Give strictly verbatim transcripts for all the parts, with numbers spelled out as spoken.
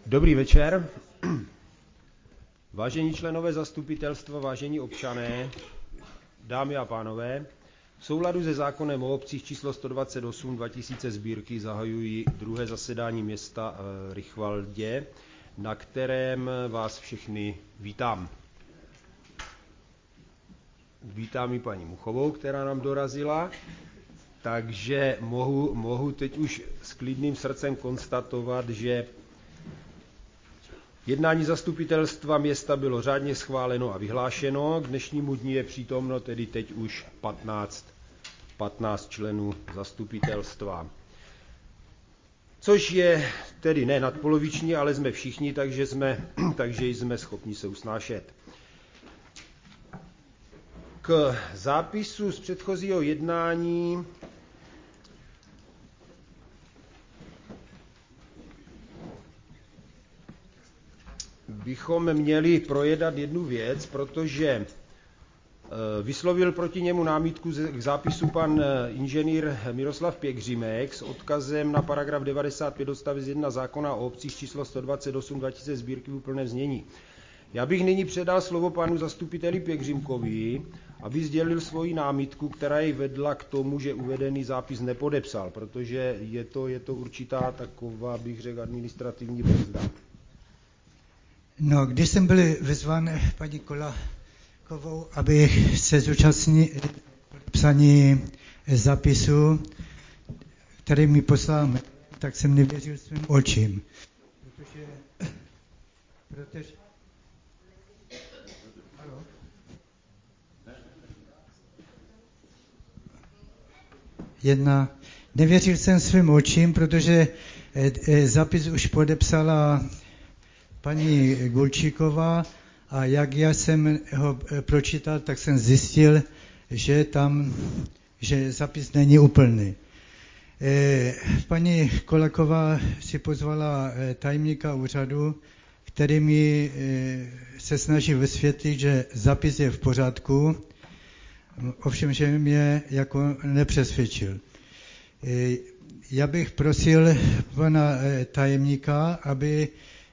Dobrý večer. Vážení členové zastupitelstva, vážení občané, dámy a pánové, v souladu se zákonem o obcích číslo sto dvacet osm dva tisíce sbírky zahajuji druhé zasedání města Rychvaldě, na kterém vás všechny vítám. Vítám i paní Muchovou, která nám dorazila, takže mohu, mohu teď už s klidným srdcem konstatovat, že jednání zastupitelstva města bylo řádně schváleno a vyhlášeno. K dnešnímu dni je přítomno tedy teď už patnáct, patnáct členů zastupitelstva. Což je tedy ne nadpoloviční, ale jsme všichni, takže jsme, takže jsme schopni se usnášet. K zápisu z předchozího jednání bychom měli projednat jednu věc, protože vyslovil proti němu námitku k zápisu pan inženýr Miroslav Pěkřimek s odkazem na paragraf devadesát pět odstavec jedna zákona o obcích číslo sto dvacet osm dva tisíce sbírky v úplném znění. Já bych nyní předal slovo panu zastupiteli Pěkřimkovi, aby sdělil svoji námitku, která jej vedla k tomu, že uvedený zápis nepodepsal, protože je to, je to určitá taková, bych řekl, administrativní brzda. No, když jsem byl vyzván paní Kolakovou, aby se zúčastnil podepsaní zápisu, který mi poslal, tak jsem nevěřil svým očím. Protože, protože Halo? Jedna. Nevěřil jsem svým očím, protože zápis už podepsala paní Gulčíková a jak já jsem ho pročítal, tak jsem zjistil, že tam, že zápis není úplný. Paní Kolaková si pozvala tajemníka úřadu, který mi se snaží vysvětlit, že zápis je v pořádku, ovšem, že mě jako nepřesvědčil. Já bych prosil pana tajemníka, aby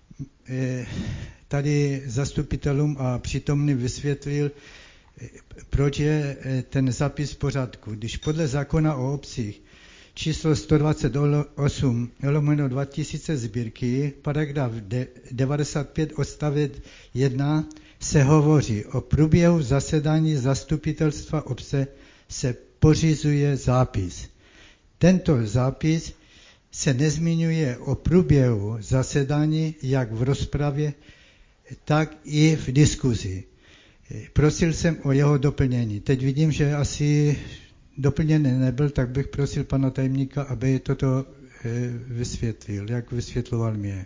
tady zastupitelům a přítomným vysvětlil, proč je ten zápis v pořádku. Když podle zákona o obcích číslo sto dvacet osm lomeno dva tisíce sbírky, paragraf devadesát pět odstavec jedna se hovoří o průběhu zasedání zastupitelstva obce se pořizuje zápis. Tento zápis se nezmiňuje o průběhu zasedání jak v rozpravě, tak i v diskuzi. Prosil jsem o jeho doplnění. Teď vidím, že asi doplněný nebyl, tak bych prosil pana tajemníka, aby toto vysvětlil, jak vysvětloval mě.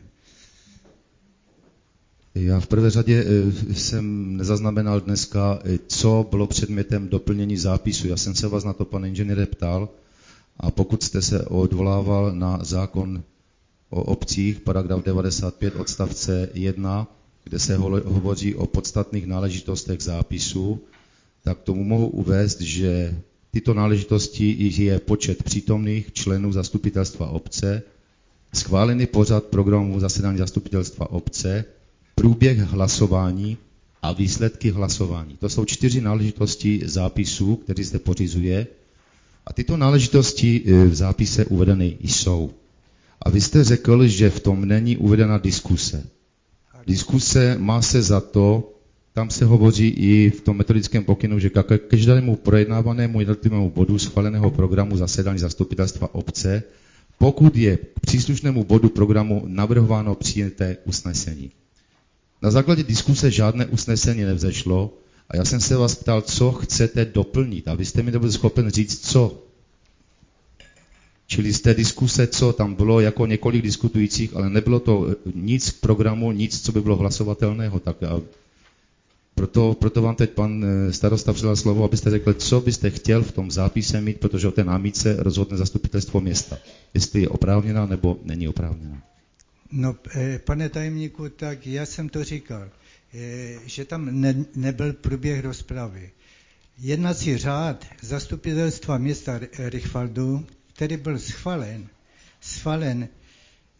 Já v prvé řadě jsem nezaznamenal dneska, co bylo předmětem doplnění zápisu. Já jsem se vás na to, pane inženýre, ptal. A pokud jste se odvolával na zákon o obcích, paragraf devadesát pět odstavce jedna, kde se hovoří o podstatných náležitostech zápisu, tak tomu mohu uvést, že tyto náležitosti je počet přítomných členů zastupitelstva obce, schválený pořad programu zasedání zastupitelstva obce, průběh hlasování a výsledky hlasování. To jsou čtyři náležitosti zápisů, které se pořizuje. A tyto náležitosti v zápise uvedeny jsou. A vy jste řekl, že v tom není uvedena diskuse. Diskuse má se za to, tam se hovoří i v tom metodickém pokynu, že k každému projednávanému jednotlivému bodu schváleného programu zasedání zastupitelstva obce, pokud je k příslušnému bodu programu navrhováno přijaté usnesení. Na základě diskuse žádné usnesení nevzešlo, a já jsem se vás ptal, co chcete doplnit, a vy jste mi nebyl schopen říct, co. Čili z té diskuse, co tam bylo, jako několik diskutujících, ale nebylo to nic k programu, nic, co by bylo hlasovatelného. Tak a proto, proto vám teď pan starosta předal slovo, abyste řekl, co byste chtěl v tom zápise mít, protože o té námitce rozhodne zastupitelstvo města. Jestli je oprávněná, nebo není oprávněná. No, pane tajemníku, tak já jsem to říkal, že tam ne, nebyl průběh rozpravy. Jednací řád zastupitelstva města Rychvaldu, který byl schválen, schválen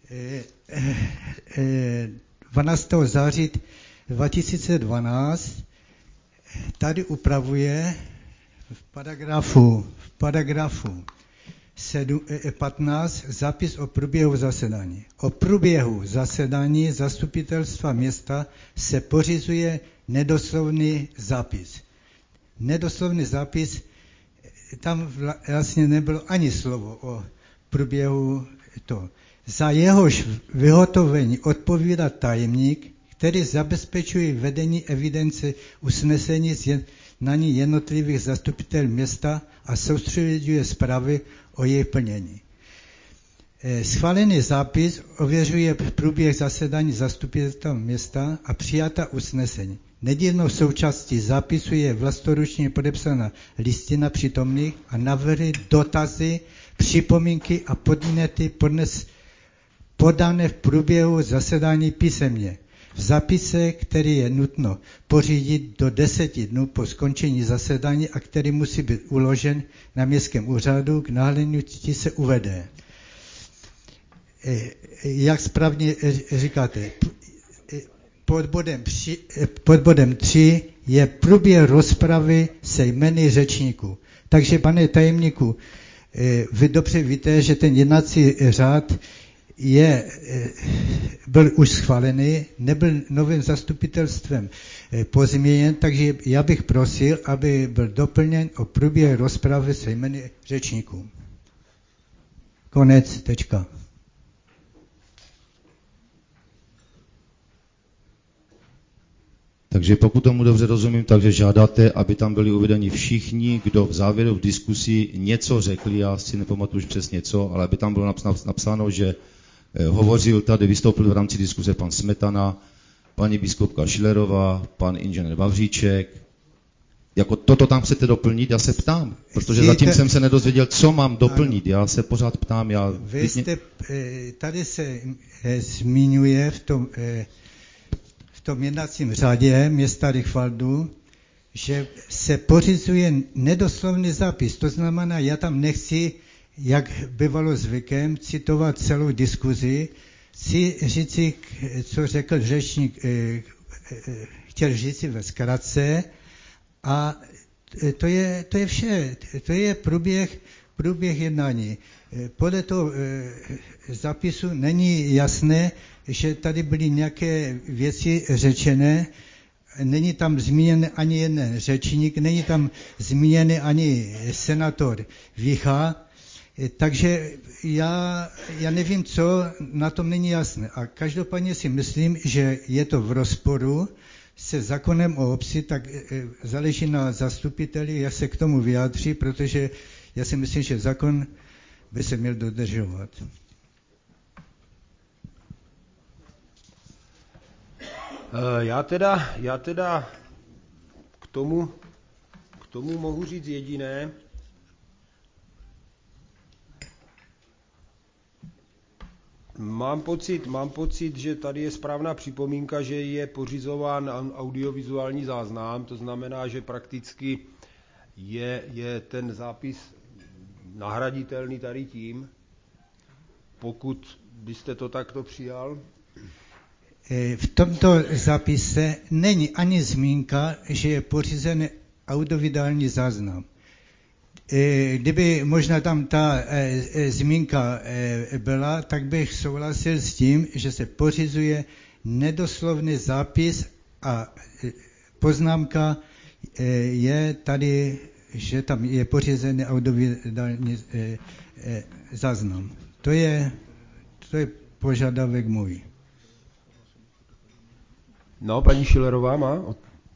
dvanáctého září dva tisíce dvanáct tady upravuje v paragrafu, v paragrafu patnáct zápis o průběhu zasedání. O průběhu zasedání zastupitelstva města se pořizuje nedoslovný zápis. Nedoslovný zápis, tam vlastně nebylo ani slovo o průběhu to. Za jehož vyhotovení odpovídá tajemník, který zabezpečuje vedení evidence usnesení z jednání jednotlivých zastupitelů města a soustředuje zprávy o jejich plnění. Schválený zápis ověřuje průběh zasedání zastupitelstva města a přijatá usnesení. Nedílnou součástí zápisu je vlastoručně podepsaná listina přítomných a návrhy, dotazy, připomínky a podněty podnes podané v průběhu zasedání písemně. V zapise, který je nutno pořídit do deseti dnů po skončení zasedání a který musí být uložen na městském úřadu, k nahlédnutí se uvede. Jak správně říkáte, pod bodem, při, pod bodem tři je průběh rozpravy se jmény řečníků. Takže, pane tajemníku, vy dobře víte, že ten jednací řád je, byl už schválený, nebyl novým zastupitelstvem pozměněn, takže já bych prosil, aby byl doplněn o průběh rozpravy se jmény řečníků. Konec, tečka. Takže pokud tomu dobře rozumím, takže žádáte, aby tam byli uvedeni všichni, kdo v závěru v diskusi něco řekli, já si nepamatuju už přesně co, ale aby tam bylo napsáno, že hovořil tady, vystoupil v rámci diskuse pan Smetana, paní biskupka Schillerová, pan inženýr Vavříček. Jako toto tam chcete doplnit? Já se ptám, protože zatím jsem se nedozvěděl, co mám doplnit. Já se pořád ptám. Já... Vy jste, tady se zmiňuje v tom, v tom jednacím řádě města Richvaldu, že se pořizuje nedoslovný zápis. To znamená, já tam nechci, jak bývalo zvykem, citovat celou diskuzi, chci říci, co řekl řečník, chtěl říci ve zkratce, a to je, to je vše. To je průběh, průběh jednání. Podle toho zápisu není jasné, že tady byly nějaké věci řečené, není tam zmíněn ani jeden řečník, není tam zmíněn ani senátor Vícha, takže já, já nevím, co na tom není jasné. A každopádně si myslím, že je to v rozporu se zákonem o obci, tak záleží na zastupiteli, jak se k tomu vyjádří, protože já si myslím, že zákon by se měl dodržovat. Já teda, já teda k tomu, k tomu mohu říct jediné. Mám pocit, mám pocit, že tady je správná připomínka, že je pořizován audiovizuální záznam, to znamená, že prakticky je, je ten zápis nahraditelný tady tím, pokud byste to takto přijal. V tomto zápise není ani zmínka, že je pořízen audiovizuální záznam. Kdyby možná tam ta e, zmínka e, byla, tak bych souhlasil s tím, že se pořizuje nedoslovný zápis a e, poznámka e, je tady, že tam je pořízený audiovizuální e, e, záznam. To je, to je požadavek můj. No, paní Schillerová má?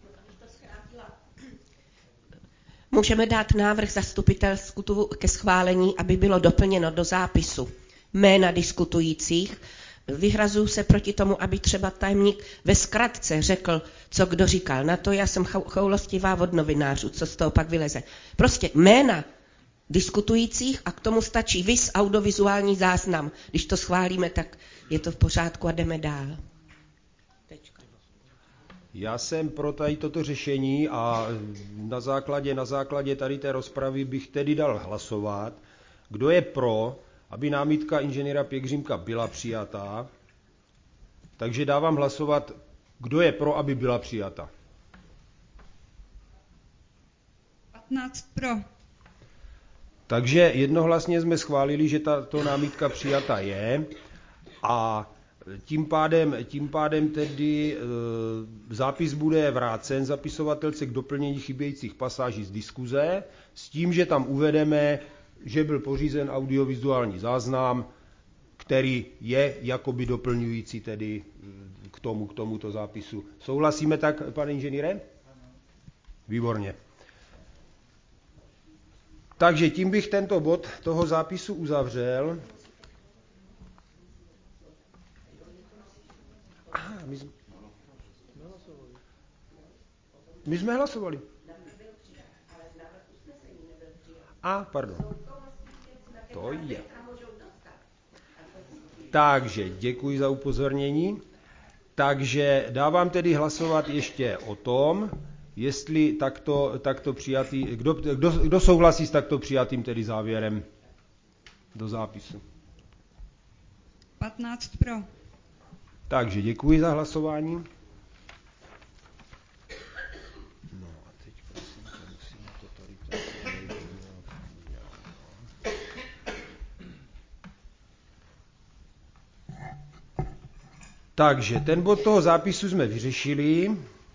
Můžeme dát návrh zastupitelstvu ke schválení, aby bylo doplněno do zápisu jména diskutujících. Vyhrazuju se proti tomu, aby třeba tajemník ve zkratce řekl, co kdo říkal. Na to já jsem choulostivá od novinářů, co z toho pak vyleze. Prostě jména diskutujících a k tomu stačí vis audiovizuální záznam. Když to schválíme, tak je to v pořádku a jdeme dál. Tečka. Já jsem pro tady toto řešení a na základě, na základě tady té rozpravy bych tedy dal hlasovat. Kdo je pro, aby námitka inženýra Pěkřímka byla přijatá. Takže dávám hlasovat, kdo je pro, aby byla přijata. patnáct pro. Takže jednohlasně jsme schválili, že tato námitka přijata je a tím pádem, tím pádem tedy e, zápis bude vrácen zapisovatelce k doplnění chybějících pasáží z diskuze s tím, že tam uvedeme, že byl pořízen audiovizuální záznam, který je jakoby doplňující tedy k tomu, k tomuto zápisu. Souhlasíme tak, pane inženýre? Výborně. Takže tím bych tento bod toho zápisu uzavřel. Aha, my, jsme... my jsme hlasovali. A, pardon. To je. Takže děkuji za upozornění. Takže dávám tedy hlasovat ještě o tom, jestli takto, takto přijatý, kdo, kdo, kdo souhlasí s takto přijatým tedy závěrem do zápisu. patnáct pro. Takže děkuji za hlasování. No a teď prosím, musíme to tady to Takže ten bod toho zápisu jsme vyřešili.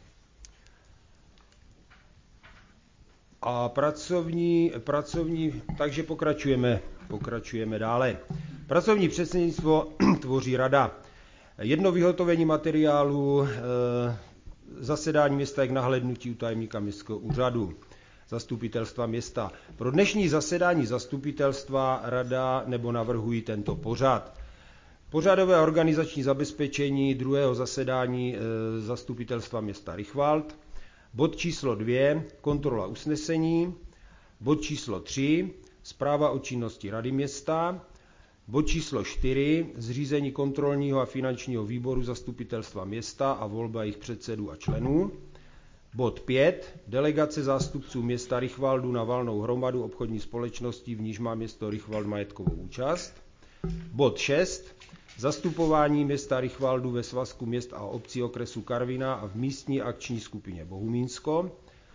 A pracovní, pracovní, takže pokračujeme, pokračujeme dále. Pracovní předsednictvo tvoří rada. Jedno vyhotovení materiálu, e, zasedání města k nahlédnutí u tajemníka městského úřadu, zastupitelstva města. Pro dnešní zasedání zastupitelstva rada nebo navrhují tento pořad. Pořadové organizační zabezpečení druhého zasedání e, zastupitelstva města Rychwald. Bod číslo dvě, kontrola usnesení. Bod číslo tři, zpráva o činnosti rady města. Bod číslo čtyři, zřízení kontrolního a finančního výboru zastupitelstva města a volba jejich předsedů a členů. Bod pět, delegace zástupců města Rychwaldu na valnou hromadu obchodní společnosti, v níž má město Rychwald majetkovou účast. Bod šest, zastupování města Rychwaldu ve svazku měst a obcí okresu Karviná a v místní akční skupině Bohumínsko.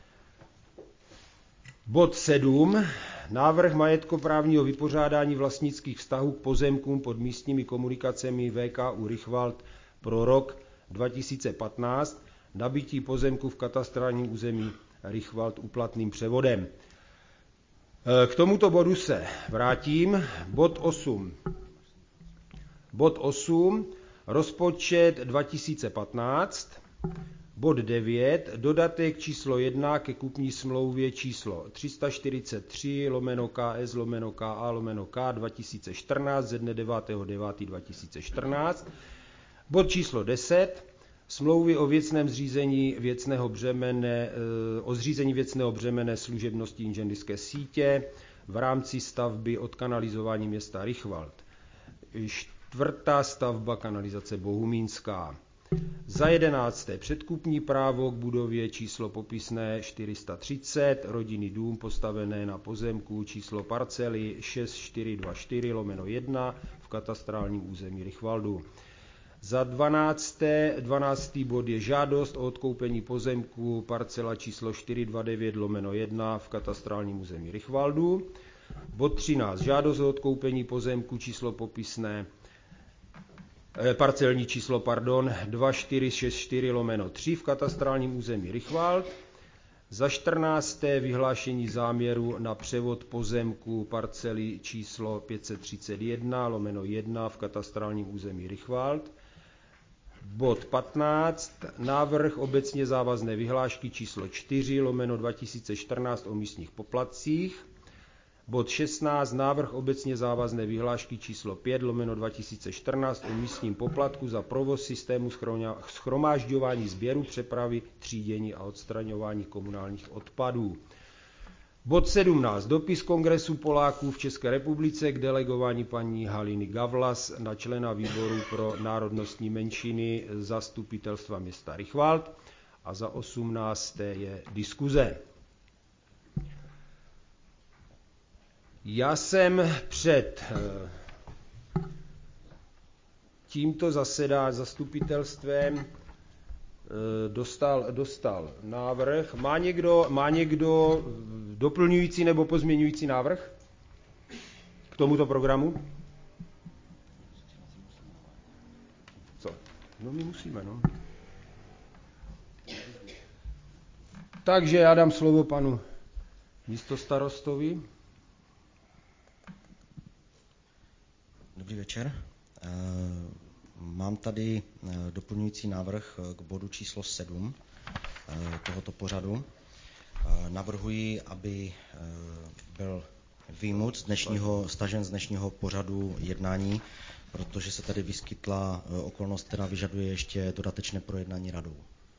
Bod sedm. Návrh majetkoprávního vypořádání vlastnických vztahů k pozemkům pod místními komunikacemi V K U Rychwald pro rok dva tisíce patnáct. Nabytí pozemku v katastrálním území Rychwald úplatným převodem. K tomuto bodu se vrátím. Bod osm. Bod osm, rozpočet dva tisíce patnáct. Bod devět, dodatek číslo jedna ke kupní smlouvě číslo tři sta čtyřicet tři lomeno K S lomeno K A lomeno K dva tisíce čtrnáct ze dne devátého devátého dva tisíce čtrnáct. Bod číslo deset, smlouvy o věcném zřízení věcného břemene, o zřízení věcného břemene služebnosti inženýrské sítě v rámci stavby odkanalizování města Rychwald. Čtvrtá stavba kanalizace Bohumínská. Za jedenácté předkupní právo k budově číslo popisné čtyři sta třicet, rodinný dům postavené na pozemku číslo parcely šest čtyři dva čtyři lomeno jedna v katastrálním území Rychwaldu. Za dvanácté, dvanáctý bod je žádost o odkoupení pozemku parcela číslo čtyři dva devět lomeno jedna v katastrálním území Rychwaldu. Bod třináct, žádost o odkoupení pozemku číslo popisné parcelní číslo, pardon, dva čtyři šest čtyři lomeno tři v katastrálním území Rychwald. Za čtrnácté vyhlášení záměru na převod pozemku parcely číslo pět set třicet jedna lomeno jedna v katastrálním území Rychwald. Bod patnáct. Návrh obecně závazné vyhlášky číslo čtyři lomeno dva tisíce čtrnáct o místních poplatcích. Bod šestnáct. Návrh obecně závazné vyhlášky číslo pět lomeno dva tisíce čtrnáct o místním poplatku za provoz systému shromážďování sběru, přepravy, třídění a odstraňování komunálních odpadů. Bod sedmnáct. Dopis Kongresu Poláků v České republice k delegování paní Haliny Gavlas na člena výboru pro národnostní menšiny zastupitelstva města Rychwald. A za osmnácté je diskuze. Já jsem před tímto zasedá zastupitelstvem dostal, dostal návrh. Má někdo, má někdo doplňující nebo pozměňující návrh k tomuto programu? Co? No my musíme, no. Takže já dám slovo panu místostarostovi. Dobrý večer. Mám tady doplňující návrh k bodu číslo sedm tohoto pořadu. Navrhuji, aby byl vyjmut z dnešního, stažen z dnešního pořadu jednání, protože se tady vyskytla okolnost, která vyžaduje ještě dodatečné projednání radou.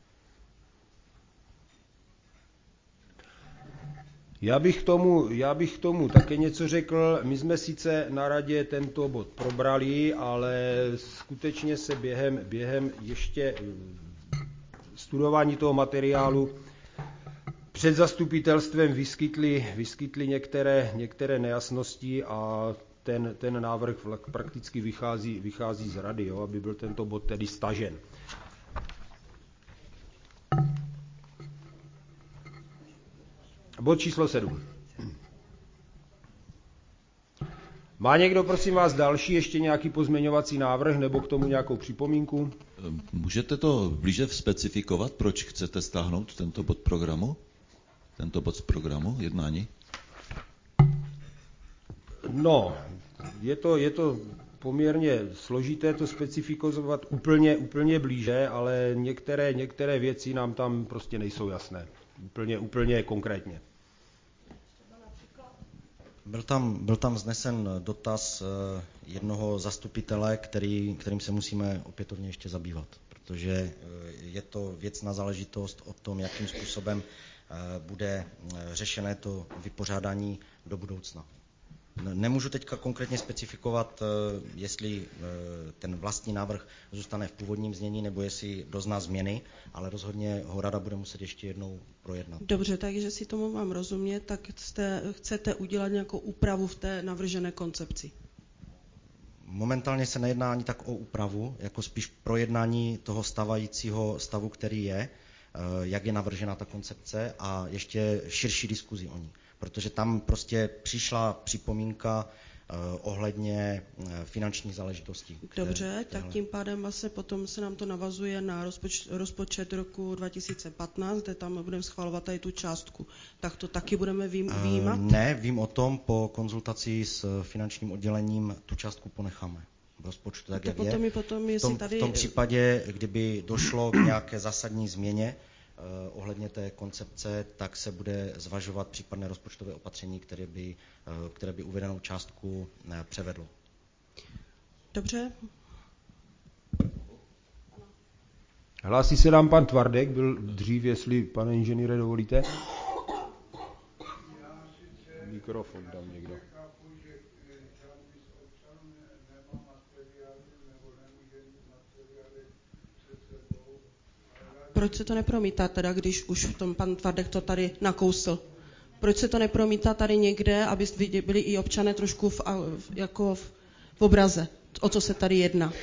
Já bych, tomu, já bych tomu také něco řekl. My jsme sice na radě tento bod probrali, ale skutečně se během, během ještě studování toho materiálu před zastupitelstvem vyskytly, vyskytly některé, některé nejasnosti a ten, ten návrh prakticky vychází, vychází z rady, jo, aby byl tento bod tedy stažen. Bod číslo sedm. Má někdo, prosím vás, další ještě nějaký pozměňovací návrh nebo k tomu nějakou připomínku? Můžete to blíže specifikovat, proč chcete stáhnout tento bod programu? Tento bod z programu jednání? No, je to, je to poměrně složité to specifikovat úplně, úplně blíže, ale některé, některé věci nám tam prostě nejsou jasné. Úplně, úplně konkrétně. Byl tam, byl tam vznesen dotaz jednoho zastupitele, který, kterým se musíme opětovně ještě zabývat, protože je to věcná záležitost o tom, jakým způsobem bude řešené to vypořádání do budoucna. Nemůžu teďka konkrétně specifikovat, jestli ten vlastní návrh zůstane v původním znění, nebo jestli dozná změny, ale rozhodně ho rada bude muset ještě jednou projednat. Dobře, takže si tomu mám rozumět, tak jste, chcete udělat nějakou úpravu v té navržené koncepci? Momentálně se nejedná ani tak o úpravu, jako spíš projednání toho stávajícího stavu, který je, jak je navržena ta koncepce a ještě širší diskuzi o ní. Protože tam prostě přišla připomínka uh, ohledně uh, finančních záležitostí. Dobře, tak tím pádem vlastně potom se nám to navazuje na rozpoč, rozpočet roku dva tisíce patnáct, kde tam budeme schvalovat tady tu částku. Tak to taky budeme výjímat? Uh, ne, vím o tom, po konzultaci s finančním oddělením tu částku ponecháme v rozpočtu, tak to jak potom je. Potom, v, tom, tady... v tom případě, kdyby došlo k nějaké zásadní změně, Uh, ohledně té koncepce, tak se bude zvažovat případné rozpočtové opatření, které by, uh, které by uvedenou částku uh, převedlo. Dobře. Hlásí se nám pan Tvardek, byl dřív, jestli, pane inženýre, dovolíte. Mikrofon dám někdo. Proč se to nepromítá teda, když už v tom pan Tvardek to tady nakousl? Proč se to nepromítá tady někde, aby byli i občané trošku v, jako v, v obraze, o co se tady jedná?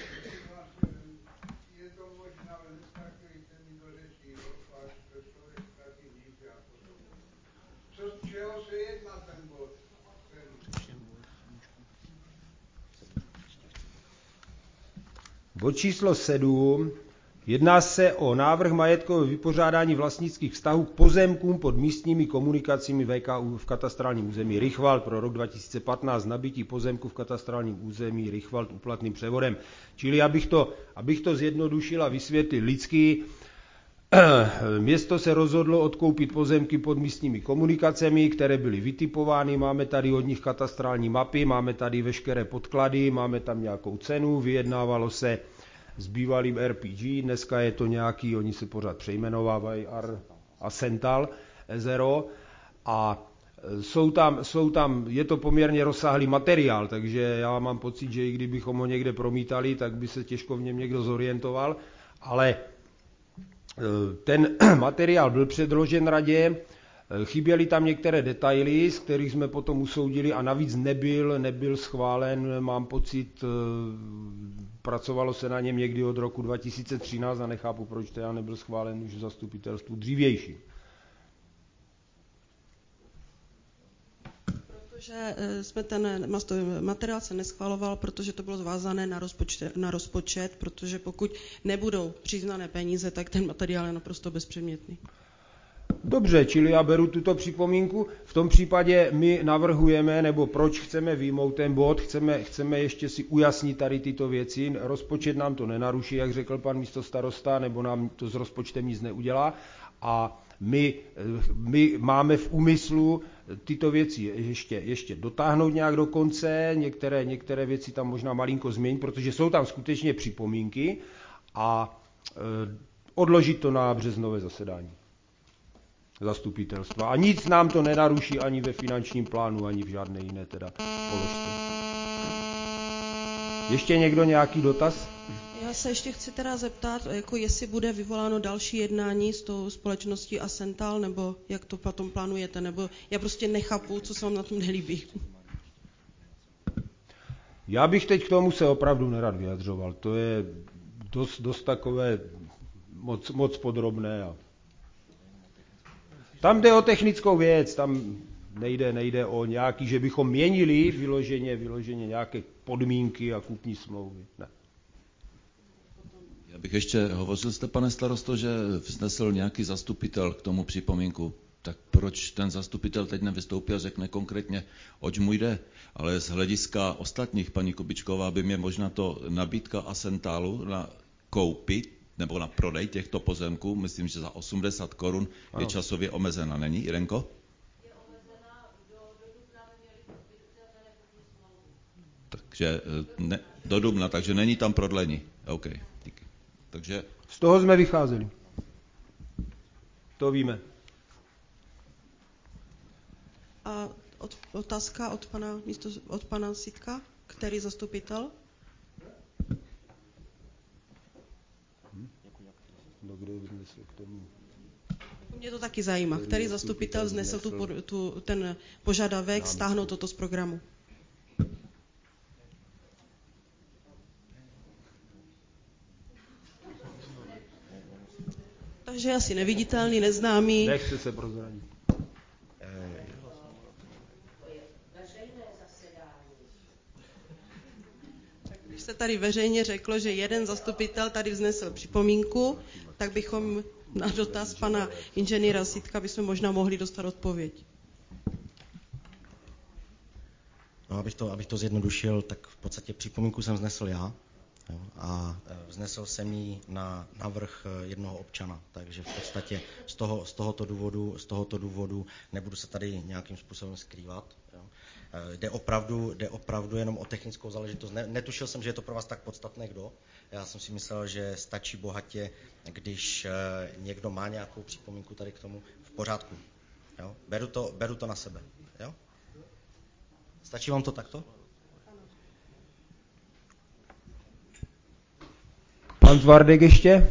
Bod číslo sedm. Jedná se o návrh majetkového vypořádání vlastnických vztahů k pozemkům pod místními komunikacemi V K U v katastrálním území Rychvald pro rok dva tisíce patnáct, nabití pozemku v katastrálním území Rychvald úplatným převodem. Čili abych to, abych to zjednodušil a vysvětlil lidsky, město se rozhodlo odkoupit pozemky pod místními komunikacemi, které byly vytipovány, máme tady od nich katastrální mapy, máme tady veškeré podklady, máme tam nějakou cenu, vyjednávalo se s bývalým R P G, dneska je to nějaký, oni se pořád přejmenovávají, Ar a Sental, Zero, a jsou tam, jsou tam, je to poměrně rozsáhlý materiál, takže já mám pocit, že i kdybychom ho někde promítali, tak by se těžko v něm někdo zorientoval, ale ten materiál byl předložen radě, Chyběly tam některé detaily, z kterých jsme potom usoudili a navíc nebyl, nebyl schválen, mám pocit, pracovalo se na něm někdy od roku dva tisíce třináct a nechápu, proč teda nebyl schválen už v zastupitelstvu dřívější. Protože jsme ten materiál se neschvaloval, protože to bylo zvázané na rozpočet, na rozpočet, protože pokud nebudou přiznané peníze, tak ten materiál je naprosto bezpředmětný. Dobře, čili já beru tuto připomínku. V tom případě my navrhujeme, nebo proč chceme vyjmout ten bod, chceme, chceme ještě si ujasnit tady tyto věci. Rozpočet nám to nenaruší, jak řekl pan místostarosta, nebo nám to s rozpočtem nic neudělá. A my, my máme v úmyslu tyto věci ještě, ještě dotáhnout nějak do konce, některé, některé věci tam možná malinko změnit, protože jsou tam skutečně připomínky a e, odložit to na březnové zasedání zastupitelstva. A nic nám to nenaruší ani ve finančním plánu, ani v žádné jiné teda položce. Ještě někdo nějaký dotaz? Já se ještě chci teda zeptat, jako jestli bude vyvoláno další jednání s tou společností Asental, nebo jak to potom plánujete, nebo já prostě nechápu, co se vám na tom nelíbí. Já bych teď k tomu se opravdu nerad vyjadřoval. To je dost, dost takové moc, moc podrobné. A tam jde o technickou věc, tam nejde, nejde o nějaký, že bychom měnili vyloženě, vyloženě nějaké podmínky a kupní smlouvy. Ne. Já bych ještě hovořil jste, pane starosto, že vznesl nějaký zastupitel k tomu připomínku. Tak proč ten zastupitel teď nevystoupí a řekne konkrétně, oč mu jde? Ale z hlediska ostatních, paní Kubičková, by mě možná to nabídka Asentálu na koupit nebo na prodej těchto pozemků, myslím, že za osmdesát korun je časově omezena. Není, Irenko? Je omezená do, do dubna měli podpisatelé kupní smlouvu. Takže ne, do dubna, takže není tam prodlení. OK, díky. Takže z toho jsme vycházeli. To víme. A od, otázka od pana, místo, od pana Sitka, který zastupitel? Mě to taky zajímá. Který zastupitel vznesl tu, tu, ten požadavek stáhnout toto z programu? Takže asi neviditelný, neznámý. Nechce se prozradit. Když se tady veřejně řeklo, že jeden zastupitel tady vznesl připomínku, tak bychom na dotaz pana inženýra Sitka bychom možná mohli dostat odpověď. No, abych to, abych to zjednodušil, tak v podstatě připomínku jsem vznesl já, jo, a vznesl jsem ji na navrch jednoho občana, takže v podstatě z, toho, z, tohoto důvodu, z tohoto důvodu nebudu se tady nějakým způsobem skrývat. Jo. Jde opravdu, jde opravdu jenom o technickou záležitost. Ne, netušil jsem, že je to pro vás tak podstatné, kdo. Já jsem si myslel, že stačí bohatě, když někdo má nějakou připomínku tady k tomu, v pořádku. Jo. Beru to, beru to na sebe. Jo. Stačí vám to takto? Pan Tvardek ještě?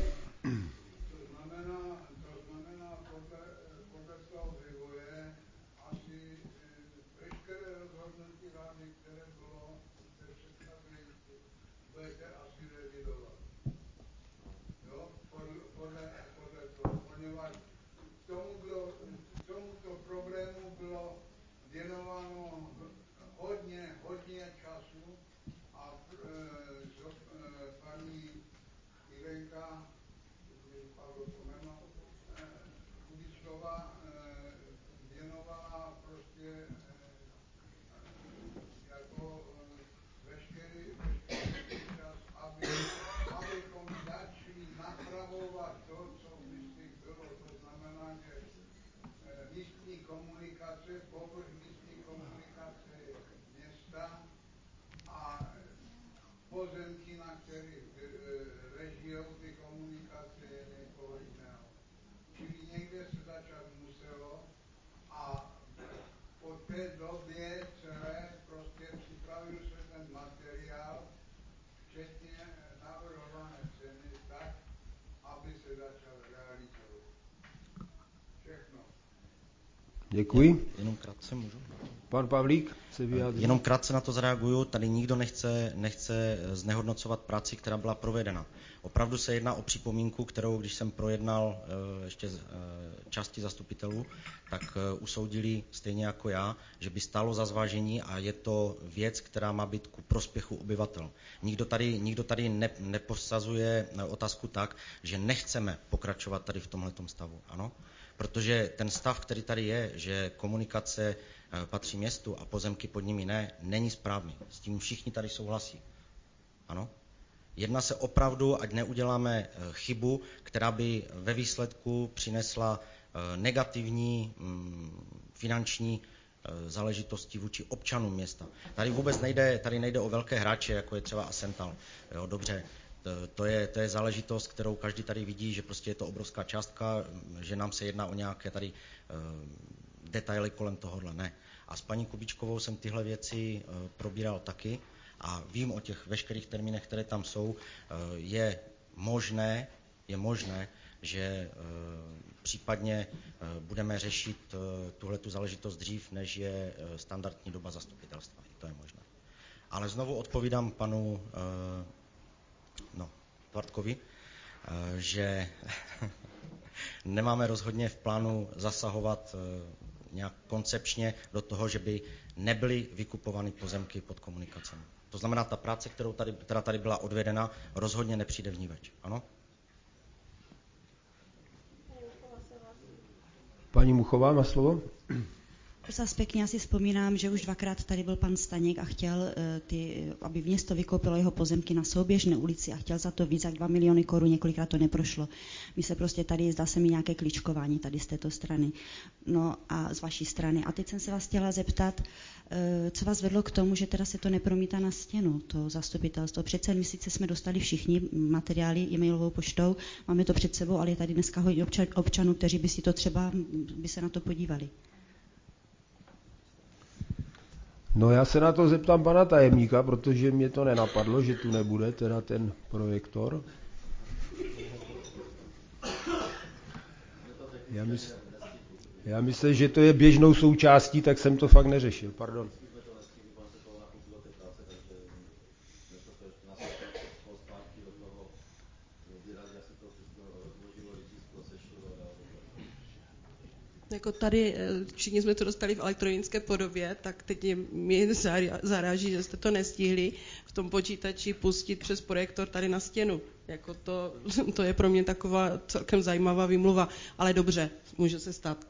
Děkuji. Jenom krátce můžu. Pan Pavlík se vyjádří. Jenom krátce na to zareaguju. Tady nikdo nechce, nechce znehodnocovat práci, která byla provedena. Opravdu se jedná o připomínku, kterou, když jsem projednal ještě části zastupitelů, tak usoudili stejně jako já, že by stálo za zvážení a je to věc, která má být ku prospěchu obyvatel. Nikdo tady, nikdo tady ne, neposazuje otázku tak, že nechceme pokračovat tady v tomhletom stavu. Ano? Protože ten stav, který tady je, že komunikace patří městu a pozemky pod nimi ne, není správný. S tím všichni tady souhlasí. Ano? Jedná se opravdu, ať neuděláme chybu, která by ve výsledku přinesla negativní finanční záležitosti vůči občanům města. Tady vůbec nejde, tady nejde o velké hráče, jako je třeba Asental. Jo, dobře, to je, to je záležitost, kterou každý tady vidí, že prostě je to obrovská částka, že nám se jedná o nějaké tady detaily kolem tohohle. Ne. A s paní Kubíčkovou jsem tyhle věci probíral taky a vím o těch veškerých termínech, které tam jsou. Je možné, je možné, že případně budeme řešit tuhletu záležitost dřív, než je standardní doba zastupitelstva. To je možné. Ale znovu odpovídám panu no, Tvardkovi, že nemáme rozhodně v plánu zasahovat nějak koncepčně do toho, že by nebyly vykupovány pozemky pod komunikacemi. To znamená, ta práce, kterou tady, která tady byla odvedena, rozhodně nepřijde vníveč. Ano? Paní Muchová má slovo. Zas pěkně, já si vzpomínám, že už dvakrát tady byl pan Staněk a chtěl, ty, aby město vykoupilo jeho pozemky na souběžné ulici a chtěl za to víc jak dva miliony korun, několikrát to neprošlo. My se prostě tady, zdá se mi nějaké kličkování tady z této strany, no a z vaší strany. A teď jsem se vás chtěla zeptat, co vás vedlo k tomu, že teda se to nepromítá na stěnu, to zastupitelstvo. Přece my sice jsme dostali všichni materiály e-mailovou poštou, máme to před sebou, ale je tady dneska hodně občanů, kteří by si to třeba, by se na to podívali. No já se na to zeptám pana tajemníka, protože mě to nenapadlo, že tu nebude teda ten projektor. Já, mysl, já myslím, že to je běžnou součástí, tak jsem to fakt neřešil. Pardon. Jako tady všichni jsme to dostali v elektronické podobě, tak teď mě zaráží, že jste to nestihli v tom počítači pustit přes projektor tady na stěnu. Jako to, to je pro mě taková celkem zajímavá výmluva, ale dobře, může se stát.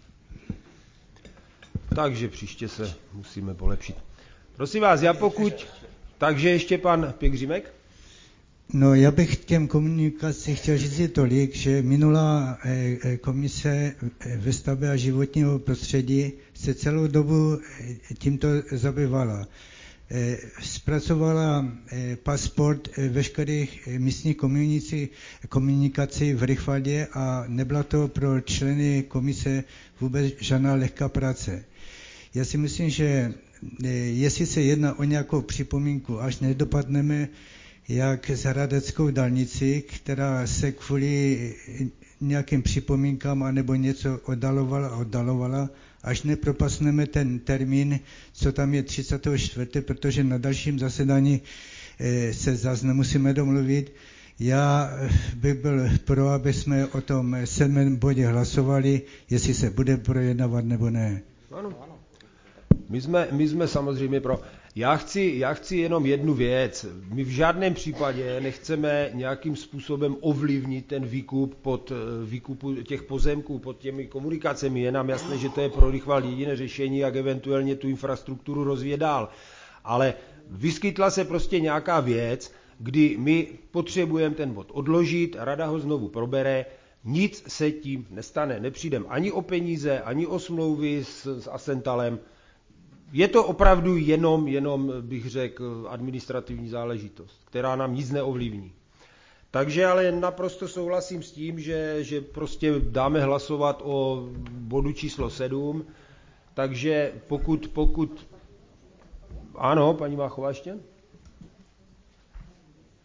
Takže příště se musíme polepšit. Prosím vás, já pokud... Takže ještě pan Pěkřímek? No, já bych k těm komunikacím chtěl říct tolik, že minulá komise výstavby a životního prostředí se celou dobu tímto zabývala. Zpracovala pasport veškerých místních komunikací v Rychvaldě a nebyla to pro členy komise vůbec žádná lehká práce. Já si myslím, že jestli se jedná o nějakou připomínku, až nedopadneme jak s Hradeckou dálnici, která se kvůli nějakým připomínkám anebo něco oddalovala a oddalovala, až nepropasneme ten termín, co tam je třicátého čtvrtého protože na dalším zasedání se zase nemusíme domluvit. Já bych byl pro, aby jsme o tom sedmém bodě hlasovali, jestli se bude projednávat nebo ne. Ano. My jsme, my jsme samozřejmě pro. Já chci, já chci jenom jednu věc. My v žádném případě nechceme nějakým způsobem ovlivnit ten výkup pod výkupu těch pozemků, pod těmi komunikacemi. Je nám jasné, že to je pro Rychvald jediné řešení, jak eventuálně tu infrastrukturu rozvíjet dál. Ale vyskytla se prostě nějaká věc, kdy my potřebujeme ten bod odložit, rada ho znovu probere, nic se tím nestane. Nepřijdeme ani o peníze, ani o smlouvy s, s Asentalem. Je to opravdu jenom, jenom, bych řekl, administrativní záležitost, která nám nic neovlivní. Takže ale naprosto souhlasím s tím, že, že prostě dáme hlasovat o bodu číslo sedm, takže pokud, pokud... Ano, paní Máchová ještě?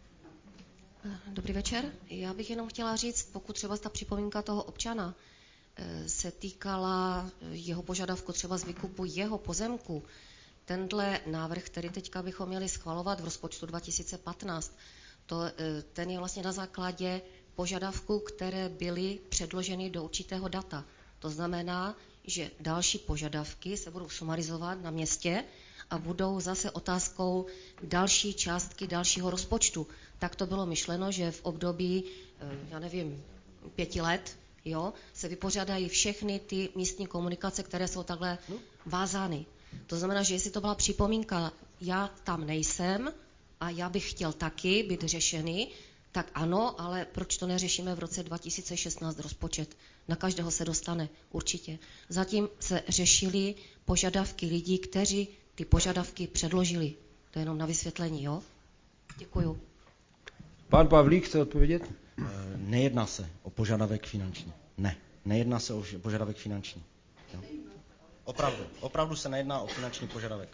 Dobrý večer. Já bych jenom chtěla říct, pokud třeba ta připomínka toho občana se týkala jeho požadavku třeba z výkupu jeho pozemku. Tenhle návrh, který teďka bychom měli schvalovat v rozpočtu dva tisíce patnáct, to, ten je vlastně na základě požadavků, které byly předloženy do určitého data. To znamená, že další požadavky se budou sumarizovat na městě a budou zase otázkou další částky dalšího rozpočtu. Tak to bylo myšleno, že v období, já nevím, pěti let, jo, se vypořádají všechny ty místní komunikace, které jsou takhle vázány. To znamená, že jestli to byla připomínka, já tam nejsem a já bych chtěl taky být řešený, tak ano, ale proč to neřešíme v roce dva tisíce šestnáct rozpočet? Na každého se dostane, určitě. Zatím se řešily požadavky lidí, kteří ty požadavky předložili. To je jenom na vysvětlení, jo? Děkuju. Pan Pavlík chce odpovědět? Nejedná se o požadavek finanční. Ne, nejedná se o požadavek finanční. Jo? Opravdu, opravdu se nejedná o finanční požadavek.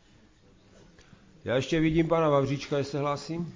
Já ještě vidím pana Vavříčka, jestli se hlásím.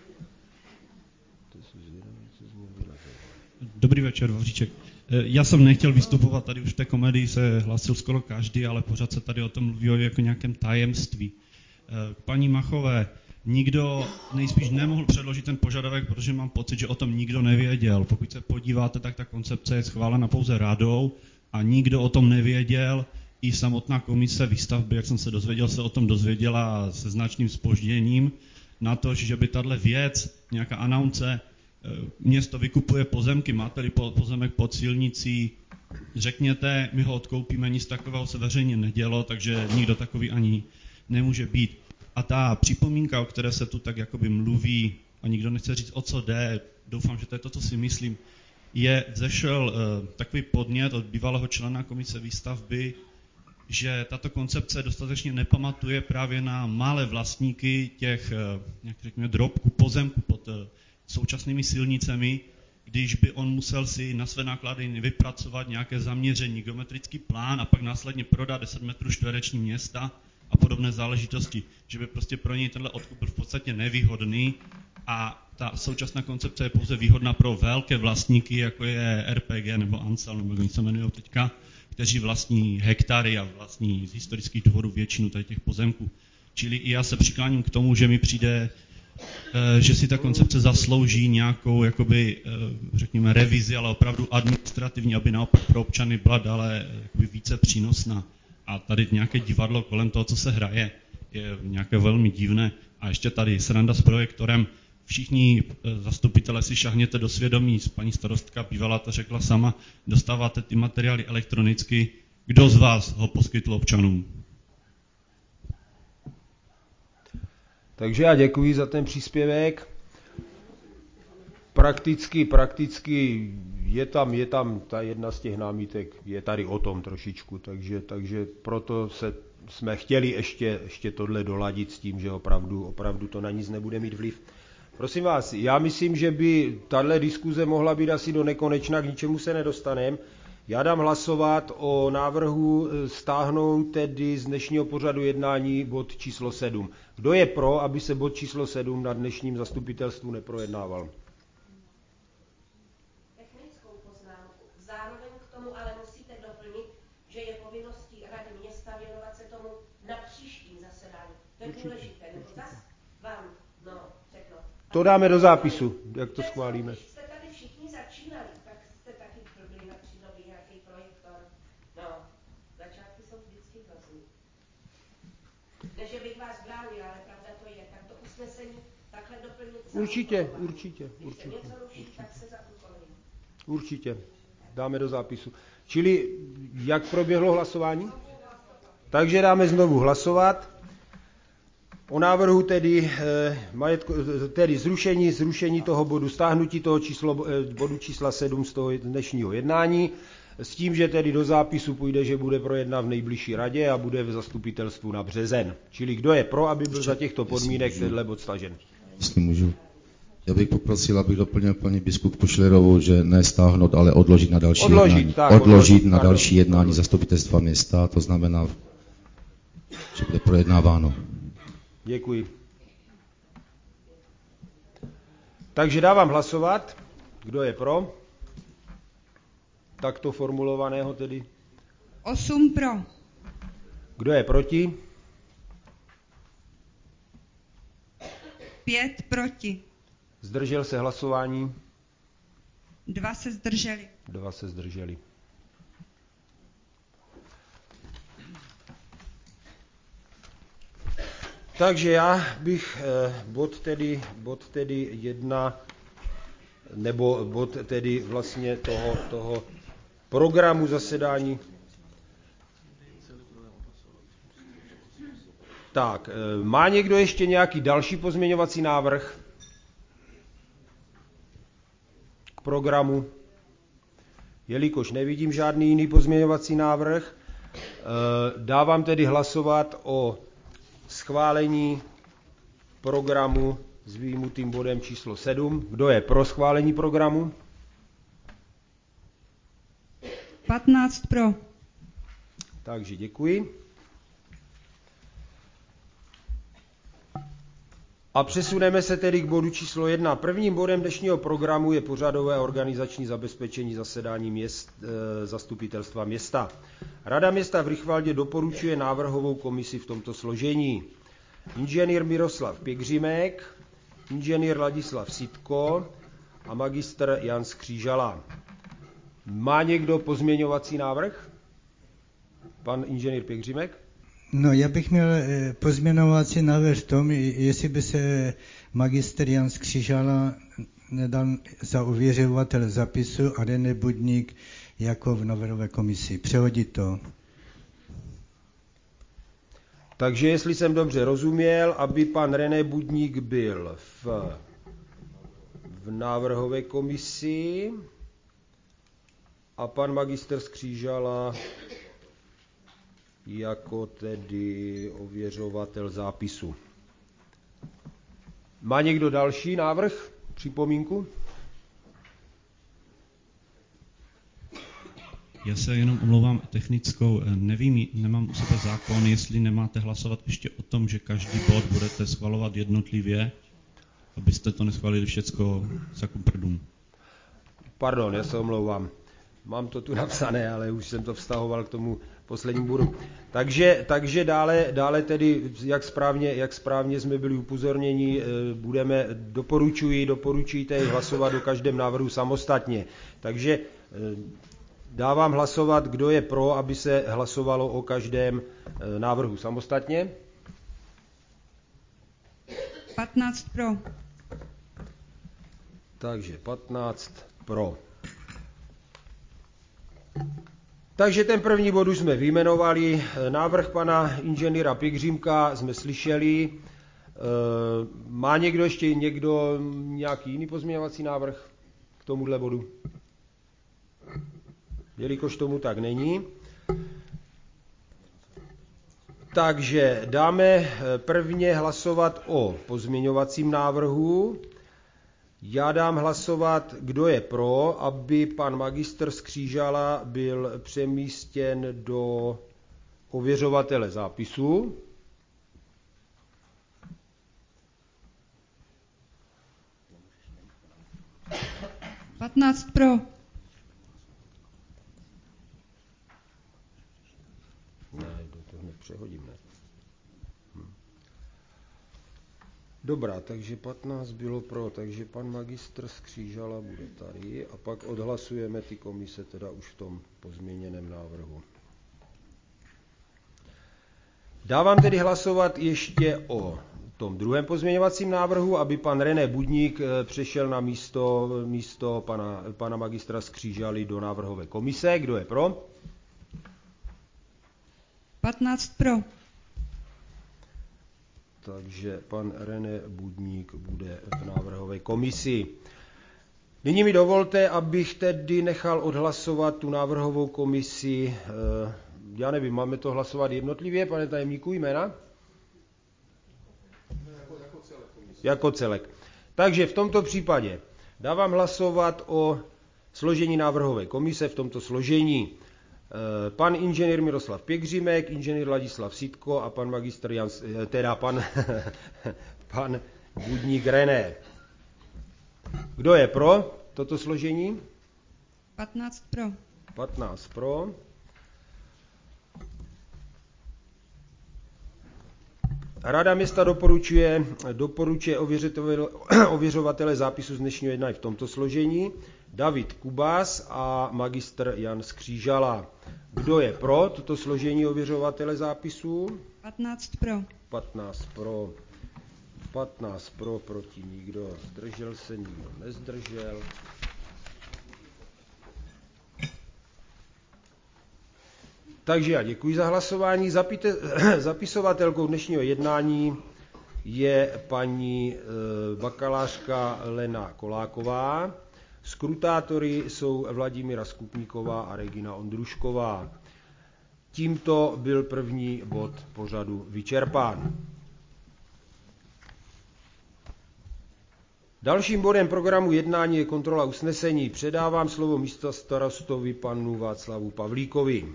Dobrý večer, Vavříček. Já jsem nechtěl vystupovat, tady už v té komedii se hlásil skoro každý, ale pořád se tady o tom mluví jako nějakém tajemství. Paní Machové, nikdo nejspíš nemohl předložit ten požadavek, protože mám pocit, že o tom nikdo nevěděl. Pokud se podíváte, tak ta koncepce je schválena pouze radou a nikdo o tom nevěděl. I samotná komise výstavby, jak jsem se dozvěděl, se o tom dozvěděla se značným zpožděním. Na to, že by tahle věc, nějaká announce, město vykupuje pozemky, máte-li pozemek pod silnicí, řekněte, my ho odkoupíme, nic takového se veřejně nedělo, takže nikdo takový ani nemůže být. A ta připomínka, o které se tu tak jakoby mluví, a nikdo nechce říct, o co jde, doufám, že to je to, co si myslím, je, vzešel uh, takový podnět od bývalého člena komise výstavby, že tato koncepce dostatečně nepamatuje právě na malé vlastníky těch, uh, jak řekněme, drobků, pozemků pod uh, současnými silnicemi, když by on musel si na své náklady vypracovat nějaké zaměření, geometrický plán a pak následně prodat deset metrů čtverečních města a podobné záležitosti, že by prostě pro něj tenhle odkup byl v podstatě nevýhodný a ta současná koncepce je pouze výhodná pro velké vlastníky, jako je R P G nebo Ansal, nebo jak oni se jmenují teďka, kteří vlastní hektary a vlastní z historických důvodů většinu tady těch pozemků. Čili i já se přikláním k tomu, že mi přijde, že si ta koncepce zaslouží nějakou, jakoby, řekněme, revizi, ale opravdu administrativní, aby naopak pro občany byla dále jakoby více přínosná. A tady nějaké divadlo kolem toho, co se hraje, je nějaké velmi divné. A ještě tady sranda s projektorem. Všichni zastupitelé si šahněte do svědomí, paní starostka bývalá to řekla sama, dostáváte ty materiály elektronicky. Kdo z vás ho poskytl občanům? Takže já děkuji za ten příspěvek. Prakticky, prakticky je tam, je tam ta jedna z těch námítek, je tady o tom trošičku, takže, takže proto se, jsme chtěli ještě, ještě tohle doladit s tím, že opravdu, opravdu to na nic nebude mít vliv. Prosím vás, já myslím, že by tahle diskuze mohla být asi do nekonečna, k ničemu se nedostaneme. Já dám hlasovat o návrhu stáhnout tedy z dnešního pořadu jednání bod číslo sedm. Kdo je pro, aby se bod číslo sedm na dnešním zastupitelstvu neprojednával? Technickou poznámku. Zároveň k tomu ale musíte doplnit, že je povinností Rady města věnovat se tomu na příštím zasedání. To je důležité, nebo zas vám no, řeknu. To dáme do zápisu, jak to schválíme. Když jste tady všichni začínali, tak jste taky blbli na přídobí nějaký projektor. No, začátky jsou vždycky hrozný. Ne, že bych vás bránil, ale pravda to je. Tak to usnesení takhle doplnit. Určitě, určitě, určitě. Když se něco ruší, tak se zaúkolím. Určitě, dáme do zápisu. Čili jak proběhlo hlasování? Takže dáme znovu hlasovat. O návrhu tedy, eh, majetko, tedy zrušení, zrušení toho bodu, stáhnutí toho číslo, eh, bodu čísla sedm z toho dnešního jednání, s tím, že tedy do zápisu půjde, že bude projednán v nejbližší radě a bude v zastupitelstvu na březen. Čili kdo je pro, aby byl za těchto podmínek tenhle bod stažen? Jestli můžu. Já bych poprosil, abych doplnil paní biskupku Šlerovou, že ne stáhnout, ale odložit na další odložit, jednání. Tak, odložit, odložit na pardon, další jednání odložit. zastupitelstva města, to znamená, že bude projednáváno. Děkuji. Takže dávám hlasovat. Kdo je pro? takto formulovaného tedy? osm pro. Kdo je proti? pět proti. Zdržel se hlasování? dva se zdrželi. Dva se zdrželi. Takže já bych bod tedy, bod tedy jedna, nebo bod tedy vlastně toho, toho programu zasedání. Tak, má někdo ještě nějaký další pozměňovací návrh k programu? Jelikož nevidím žádný jiný pozměňovací návrh, dávám tedy hlasovat o schválení programu s vyjmutým bodem číslo sedm. Kdo je pro schválení programu? patnáct pro. Takže děkuji. A přesuneme se tedy k bodu číslo jedna. Prvním bodem dnešního programu je pořadové organizační zabezpečení zasedání měst, e, zastupitelstva města. Rada města v Rychvaldě doporučuje návrhovou komisi v tomto složení. Inženýr Miroslav Pěkřimek, inženýr Ladislav Sitko a magistr Jan Skřížala. Má někdo pozměňovací návrh? Pan inženýr Pěkřimek? No, já bych měl pozměňovací návrh v tom, jestli by se magister Jan Skřížala nedal za ověřovatel zapisu a René Budník jako v návrhové komisi. Přehodit to. Takže jestli jsem dobře rozuměl, aby pan René Budník byl v, v návrhové komisi a pan magister Skřížala jako tedy ověřovatel zápisu. Má někdo další návrh, připomínku? Já se jenom omlouvám technickou. Nevím, nemám u sebe zákon, jestli nemáte hlasovat ještě o tom, že každý bod budete schvalovat jednotlivě, abyste to neschválili všecko za kuprdům. Pardon, já se omlouvám. Mám to tu napsané, ale už jsem to vztahoval k tomu poslednímu bodu. Takže, takže dále, dále tedy, jak správně, jak správně jsme byli upozorněni, budeme, doporučuji, doporučujte hlasovat o každém návrhu samostatně. Takže dávám hlasovat, kdo je pro, aby se hlasovalo o každém návrhu samostatně. patnáct pro. Takže patnáct pro. Takže ten první bod už jsme vyjmenovali. Návrh pana inženýra Pěkřímka jsme slyšeli. Má někdo ještě někdo nějaký jiný pozměňovací návrh k tomuhle bodu? Jelikož tomu tak není. Takže dáme prvně hlasovat o pozměňovacím návrhu. Já dám hlasovat, kdo je pro, aby pan magistr Skřížala byl přemístěn do ověřovatele zápisu. patnáct pro. Ne, do toho nepřehodím, ne. Hm. Dobrá, takže patnáct bylo pro, takže pan magistr Skřížala bude tady a pak odhlasujeme ty komise teda už v tom pozměněném návrhu. Dávám tedy hlasovat ještě o tom druhém pozměňovacím návrhu, aby pan René Budník přešel na místo, místo pana, pana magistra Skřížaly do návrhové komise. Kdo je pro? patnáct pro. Takže pan René Budník bude v návrhové komisi. Nyní mi dovolte, abych tedy nechal odhlasovat tu návrhovou komisi. Já nevím, máme to hlasovat jednotlivě, pane tajemníku, jména? Jako celek. Jako celek. Takže v tomto případě dávám hlasovat o složení návrhové komise v tomto složení. Pan inženýr Miroslav Pěkřimek, inženýr Ladislav Sitko a pan magistr Jan, teda pan, pan Budník René. Kdo je pro toto složení? patnáct pro. patnáct pro. Rada města doporučuje, doporučuje ověřovatele, ověřovatele zápisu z dnešního jednání v tomto složení. David Kubas a magistr Jan Skřížala. Kdo je pro toto složení ověřovatele zápisů? patnáct pro. patnáct pro. patnáct pro, proti nikdo. Zdržel se, nikdo nezdržel. Takže já děkuji za hlasování. Zapíte, zapisovatelkou dnešního jednání je paní e, bakalářka Lena Koláková. Skrutátory jsou Vladimíra Skupníková a Regina Ondrušková. Tímto byl první bod pořadu vyčerpán. Dalším bodem programu jednání je kontrola usnesení. Předávám slovo místostarostovi panu Václavu Pavlíkovi.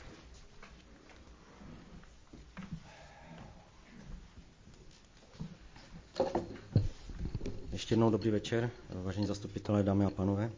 Ještě jednou dobrý večer, vážení zastupitelé, dámy a pánové.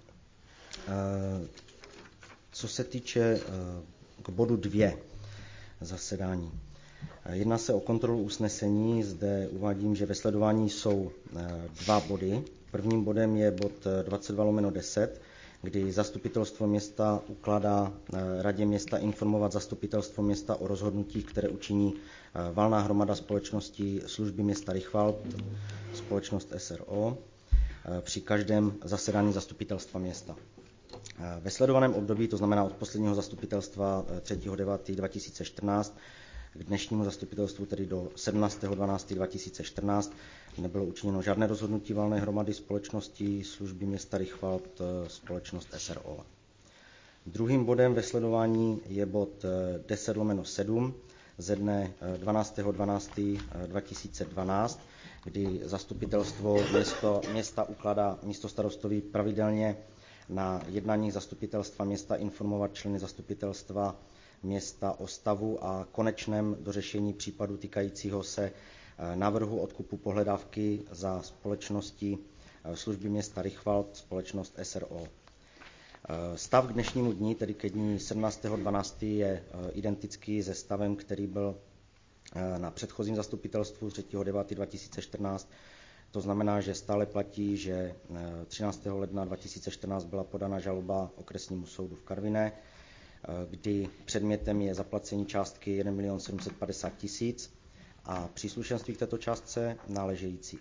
Co se týče k bodu dvě zasedání. Jedná se o kontrolu usnesení. Zde uvádím, že ve sledování jsou dva body. Prvním bodem je bod dvacet dva lomeno deset, kdy zastupitelstvo města ukládá radě města informovat zastupitelstvo města o rozhodnutích, které učiní valná hromada společnosti služby města Richwald, společnost S R O, při každém zasedání zastupitelstva města. Ve sledovaném období, to znamená od posledního zastupitelstva třetího devátého dva tisíce čtrnáct k dnešnímu zastupitelstvu, tedy do sedmnáctého dvanáctého dva tisíce čtrnáct, nebylo učiněno žádné rozhodnutí valné hromady společnosti služby města Richwald, společnost S R O. Druhým bodem ve sledování je bod deset lomeno sedm ze dne dvanáctého dvanáctého dva tisíce dvanáct, kdy zastupitelstvo město, města ukládá místostarostovi pravidelně na jednáních zastupitelstva města informovat členy zastupitelstva města o stavu a konečném dořešení případu týkajícího se návrhu odkupu pohledávky za společnosti služby města Richwald, společnost S R O. Stav k dnešnímu dni, tedy ke dní sedmnáctého dvanáctého je identický se stavem, který byl na předchozím zastupitelstvu třetího devátého dva tisíce čtrnáct. To znamená, že stále platí, že třináctého ledna dva tisíce čtrnáct byla podána žaloba okresnímu soudu v Karviné, kdy předmětem je zaplacení částky jeden milion sedm set padesát tisíc a příslušenství k této částce náležející.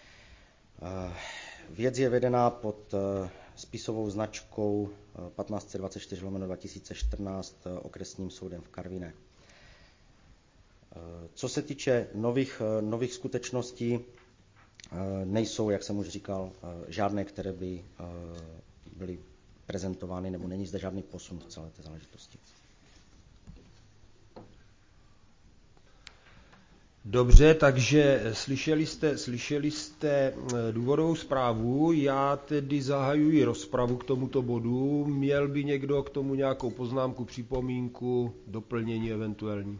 Věc je vedená pod spisovou značkou patnáct set dvacet čtyři lomeno dva tisíce čtrnáct okresním soudem v Karviné. Co se týče nových, nových skutečností, nejsou, jak jsem už říkal, žádné, které by byly prezentovány, nebo není zde žádný posun v celé té záležitosti. Dobře, takže slyšeli jste, slyšeli jste důvodovou zprávu, já tedy zahajuji rozpravu k tomuto bodu. Měl by někdo k tomu nějakou poznámku, připomínku, doplnění eventuální?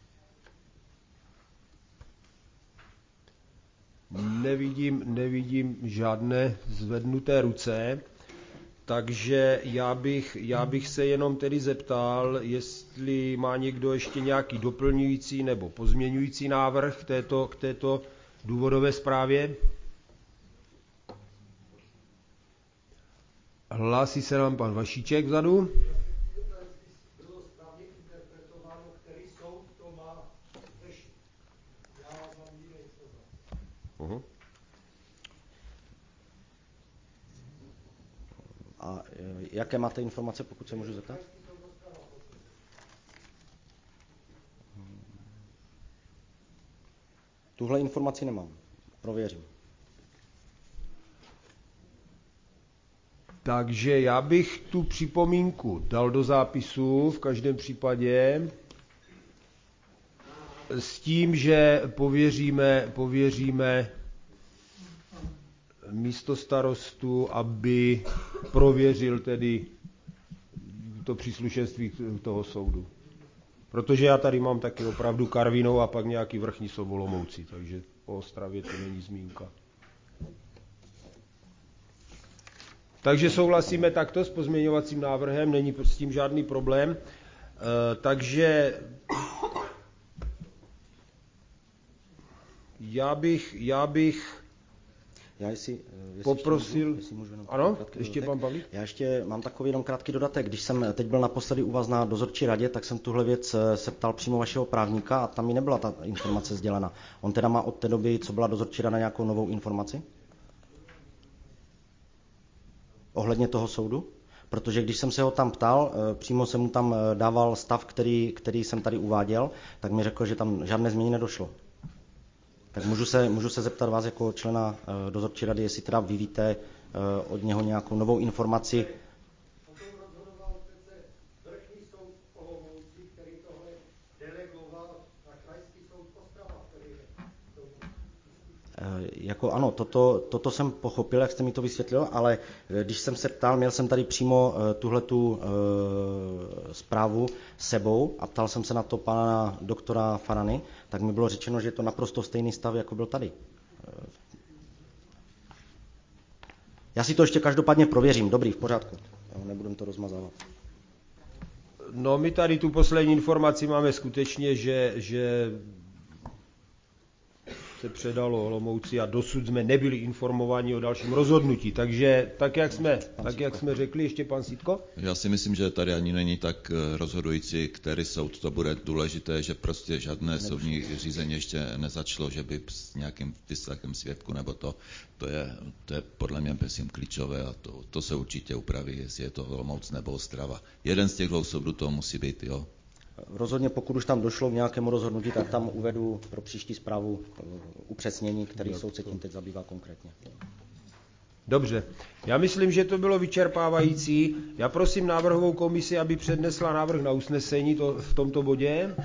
Nevidím, nevidím žádné zvednuté ruce, takže já bych, já bych se jenom tedy zeptal, jestli má někdo ještě nějaký doplňující nebo pozměňující návrh k této, k této důvodové zprávě. Hlásí se nám pan Vašíček vzadu. Uh-huh. A jaké máte informace, pokud se můžu zeptat? Tuhle informaci nemám. Prověřím. Takže já bych tu připomínku dal do zápisu v každém případě s tím, že pověříme, pověříme místostarostu, aby prověřil tedy to příslušenství toho soudu. Protože já tady mám taky opravdu Karvinou a pak nějaký Vrchní Soud v Olomouci, takže o Ostravě to není zmínka. Takže souhlasíme takto s pozměňovacím návrhem, není s tím žádný problém. E, takže já bych, já bych Já jestli, jestli poprosil... Můžu, jestli můžu ano, ještě pan Pavlík? Já ještě mám takový jenom krátký dodatek. Když jsem teď byl naposledy u vás na dozorčí radě, tak jsem tuhle věc se ptal přímo vašeho právníka a tam mi nebyla ta informace sdělena. On teda má od té doby, co byla dozorčí rada, nějakou novou informaci? Ohledně toho soudu? Protože když jsem se ho tam ptal, přímo jsem mu tam dával stav, který, který jsem tady uváděl, tak mi řekl, že tam žádné změny nedošlo. Tak můžu se, můžu se zeptat vás jako člena uh, dozorčí rady, jestli teda vy víte uh, od něho nějakou novou informaci. Jako ano, toto, toto jsem pochopil, jak jste mi to vysvětlil, ale když jsem se ptal, měl jsem tady přímo uh, tuhletu uh, zprávu sebou a ptal jsem se na to pana doktora Farany, tak mi bylo řečeno, že je to naprosto stejný stav, jako byl tady. Já si to ještě každopádně prověřím, dobrý, v pořádku, nebudem to rozmazávat. No my tady tu poslední informaci máme skutečně, že, že se předalo Olomouci a dosud jsme nebyli informováni o dalším rozhodnutí. Takže tak, jak jsme, tak, jak jsme řekli, ještě pan Sítko? Já si myslím, že tady ani není tak rozhodující, který soud to bude důležité, že prostě žádné soudní řízení ještě nezačalo, že by s nějakým vyslechem svědku nebo to, to je, to je podle mě bezím klíčové a to, to se určitě upraví, jestli je to Olomouc nebo Ostrava. Jeden z těch dvou soudů to musí být, jo. Rozhodně pokud už tam došlo k nějakému rozhodnutí, tak tam uvedu pro příští zprávu upřesnění, který soud se tím teď zabývá konkrétně. Dobře. Já myslím, že to bylo vyčerpávající. Já prosím návrhovou komisi, aby přednesla návrh na usnesení to, v tomto bodě.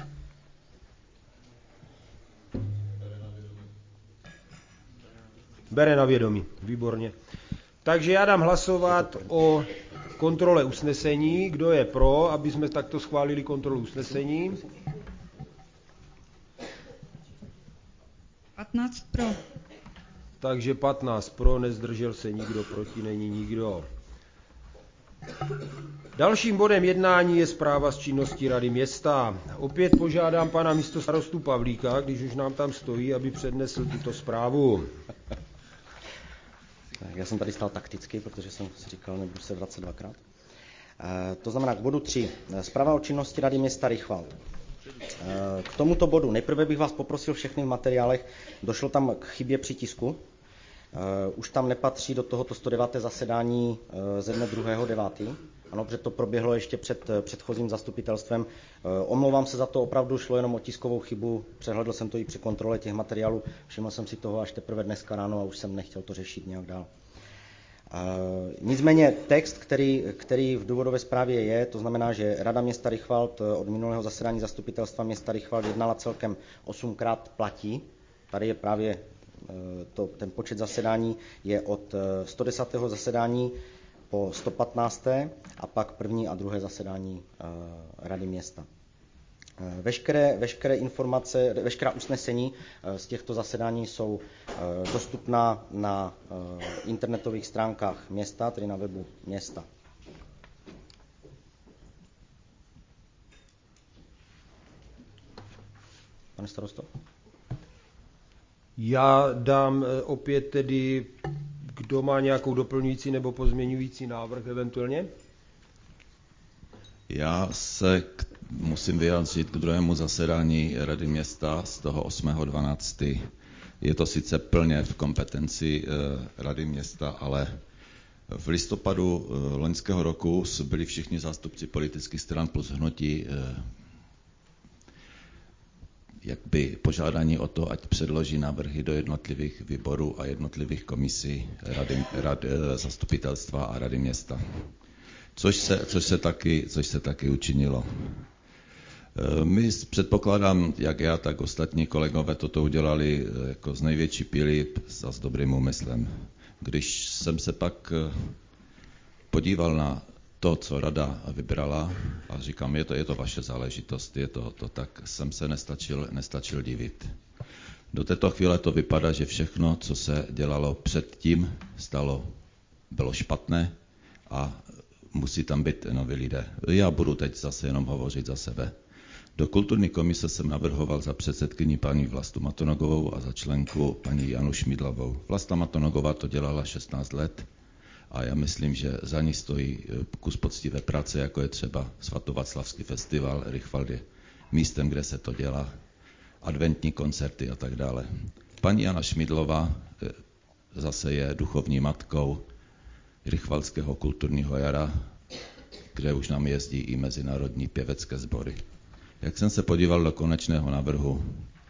Bere na vědomí. Výborně. Takže já dám hlasovat o kontrole usnesení. Kdo je pro, aby jsme takto schválili kontrolu usnesení? patnáct pro. Takže patnáct pro, nezdržel se nikdo, proti není nikdo. Dalším bodem jednání je zpráva z činnosti Rady města. Opět požádám pana místostarostu Pavlíka, když už nám tam stojí, aby přednesl tuto zprávu. Já jsem tady stál takticky, protože jsem si říkal, nebudu se vracet dvakrát. E, to znamená k bodu tři. Zpráva o činnosti Rady města Rychwald. E, k tomuto bodu nejprve bych vás poprosil všechny v materiálech. Došlo tam k chybě při tisku. E, už tam nepatří do tohoto sto deváté zasedání e, ze dne druhého devátého Ano, protože to proběhlo ještě před předchozím zastupitelstvem. E, omlouvám se za to, opravdu šlo jenom o tiskovou chybu. Přehledl jsem to i při kontrole těch materiálů. Všiml jsem si toho až teprve dneska ráno a už jsem nechtěl to řešit nějak dál. Uh, nicméně text, který, který v důvodové zprávě je, to znamená, že Rada města Rychwald od minulého zasedání zastupitelstva města Rychwald jednala celkem osmkrát, platí. Tady je právě uh, to, ten počet zasedání je od uh, sto desátého zasedání po sto patnácté a pak první a druhé zasedání uh, Rady města. Veškeré, veškeré informace, veškerá usnesení z těchto zasedání jsou dostupná na internetových stránkách města, tedy na webu města. Pane starosto? Já dám opět tedy, kdo má nějakou doplňující nebo pozměňující návrh eventuálně? Já se k, musím vyjádřit k druhému zasedání Rady města z toho osmého dvanáctého Je to sice plně v kompetenci e, Rady města, ale v listopadu e, loňského roku byli všichni zástupci politických stran plus hnutí e, jakby požádání o to, ať předloží návrhy do jednotlivých výborů a jednotlivých komisí rady, rad, e, zastupitelstva a Rady města. Což se, což, se taky, což se taky učinilo. My předpokládám, jak já, tak ostatní kolegové toto udělali jako z největší píly a s dobrým úmyslem. Když jsem se pak podíval na to, co Rada vybrala, a říkám, je to, je to vaše záležitost, je to, to tak jsem se nestačil, nestačil divit. Do této chvíle to vypadá, že všechno, co se dělalo předtím, stalo, bylo špatné. a musí tam být noví lidé. Já budu teď zase jenom hovořit za sebe. Do kulturní komise jsem navrhoval za předsedkyni paní Vlastu Matonogovou a za členku paní Janu Šmídlovou. Vlasta Matonogová to dělala šestnáct let a já myslím, že za ní stojí kus poctivé práce, jako je třeba Svatováclavský festival. Richwald je místem, kde se to dělá, adventní koncerty a tak dále. Paní Jana Šmídlová zase je duchovní matkou Richwaldského kulturního jara, kde už nám jezdí i mezinárodní pěvecké sbory. Jak jsem se podíval do konečného návrhu,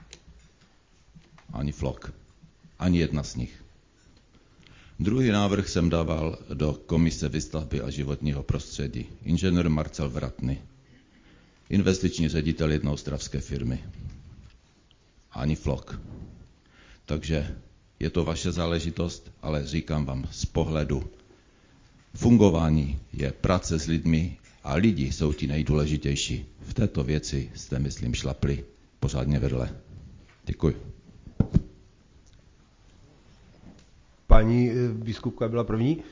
ani flok, ani jedna z nich. Druhý návrh jsem dával do komise výstavby a životního prostředí. Inženýr Marcel Vratny, investiční ředitel jedné ostravské firmy. Ani flok. Takže je to vaše záležitost, ale říkám vám, z pohledu fungování je práce s lidmi a lidi jsou ti nejdůležitější. V této věci jste, myslím, šlapli pořádně vedle. Děkuji. Paní biskupka byla první.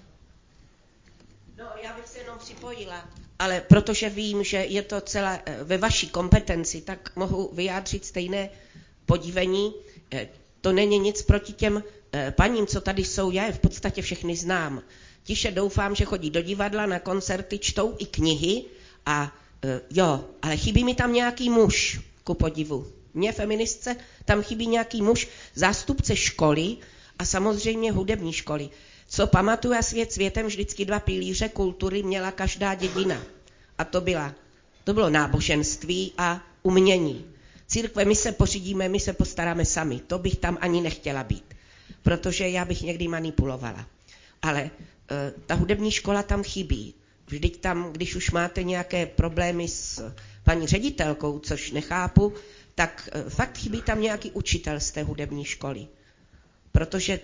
No, já bych se jenom připojila, ale protože vím, že je to celé ve vaší kompetenci, tak mohu vyjádřit stejné podívení. To není nic proti těm paním, co tady jsou, já je v podstatě všechny znám. Tiše doufám, že chodí do divadla, na koncerty, čtou i knihy a jo, ale chybí mi tam nějaký muž, ku podivu. Mně, feministce, tam chybí nějaký muž, zástupce školy a samozřejmě hudební školy. Co pamatuju a svět světem, vždycky dva pilíře kultury měla každá dědina. A to, byla, to bylo náboženství a umění. Církve my se pořídíme, my se postaráme sami. To bych tam ani nechtěla být, protože já bych někdy manipulovala. Ale e, ta hudební škola tam chybí. Vždyť tam, když už máte nějaké problémy s paní ředitelkou, což nechápu, tak e, fakt chybí tam nějaký učitel z té hudební školy. Protože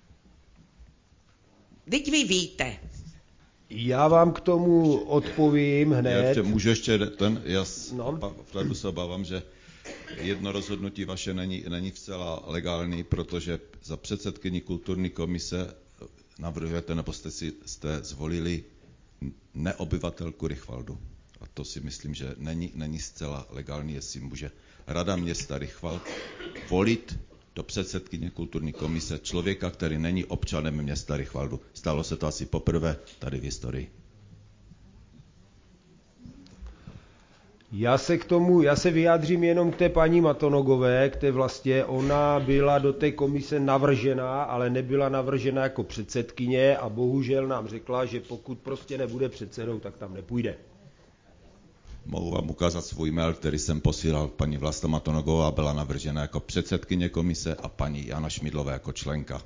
teď vy víte. Já vám k tomu odpovím hned. Já ještě, můžu ještě ten, já no. opravdu se obávám, že jedno rozhodnutí vaše není, není vcela legální, protože za předsedkyni kulturní komise navrhujete, nebo jste, si, jste zvolili neobyvatelku Richwaldu. A to si myslím, že není, není zcela legální, jestli může Rada města Richwald volit do předsedkyně kulturní komise člověka, který není občanem města Richwaldu. Stalo se to asi poprvé tady v historii. Já se k tomu, já se vyjádřím jenom k té paní Matonogové, k té vlastně, ona byla do té komise navržená, ale nebyla navržena jako předsedkyně a bohužel nám řekla, že pokud prostě nebude předsedou, tak tam nepůjde. Mohu vám ukázat svůj mail, který jsem posílal paní Vlasta Matonogová, byla navržena jako předsedkyně komise a paní Jana Šmídlová jako členka.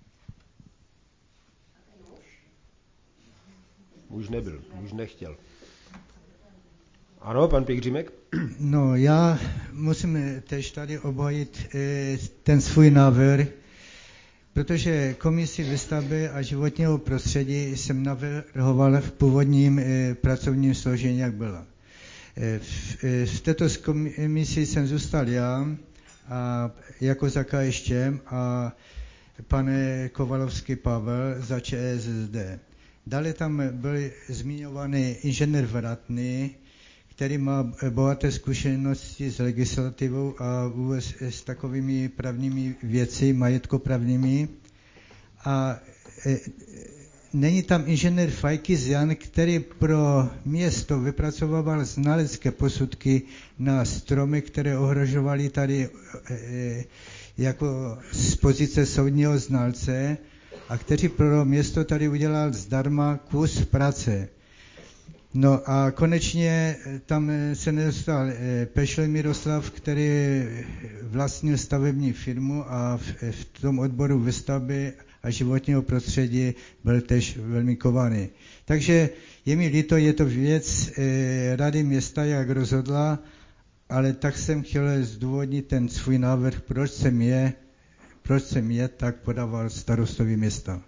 Muž nebyl, muž nechtěl. Ano, pan Pěkřímek? No, já musím tež tady obhajit e, ten svůj návrh, protože komisi výstavby a životního prostředí jsem navrhoval v původním e, pracovním složení, jak byla. E, v, e, v této komisi jsem zůstal já a jako za K S Č M a pan Kovalovský Pavel za Č S S D. Dále tam byl zmiňovaný inženýr Vratný, který má bohaté zkušenosti s legislativou a vůbec s takovými právními věci, majetkoprávními. A e, není tam inženýr Fajkis Jan, který pro město vypracovával znalecké posudky na stromy, které ohrožovaly tady e, jako z pozice soudního znalce a který pro město tady udělal zdarma kus práce. No a konečně tam se nedostal Pešl Miroslav, který vlastnil stavební firmu a v, v tom odboru výstavby a životního prostředí byl tež velmi kovaný. Takže je mi líto, je to věc eh, Rady města, jak rozhodla, ale tak jsem chtěl zdůvodnit ten svůj návrh, proč jsem je, proč jsem je tak podával starostovi města.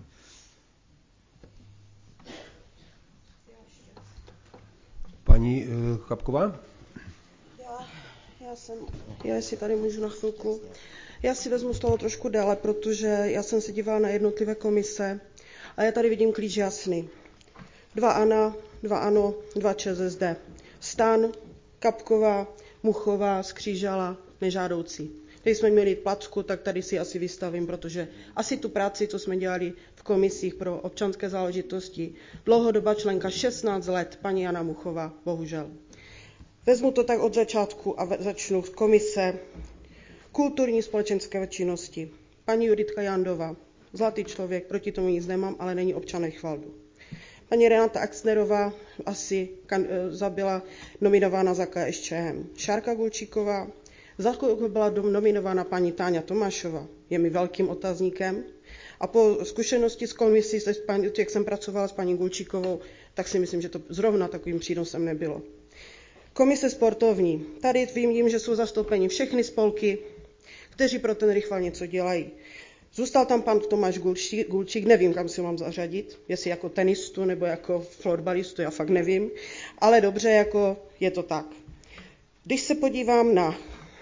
Paní Kapková? Já, já jsem, já jestli tady můžu na chvilku. Já si vezmu z toho trošku déle, protože já jsem se dívala na jednotlivé komise a já tady vidím klíč jasný. Dva ANA, dva ANO, dva ČSSD. Stan, Kapková, Muchová, Skřížala, nežádoucí. Když jsme měli placku, tak tady si asi vystavím, protože asi tu práci, co jsme dělali v komisích pro občanské záležitosti, dlouhodobá členka šestnáct let, paní Jana Muchová, bohužel. Vezmu to tak od začátku a začnu z komise kulturní společenské činnosti. Paní Juditka Jandová, zlatý člověk, proti tomu nic nemám, ale není občan Eichwaldu. Paní Renata Axnerová asi kan, zabila nominována za K S Č M. Šárka Gulčíková, za koho byla nominována paní Táňa Tomášová, je mi velkým otazníkem. A po zkušenosti s komisí, jak jsem pracovala s paní Gulčíkovou, tak si myslím, že to zrovna takovým přínosem nebylo. Komise sportovní. Tady vím, že jsou zastoupeni všechny spolky, kteří pro ten Rychval něco dělají. Zůstal tam pan Tomáš Gulčík, nevím, kam si mám zařadit, jestli jako tenistu nebo jako florbalistu, já fakt nevím, ale dobře, jako je to tak. Když se podívám na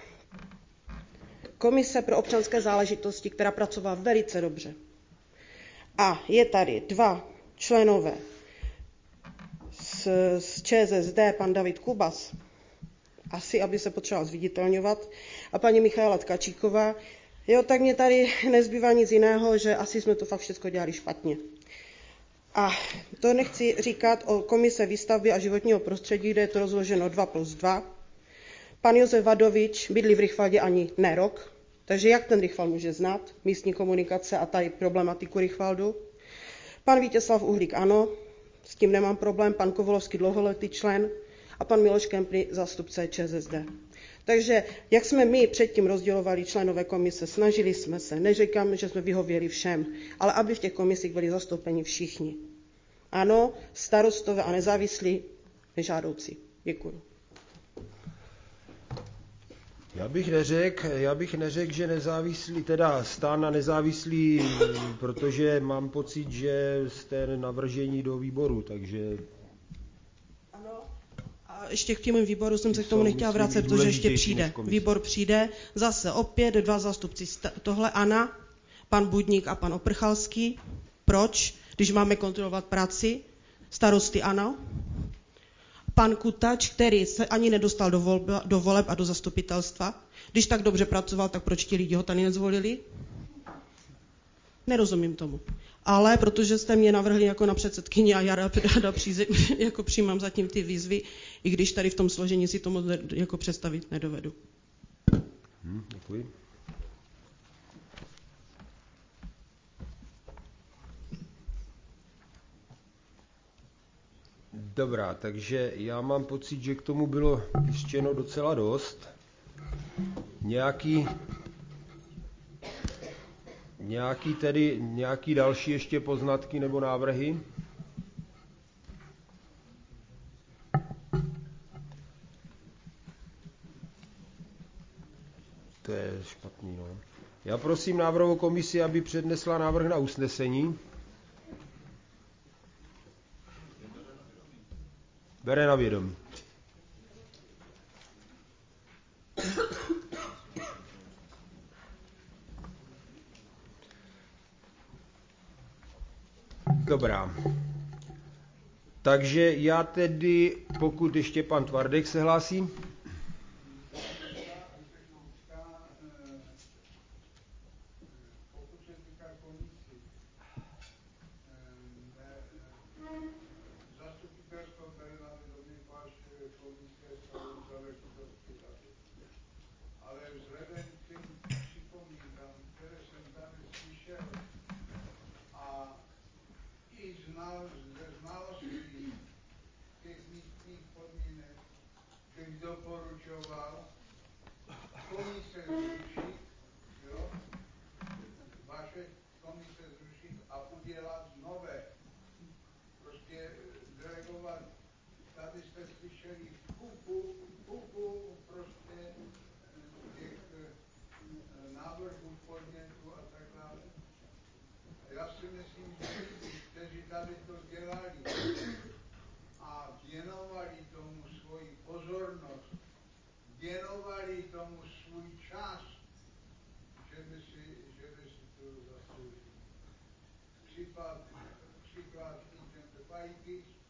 Komise pro občanské záležitosti, která pracovala velice dobře, a je tady dva členové z, z ČSSD, pan David Kubas, asi aby se potřeboval zviditelňovat, a paní Michaela Tkačíková, jo, tak mě tady nezbývá nic jiného, že asi jsme to fakt všechno dělali špatně. A to nechci říkat o komise výstavby a životního prostředí, kde je to rozloženo dva plus dva. Pan Josef Vadovič bydlí v Rychvaldě ani ne rok, takže jak ten Rychvald může znát místní komunikace a tady problematiku Rychvaldu? Pan Vítězslav Uhlík ano, s tím nemám problém, pan Kovolovský dlouholetý člen a pan Miloš Kempný zástupce ČSSD. Takže jak jsme my předtím rozdělovali členové komise, snažili jsme se, neříkám, že jsme vyhověli všem, ale aby v těch komisích byli zastoupeni všichni. Ano, starostové a nezávislí, nežádoucí. Děkuji. Já bych neřekl, já bych neřekl, že nezávislý, teda stán a nezávislý, protože mám pocit, že jste navržení do výboru, takže... Ano, a ještě k těm výboru jsem se k tomu nechtěla vracet, protože ještě přijde. Výbor přijde, zase opět dva zástupci, tohle Ana, pan Budník a pan Oprchalský. Proč? Když máme kontrolovat práci, starosty ano. Pan Kutač, který se ani nedostal do, volb, do voleb a do zastupitelstva. Když tak dobře pracoval, tak proč ti lidi ho tady nezvolili? Nerozumím tomu. Ale protože jste mě navrhli jako na předsedkyni a já ráda příze, jako přijímám zatím ty výzvy, i když tady v tom složení si to moc jako představit nedovedu. Hmm, děkuji. Dobrá, takže já mám pocit, že k tomu bylo vyřčeno docela dost. Nějaký, nějaký tedy, nějaký další ještě poznatky nebo návrhy? To je špatný, no. Já prosím návrhovou komisi, aby přednesla návrh na usnesení. Bere na vědomí. Dobrá. Takže já tedy, pokud ještě pan Tvardek se hlásí. Doporučoval komise zrušit, jo, vaše komise zrušit a udělat nové. Prostě delegovat, tady jste slyšeli kupu, kupu prostě těch návrhů, podnětů a tak dále. Já si myslím, že lidi, kteří tady to dělali a věnovali tomu svoji pozornost, věnovali tomu svůj čas, že by si, že by si to zasloužili. Příklad, příklad Inžente Pajky,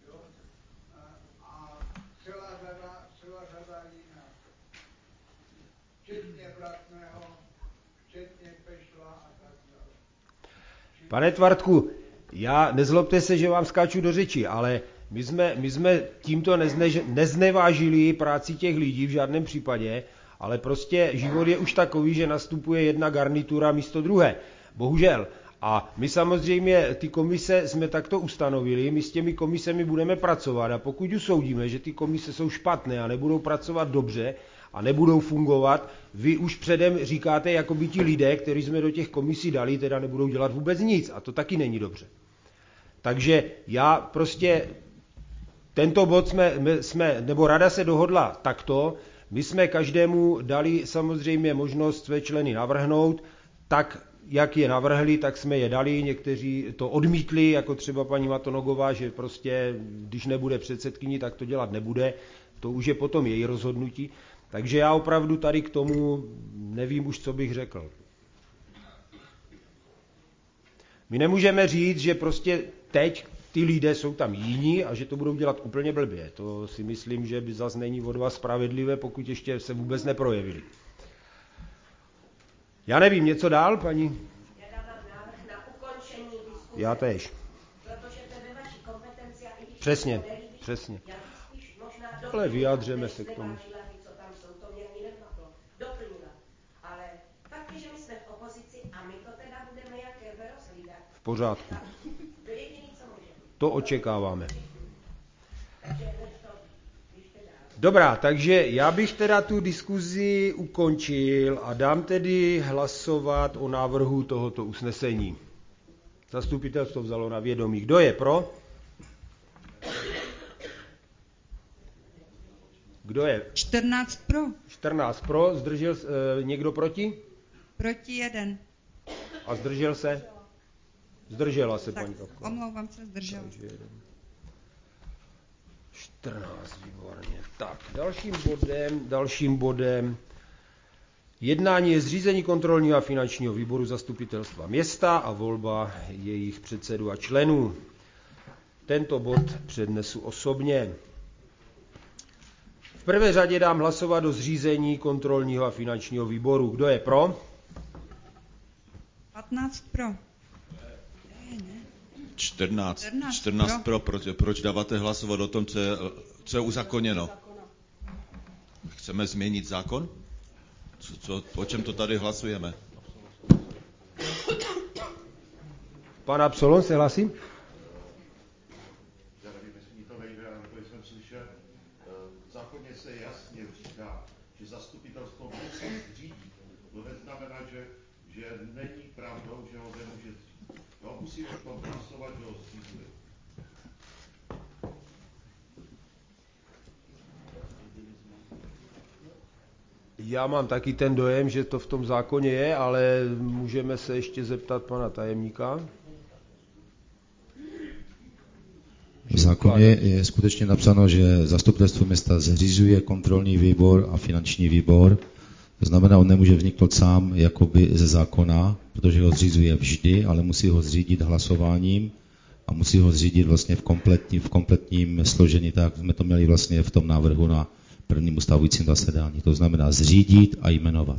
Jo? A celá řada, celá řada jiná. Včetně Blatného, včetně Pešla a tak dále. Pane Tvartku, já nezlobte se, že vám skáču do řeči, ale my jsme, my jsme tímto nezne, neznevážili práci těch lidí v žádném případě, ale prostě život je už takový, že nastupuje jedna garnitura místo druhé. Bohužel. A my samozřejmě ty komise jsme takto ustanovili, my s těmi komisemi budeme pracovat a pokud usoudíme, že ty komise jsou špatné a nebudou pracovat dobře a nebudou fungovat, vy už předem říkáte, jako by ti lidé, kteří jsme do těch komisí dali, teda nebudou dělat vůbec nic a to taky není dobře. Takže já prostě tento bod jsme, jsme, nebo rada se dohodla takto, my jsme každému dali samozřejmě možnost své členy navrhnout, tak jak je navrhli, tak jsme je dali, někteří to odmítli, jako třeba paní Matonogová, že prostě, když nebude předsedkyní, tak to dělat nebude, to už je potom její rozhodnutí, takže já opravdu tady k tomu nevím už, co bych řekl. My nemůžeme říct, že prostě teď ty lidé jsou tam jiní a že to budou dělat úplně blbě. To si myslím, že by zase není od vás spravedlivé, pokud ještě se vůbec neprojevili. Já nevím, něco dál, paní? Já dávám návrh na ukončení diskuse. Já též. Protože to je ve vaší kompetenci a i když Přesně, to nelíbí, přesně. já spíš možná Ale doplnila, vyjádřeme se k tomu. neznevážila ty, co tam jsou, to mě ani nenapadlo. Doplnila. Ale fakt je, že my jsme v opozici a my to teda budeme jak Kerberos hlídat. V pořádku. To je jediný, co můžeme. To očekáváme. Takže než to, když teda... Dobrá, takže já bych teda tu diskuzi ukončil a dám tedy hlasovat o návrhu tohoto usnesení. Zastupitelstvo vzalo na vědomí. Kdo je pro? Kdo je? čtrnáct pro. čtrnáct pro, zdržel se, e, někdo proti? Proti jeden. A zdržel se? Zdržela se, Tak, paní Kapková. omlouvám se, zdržela. čtrnáct, výborně. Tak, dalším bodem, dalším bodem jednání je zřízení kontrolního a finančního výboru zastupitelstva města a volba jejich předsedů a členů. Tento bod přednesu osobně. V prvé řadě dám hlasovat o zřízení kontrolního a finančního výboru. Kdo je pro? patnáct pro. čtrnáct, čtrnáct pro. Proč, proč dáváte hlasovat o tom, co je, co je uzakoněno? Chceme změnit zákon? Co, co, o čem to tady hlasujeme? Pan Absolon se hlasí? Já nevím, jestli mi to nejde, ale to jsem slyšel. V zákoně se jasně říká, že zastupitelstvo musí zřídit. To neznamená, že, že není pravdou, že ho nemůže zřídit. No, musí o tom hlasovat, že ho zřídili. Já mám taky ten dojem, že to v tom zákoně je, ale můžeme se ještě zeptat pana tajemníka. V zákoně je skutečně napsáno, že zastupitelstvo města zřizuje kontrolní výbor a finanční výbor. To znamená, on nemůže vzniknout sám jakoby ze zákona, protože ho zřizuje vždy, ale musí ho zřídit hlasováním a musí ho zřídit vlastně v kompletním, v kompletním složení, tak jak jsme to měli vlastně v tom návrhu na prvním ustavujícím zasedání. To znamená zřídit a jmenovat.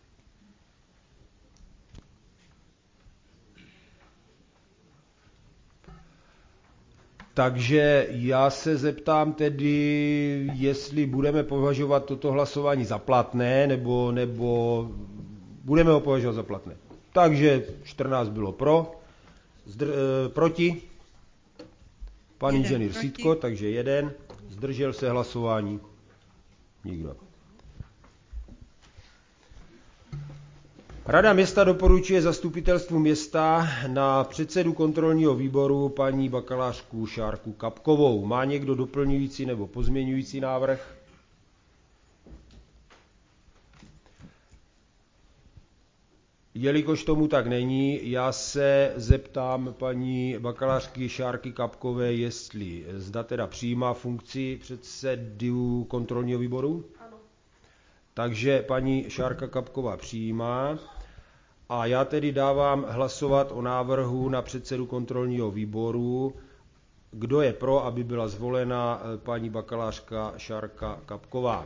Takže já se zeptám tedy, jestli budeme považovat toto hlasování za platné, nebo, nebo budeme ho považovat za platné. Takže čtrnáct bylo pro, zdr, e, proti, pan jeden inženýr proti. Sítko, takže jeden, zdržel se hlasování, nikdo. Rada města doporučuje zastupitelstvu města na předsedu kontrolního výboru paní bakalářku Šárku Kapkovou. Má někdo doplňující nebo pozměňující návrh? Jelikož tomu tak není, já se zeptám paní bakalářky Šárky Kapkové, jestli zda teda přijímá funkci předsedu kontrolního výboru. Ano. Takže paní Šárka Kapková přijímá a já tedy dávám hlasovat o návrhu na předsedu kontrolního výboru Kdo je pro, aby byla zvolena paní bakalářka Šárka Kapková?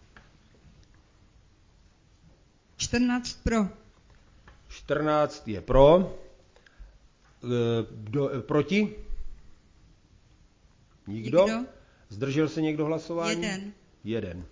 čtrnáct pro. čtrnáct je pro. Kdo, proti? Nikdo? Nikdo? Zdržel se někdo hlasování? Jeden. Jeden.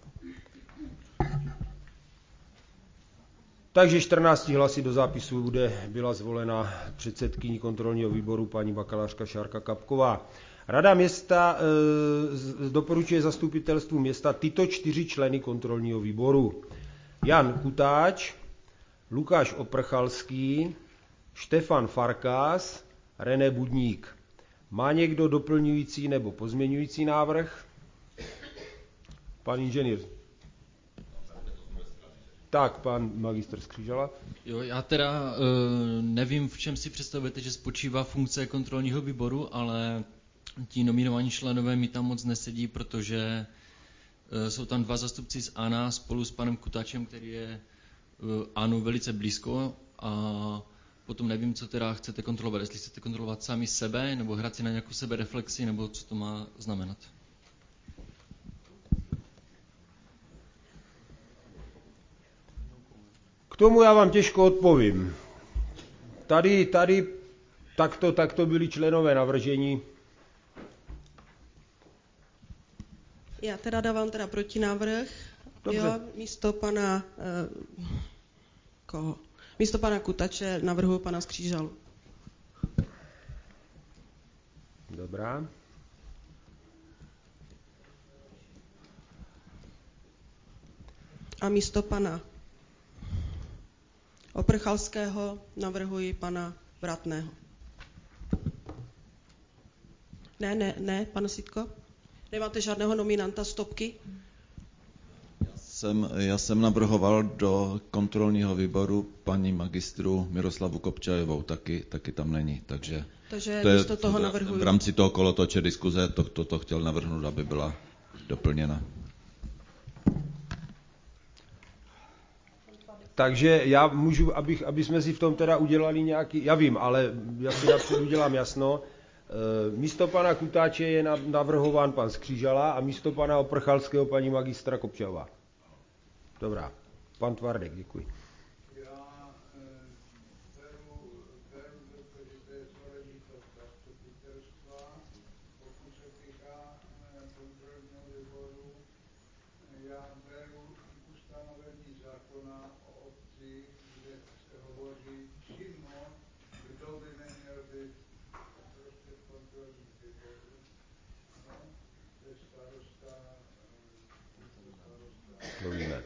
Takže čtrnácti hlasy do zápisu bude, byla zvolena předsedkyní kontrolního výboru paní bakalářka Šárka Kapková. Rada města e, doporučuje zastupitelstvu města tyto čtyři členy kontrolního výboru. Jan Kutáč, Lukáš Oprchalský, Štefan Farkas, René Budník. Má někdo doplňující nebo pozměňující návrh? Pan inženýr. Tak, pan magistr Skřížala. Jo, já teda uh, nevím, v čem si představujete, že spočívá funkce kontrolního výboru, ale ti nominovaní členové mi tam moc nesedí, protože uh, jsou tam dva zastupci z ANA spolu s panem Kutáčem, který je uh, ANU velice blízko, a potom nevím, co teda chcete kontrolovat. Jestli chcete kontrolovat sami sebe, nebo hrát si na nějakou sebereflexi, nebo co to má znamenat. K tomu já vám těžko odpovím. Tady, tady takto, takto byli členové navržení. Já teda dávám teda protinávrh. Dobře. Jo, místo pana eh, koho? Místo pana Kutače navrhuji pana Skřížalu. Dobrá. A místo pana Oprchalského navrhuji pana Vratného. Ne, ne, ne, pane Sitko? Nemáte žádného nominanta stopky? Jsem, já jsem navrhoval do kontrolního výboru paní magistru Miroslavu Kopčajovou, taky, taky tam není, takže, takže to je, místo toho navrhuji. V rámci toho kolotoče diskuze to, to, to chtěl navrhnout, aby byla doplněna. Takže já můžu, abych, aby jsme si v tom teda udělali nějaký, já vím, ale já si napřed udělám jasno. E, místo pana Kutáče je navrhován pan Skřížala a místo pana Oprchalského paní magistra Kopčová. Dobrá. Pan Tvardek, děkuji. Já beru, beru do toho, že to je zvolení toho zastupitelstva. Pokud se týká kontrolního výboru, já beru ustanovení zákona o obcích, kde se hovoří přímo, kdo by neměl být prostě v kontrolním výboru. No, to je starosta, starosta. To víme.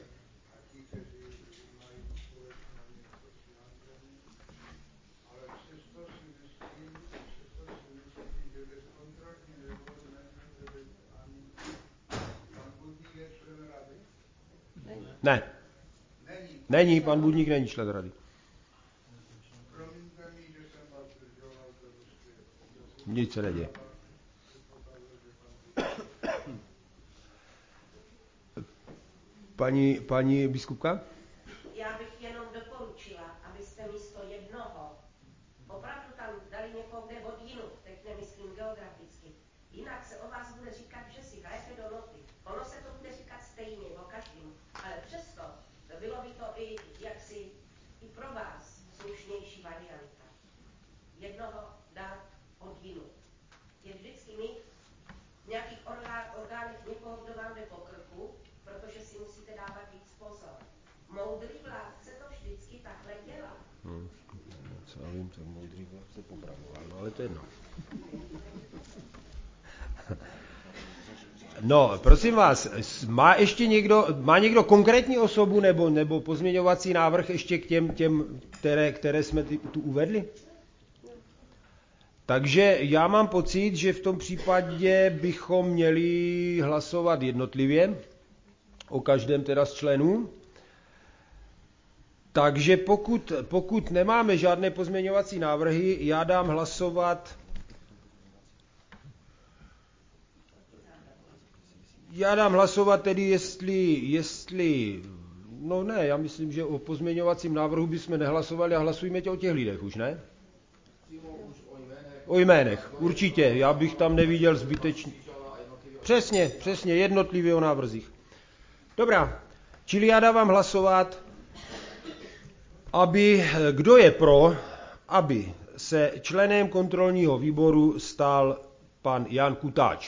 Ne. Není, pan Budník není člen rady. Nic se neděje. Paní, paní biskupka? Já bych jenom doporučila, abyste místo jednoho opravdu tam dali někoho kde odjinut, teď nemyslím geograficky. Jinak se o vás bude říkat, že si hrajete do noty. Ono se to bude říkat stejně o každém, ale přesto bylo by to i jaksi i pro vás slušnější varianta. Jednoho dát odjinut. Je vždycky mít v nějakých orgánech někoho, kdo vám jde po krku, protože si musíte dávat víc pozor. Moudrý vládce to vždycky takhle dělá. Hmm. Co já vím, tak moudrý vládce popravoval, no ale to je jedno. No, prosím vás, má ještě někdo, má někdo konkrétní osobu nebo, nebo pozměňovací návrh ještě k těm, těm které, které jsme ty, tu uvedli? Takže já mám pocit, že v tom případě bychom měli hlasovat jednotlivě o každém teda z členů. Takže pokud, pokud nemáme žádné pozměňovací návrhy, já dám hlasovat. Já dám hlasovat tedy, jestli, jestli, no ne, já myslím, že o pozměňovacím návrhu bychom nehlasovali a hlasujeme tě o těch lidech už, ne? Přímo už o jménech O jménech, určitě. Já bych tam neviděl zbytečně. Přesně, přesně, jednotlivě o návrzích. Dobrá, čili já dávám hlasovat, aby, kdo je pro, aby se členem kontrolního výboru stal pan Jan Kutáč.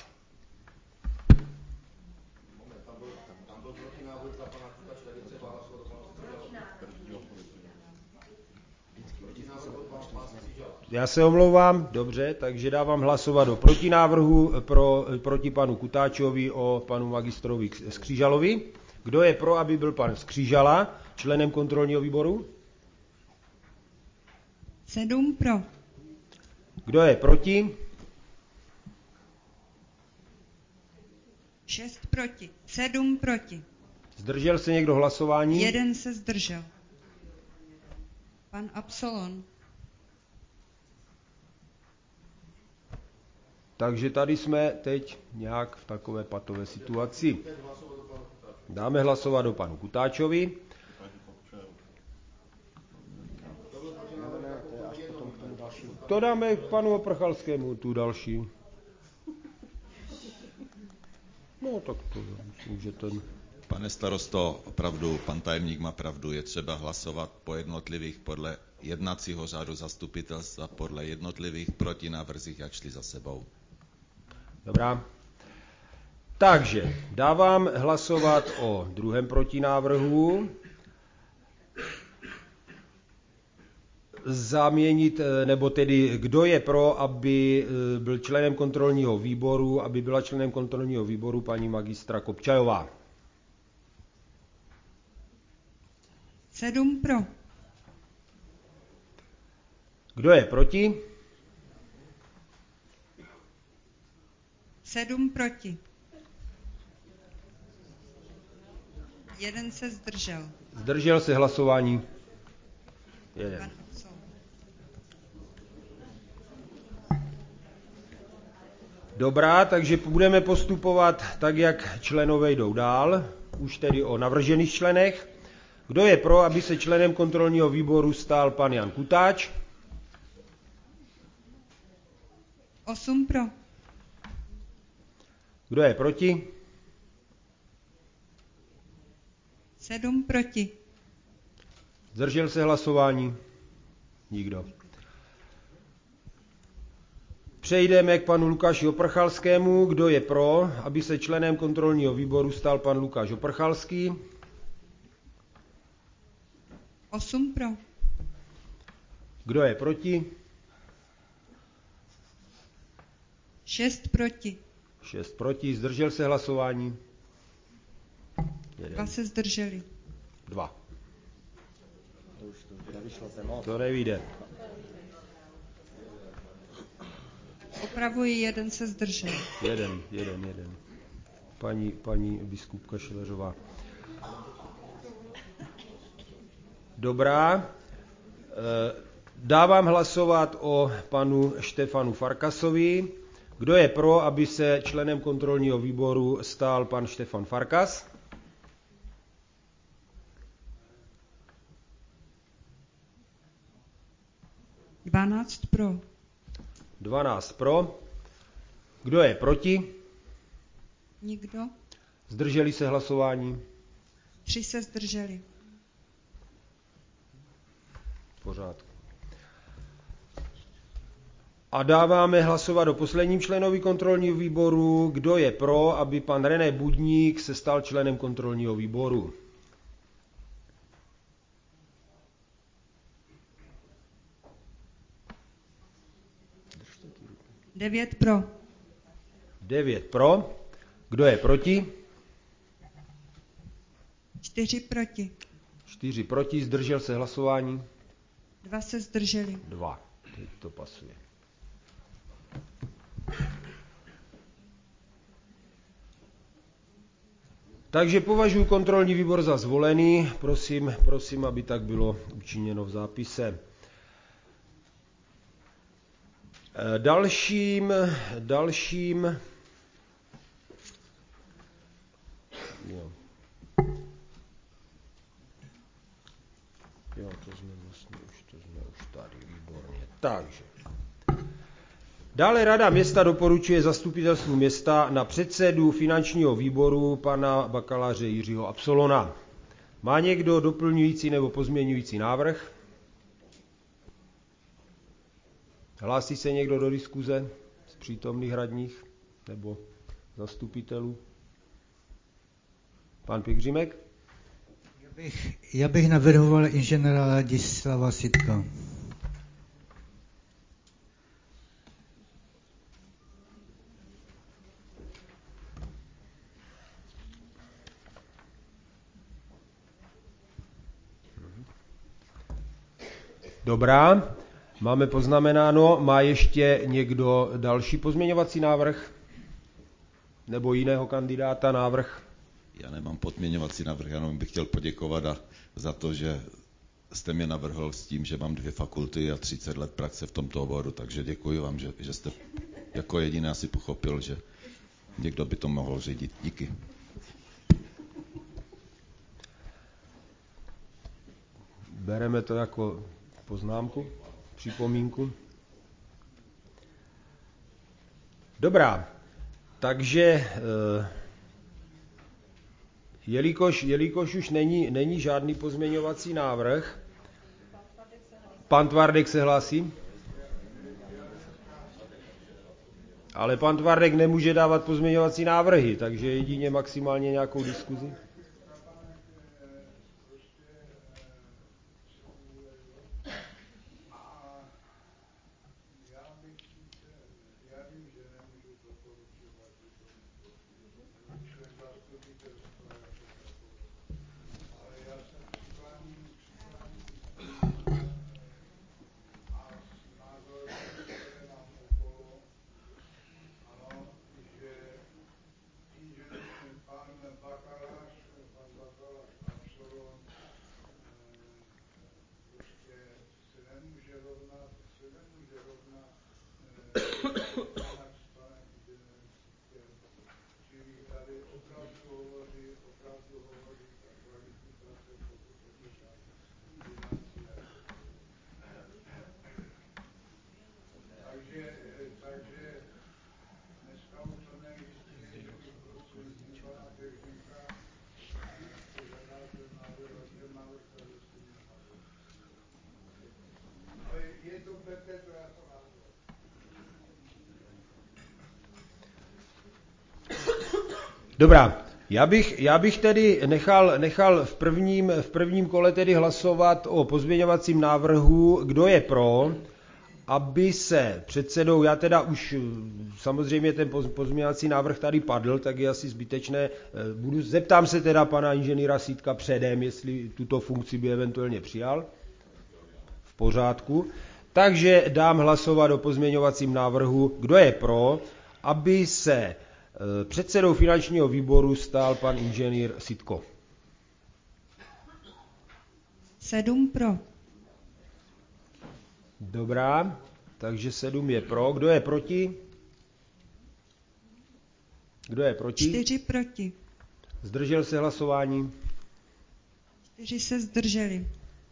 Já se omlouvám, dobře, takže dávám hlasovat o protinávrhu pro, proti panu Kutáčovi o panu magistrovi Skřížalovi. Kdo je pro, aby byl pan Skřížala členem kontrolního výboru? Sedm pro. Kdo je proti? Šest proti. Sedm proti. Zdržel se někdo hlasování? Jeden se zdržel. Pan Absolon. Takže tady jsme teď nějak v takové patové situaci. Dáme hlasovat o panu Kutáčovi. To dáme panu Oprchalskému, tu další. No tak to myslím, že ten... Pane starosto, opravdu, pan tajemník má pravdu, je třeba hlasovat po jednotlivých podle jednacího řádu zastupitelstva, podle jednotlivých protinávrzích, jak šli za sebou. Dobrá. Takže dávám hlasovat o druhém protinávrhu. Zaměnit, nebo tedy kdo je pro, aby byl členem kontrolního výboru, aby byla členem kontrolního výboru paní magistra Kopčajová. Sedm pro. Kdo je proti? Sedm proti. Jeden se zdržel. Zdržel se hlasování. Jeden. Dobrá, takže budeme postupovat tak, jak členové jdou dál, už tedy o navržených členech. Kdo je pro, aby se členem kontrolního výboru stal pan Jan Kutáč? Osm pro. Kdo je proti? Sedm proti. Zdržel se hlasování? Nikdo. Přejdeme k panu Lukáši Oprchalskému. Kdo je pro, aby se členem kontrolního výboru stal pan Lukáš Oprchalský? Osm pro. Kdo je proti? Šest proti. Šest proti. Zdržel se hlasování? Jeden. Dva se zdrželi. Dva. To už to nevyšlo, to je moc. To nevíde. Opravuji, jeden se zdržel. Jeden, jeden, jeden. Paní, paní biskupka Šileřová. Dobrá. Dávám hlasovat o panu Štefanu Farkasovi. Kdo je pro, aby se členem kontrolního výboru stal pan Štefan Farkas? Dvanáct pro. Dvanáct pro. Kdo je proti? Nikdo. Zdrželi se hlasování? Tři se zdrželi. V pořádku. A dáváme hlasovat o posledním členovi kontrolního výboru. Kdo je pro, aby pan René Budník se stal členem kontrolního výboru? Devět pro. Devět pro. Kdo je proti? Čtyři proti. Čtyři proti. Zdržel se hlasování? Dva se zdrželi. Dva. Teď to pasuje. Takže považuji kontrolní výbor za zvolený. Prosím, prosím, aby tak bylo učiněno v zápise. Dalším, dalším, jo. Jo, to jsme vlastně už, to jsme už tady, výborně. Takže, Dále Rada města doporučuje zastupitelstvu města na předsedu finančního výboru pana bakaláře Jiřího Absolona. Má někdo doplňující nebo pozměňující návrh? Hlásí se někdo do diskuze z přítomných radních nebo zastupitelů? Pan Pěkřímek? Já bych, já bych navrhoval inženýra Ladislava Sitka. Dobrá, máme poznamenáno. Má ještě někdo další pozměňovací návrh? Nebo jiného kandidáta návrh? Já nemám podměňovací návrh, jenom bych chtěl poděkovat a za to, že jste mě navrhl s tím, že mám dvě fakulty a třicet let praxe v tomto oboru, takže děkuji vám, že, že jste jako jediný asi pochopil, že někdo by to mohl řídit. Díky. Bereme to jako poznámku, připomínku. Dobrá, takže jelikož, jelikož už není, není žádný pozměňovací návrh, pan Tvardek se hlásí? Ale pan Tvardek nemůže dávat pozměňovací návrhy, takže jedině maximálně nějakou diskuzi. Dobrá, já bych, já bych tedy nechal, nechal v, prvním, v prvním kole tedy hlasovat o pozměňovacím návrhu, kdo je pro, aby se předsedou, já teda už samozřejmě ten pozměňovací návrh tady padl, tak je asi zbytečné, budu, zeptám se teda pana inženýra Sítka předem, jestli tuto funkci by eventuálně přijal. V pořádku. Takže dám hlasovat o pozměňovacím návrhu, kdo je pro, aby se předsedou finančního výboru stal pan inženýr Sitko. Sedm pro. Dobrá, takže sedm je pro. Kdo je proti? Kdo je proti? Čtyři proti. Zdržel se hlasování? Čtyři se zdrželi.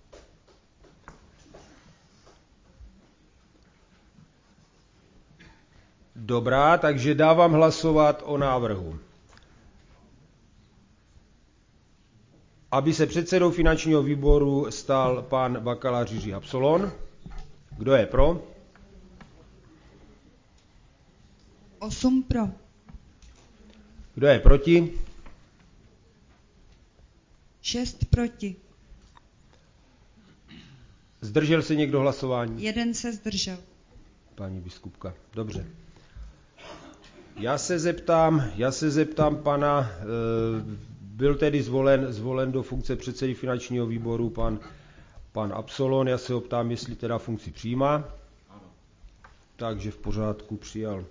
Dobrá, takže dávám hlasovat o návrhu. Aby se předsedou finančního výboru stal pan bakalář Jiří Absolon. Kdo je pro? Osm pro. Kdo je proti? Šest proti. Zdržel se někdo hlasování? Jeden se zdržel. Paní biskupka. Dobře. Já se zeptám, já se zeptám pana, e, byl tedy zvolen, zvolen do funkce předsedy finančního výboru pan, pan Absolon, já se ho ptám, jestli teda funkci přijímá. Takže v pořádku, přijal.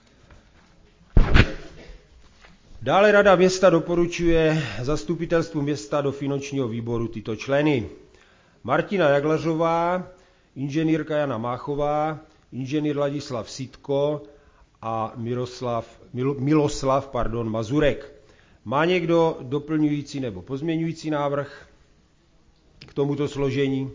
Dále Rada města doporučuje zastupitelstvu města do finančního výboru tyto členy. Martina Jaglařová, inženýrka Jana Máchová, inženýr Ladislav Sitko a Miroslav, Mil, Miloslav pardon, Mazurek. Má někdo doplňující nebo pozměňující návrh k tomuto složení?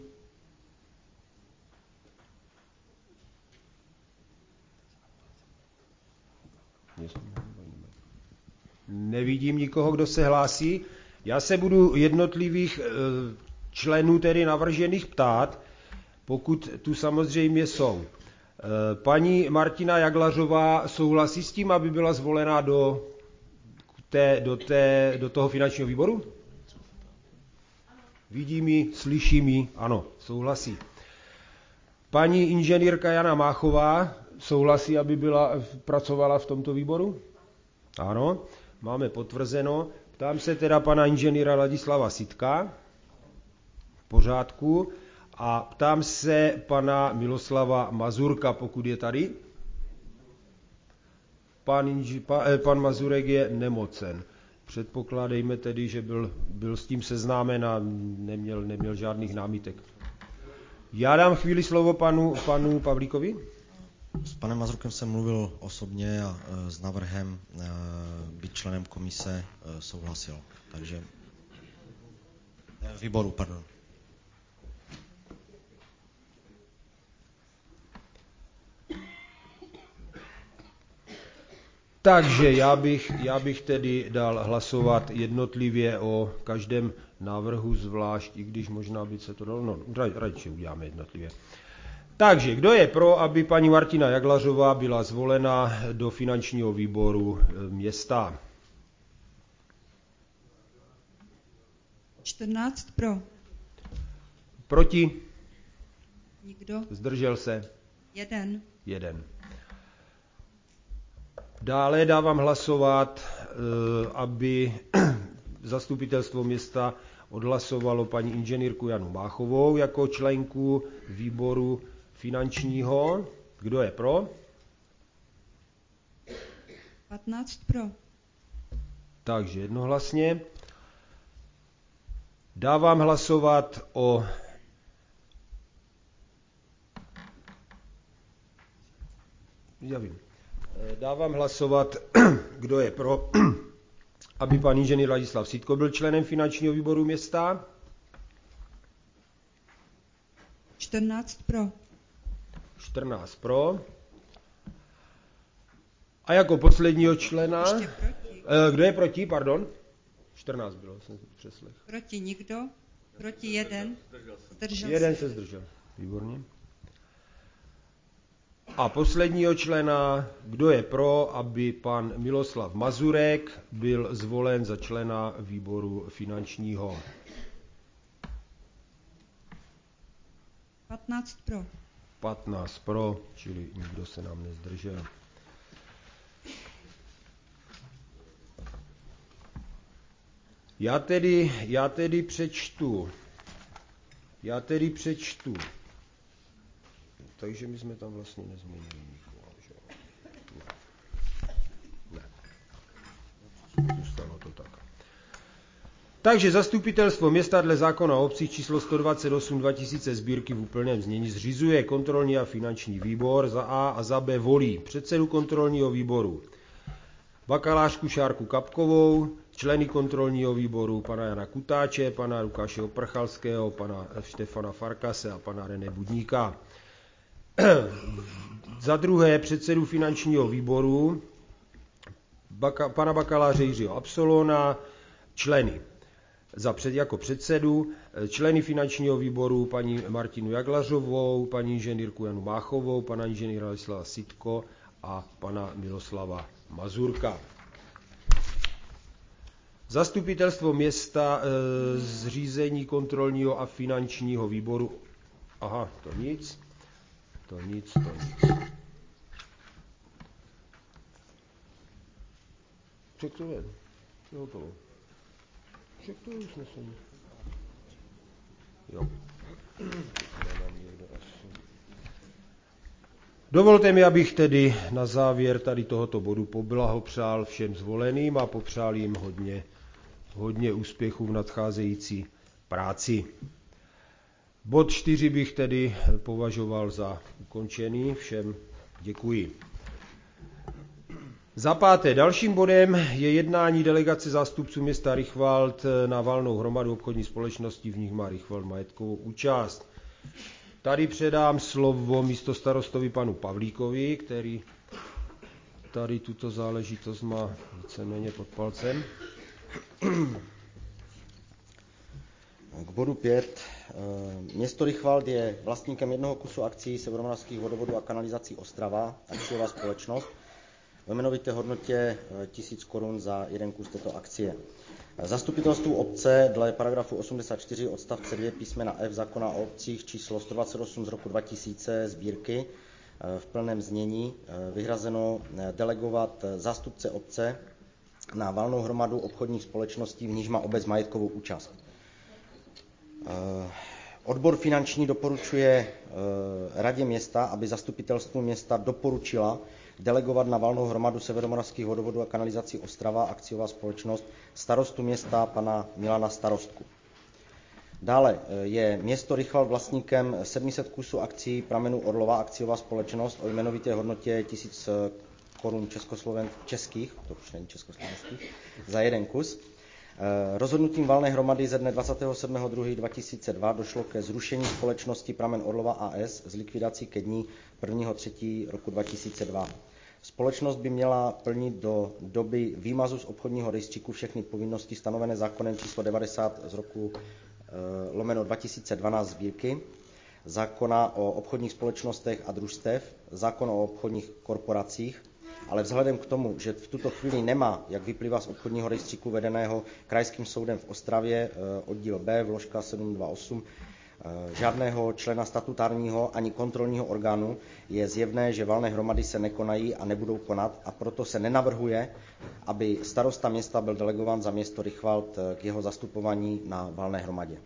Nevidím nikoho, kdo se hlásí. Já se budu jednotlivých členů tedy navržených ptát, pokud tu samozřejmě jsou. Paní Martina Jaglařová souhlasí s tím, aby byla zvolena do, té, do, té, do toho finančního výboru? Vidím ji, slyším ji, ano, souhlasí. Paní inženýrka Jana Máchová souhlasí, aby byla, pracovala v tomto výboru? Ano, máme potvrzeno. Ptám se teda pana inženýra Ladislava Sitka. V pořádku. A ptám se pana Miloslava Mazurka, pokud je tady. Pan, inži, pa, eh, pan Mazurek je nemocen. Předpokládejme tedy, že byl, byl s tím seznámen a neměl, neměl žádných námitek. Já dám chvíli slovo panu, panu Pavlíkovi. S panem Mazurkem jsem mluvil osobně a e, s návrhem e, být členem komise e, souhlasil. Takže e, výboru, pardon. Takže já bych, já bych tedy dal hlasovat jednotlivě o každém návrhu zvlášť, i když možná by se to dalo, no radši uděláme jednotlivě. Takže kdo je pro, aby paní Martina Jaglařová byla zvolena do finančního výboru města? čtrnáct pro. Proti? Nikdo. Zdržel se? Jeden. Jeden. Dále dávám hlasovat, aby zastupitelstvo města odhlasovalo paní inženýrku Janu Máchovou jako členku výboru finančního. Kdo je pro? patnáct pro. Takže jednohlasně. Dávám hlasovat o Já vím. Dávám hlasovat, kdo je pro, aby pan inženýr Ladislav Sitko byl členem finančního výboru města. čtrnáct pro. čtrnáct pro. A jako posledního člena... Kdo je proti, pardon? čtrnáct bylo, jsem to přeslech. Proti nikdo, proti jeden. Zdržel jeden se. se zdržel, výborně. A posledního člena, kdo je pro, aby pan Miloslav Mazurek byl zvolen za člena výboru finančního? patnáct pro. patnáct pro, čili nikdo se nám nezdržel. Já tedy, já tedy přečtu, já tedy přečtu, takže my jsme tam vlastně nezměnili nikoho, že? Ne. Ne. Zůstalo to tak. Takže zastupitelstvo města dle zákona o obcích číslo sto dvacet osm dva tisíce sbírky v úplném znění zřizuje kontrolní a finanční výbor, za A a za B volí předsedu kontrolního výboru bakalářku Šárku Kapkovou, členy kontrolního výboru pana Jana Kutáče, pana Lukáše Oprchalského, pana Štefana Farkase a pana René Budníka. Za druhé předsedu finančního výboru baka, pana bakaláře Jiřího Absolona, členy za před, jako předsedu, členy finančního výboru paní Martinu Jaglařovou, paní inženýrku Janu Máchovou, pana inženýra Ladislava Sitko a pana Miloslava Mazurka. Zastupitelstvo města e, zřízení kontrolního a finančního výboru. Aha, to nic. To nic, to nic. Však to je. Je hotovo. Však to je usnesení. Jo. Dovolte mi, abych tedy na závěr tady tohoto bodu poblahopřál všem zvoleným a popřál jim hodně, hodně úspěchů v nadcházející práci. Bod čtyři bych tedy považoval za ukončený. Všem děkuji. Za páté, dalším bodem je jednání delegace zástupců města Rychwald na valnou hromadu obchodní společnosti, v nich má Rychwald majetkovou účast. Tady předám slovo místostarostovi panu Pavlíkovi, který tady tuto záležitost má víceméně pod palcem. K bodu pět. Město Rychvald je vlastníkem jednoho kusu akcií Severomoravských vodovodů a kanalizací Ostrava, akciová společnost, v jmenovité hodnotě tisíc korun za jeden kus této akcie. Zastupitelstvu obce dle paragrafu osmdesát čtyři odstavce dva písmena F zákona o obcích číslo sto dvacet osm z roku dva tisíce sbírky v plném znění vyhrazeno delegovat zástupce obce na valnou hromadu obchodních společností, v níž má obec majetkovou účast. Odbor finanční doporučuje radě města, aby zastupitelstvu města doporučila delegovat na valnou hromadu Severomoravských vodovodů a kanalizací Ostrava, akciová společnost, starostu města pana Milana Starostku. Dále je město Rychvald vlastníkem sedm set kusů akcií Pramenu Orlova, akciová společnost o jmenovité hodnotě tisíc korun českosloven, českých, to už není československých, za jeden kus. Rozhodnutím valné hromady ze dne dvacátého sedmého druhého dva tisíce dva došlo ke zrušení společnosti Pramen Orlova A S s likvidací ke dní prvního třetího roku dva tisíce dva. Společnost by měla plnit do doby výmazu z obchodního rejstříku všechny povinnosti stanovené zákonem číslo devadesát z roku lomeno dva tisíce dvanáct sbírky, zákona o obchodních společnostech a družstev, zákon o obchodních korporacích, ale vzhledem k tomu, že v tuto chvíli nemá, jak vyplývá z obchodního rejstříku vedeného Krajským soudem v Ostravě, oddíl B, vložka sedm dvacet osm, žádného člena statutárního ani kontrolního orgánu, je zjevné, že valné hromady se nekonají a nebudou konat, a proto se nenavrhuje, aby starosta města byl delegován za město Rychvald k jeho zastupování na valné hromadě.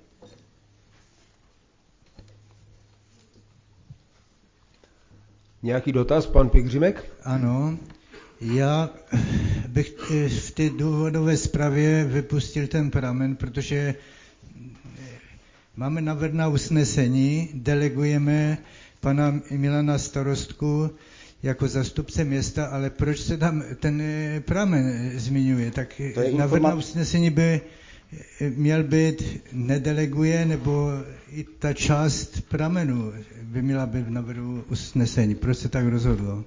Nějaký dotaz, pan Pěkřímek? Ano, já bych v té důvodové zprávě vypustil ten pramen, protože máme navrhnuté usnesení, delegujeme pana Milana Starostku jako zastupce města, ale proč se tam ten pramen zmiňuje? Tak navrhnuté usnesení by měl být nedeleguje, nebo i ta část pramenu by měla být v návrhu usnesení. Proč se tak rozhodlo?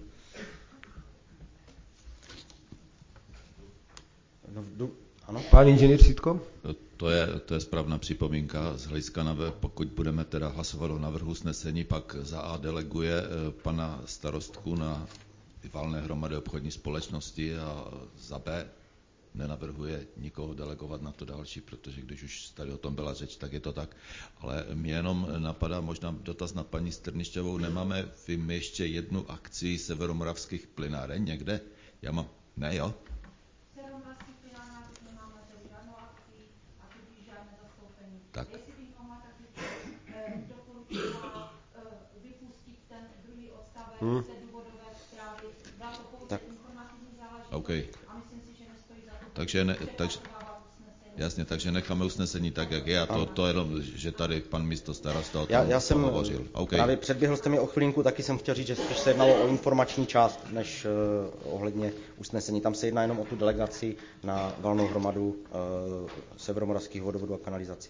Ano. Pán inženýr Sítko? To je, to je správná připomínka. Z hlediska, pokud budeme teda hlasovat o návrhu usnesení, pak za A deleguje pana starostku na valné hromady obchodní společnosti a za B nenavrhuje nikoho delegovat na to další, protože když už tady o tom byla řeč, tak je to tak. Ale mě jenom napadá možná dotaz na paní Strnišťovou. Nemáme my ještě jednu akci severomoravských plynáren někde? Já mám, ne jo? Severomoravských plynáren nemáme tedy žádnou akci a tudíž žádné zastoupení. Tak. Jestli bych mohla, tak bych doporučila vypustit ten druhý odstavec hmm. té důvodové zprávy. Byla to pouze informativní záležitost. Okay. A myslím si, že nestojí za to. Takže, ne, takže, jasně, takže necháme usnesení tak, jak je, a to, to jenom, že tady pan místo starosta o tom já, já jsem hovořil. Okay. Právě předběhl jste mi o chvilinku, taky jsem chtěl říct, že spíš se jednalo o informační část, než uh, ohledně usnesení. Tam se jedná jenom o tu delegaci na valnou hromadu uh, severomoravských vodovodů a kanalizací.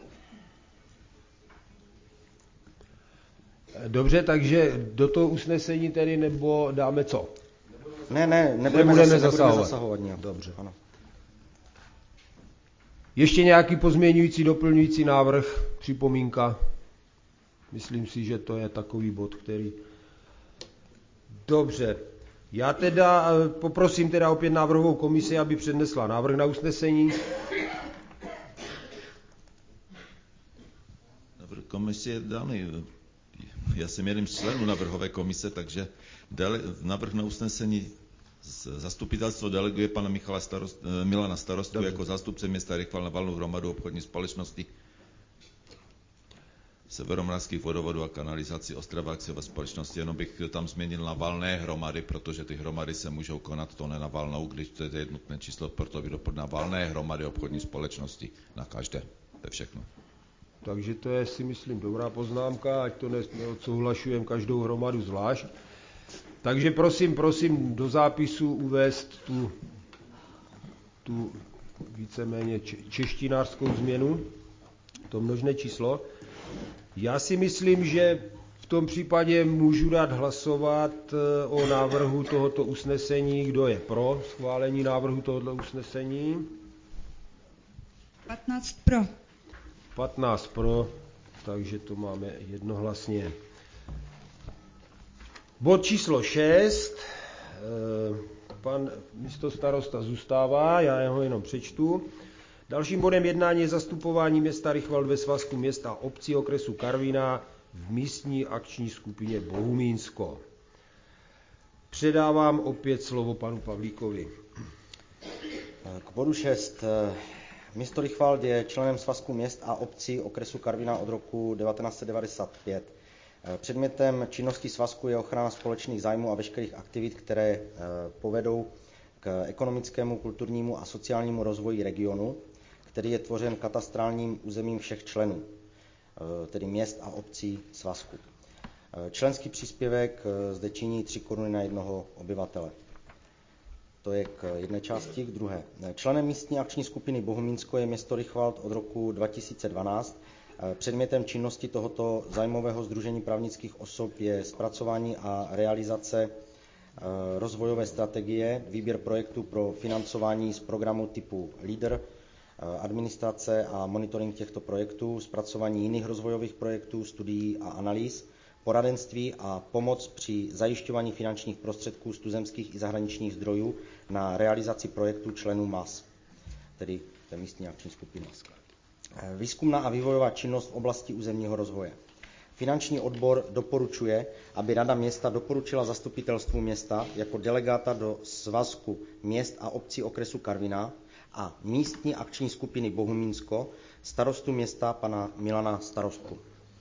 Dobře, takže do toho usnesení tedy nebo dáme co? Ne, ne, nebudeme, nebudeme zase, zasahovat. Nebudeme zasahovat nějak. Dobře. Ano. Ještě nějaký pozměňující, doplňující návrh, připomínka? Myslím si, že to je takový bod, který... Dobře. Já teda poprosím teda opět návrhovou komisi, aby přednesla návrh na usnesení. Návrh komise je daný. Já jsem jedním z členů návrhové komise, takže návrh na usnesení zastupitelstvo deleguje pana Michala Starost, Milana Starostu Dobře. Jako zástupce města Rychvald na valnou hromadu obchodní společnosti Severomoravských vodovodů a kanalizací Ostrava akciové společnosti. Jenom bych tam změnil na valné hromady, protože ty hromady se můžou konat, to ne na valnou, když to je jednotné číslo, proto by doplnil na valné hromady obchodní společnosti na každé. To je všechno. Takže to je, si myslím, dobrá poznámka, ať to neodsouhlašujeme každou hromadu zvlášť. Takže prosím, prosím do zápisu uvést tu, tu víceméně češtinářskou změnu, to množné číslo. Já si myslím, že V tom případě můžu dát hlasovat o návrhu tohoto usnesení. Kdo je pro schválení návrhu tohoto usnesení? patnáct pro. patnáct pro, takže to máme jednohlasně. Bod číslo šest. Pan místostarosta zůstává, já ho jenom přečtu. Dalším bodem jednání je zastupování města Rychvald ve svazku měst a obcí okresu Karviná v místní akční skupině Bohumínsko. Předávám opět slovo panu Pavlíkovi. K bodu šest. Město Rychvald je členem svazku měst a obcí okresu Karviná od roku devatenáct set devadesát pět. Předmětem činnosti svazku je ochrana společných zájmů a veškerých aktivit, které povedou k ekonomickému, kulturnímu a sociálnímu rozvoji regionu, který je tvořen katastrálním územím všech členů, tedy měst a obcí svazku. Členský příspěvek zde činí tři koruny na jednoho obyvatele. To je k jedné části, k druhé. Členem místní akční skupiny Bohumínsko je město Rychvald od roku dva tisíce dvanáct. Předmětem činnosti tohoto zájmového sdružení právnických osob je zpracování a realizace rozvojové strategie, výběr projektů pro financování z programu typu LEADER, administrace a monitoring těchto projektů, zpracování jiných rozvojových projektů, studií a analýz, poradenství a pomoc při zajišťování finančních prostředků z tuzemských i zahraničních zdrojů na realizaci projektů členů M A S, tedy té místní akční skupiny. Výzkumná a vývojová činnost v oblasti územního rozvoje. Finanční odbor doporučuje, aby Rada města doporučila zastupitelstvu města jako delegáta do svazku měst a obcí okresu Karviná a místní akční skupiny Bohumínsko starostu města pana Milana Starostku.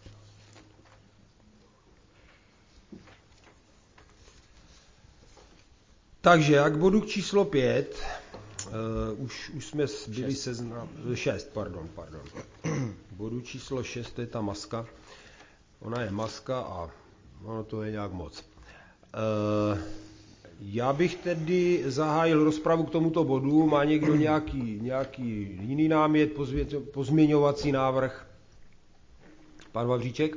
Takže jak bodu číslo pět, uh, už, už jsme byli seznam, šest, pardon, pardon. Bodu číslo šest, to je ta maska. Ona je maska a ono to je nějak moc. Uh, já bych tedy zahájil rozpravu k tomuto bodu. Má někdo nějaký, nějaký jiný námět, pozměňovací návrh? Pan Vavříček?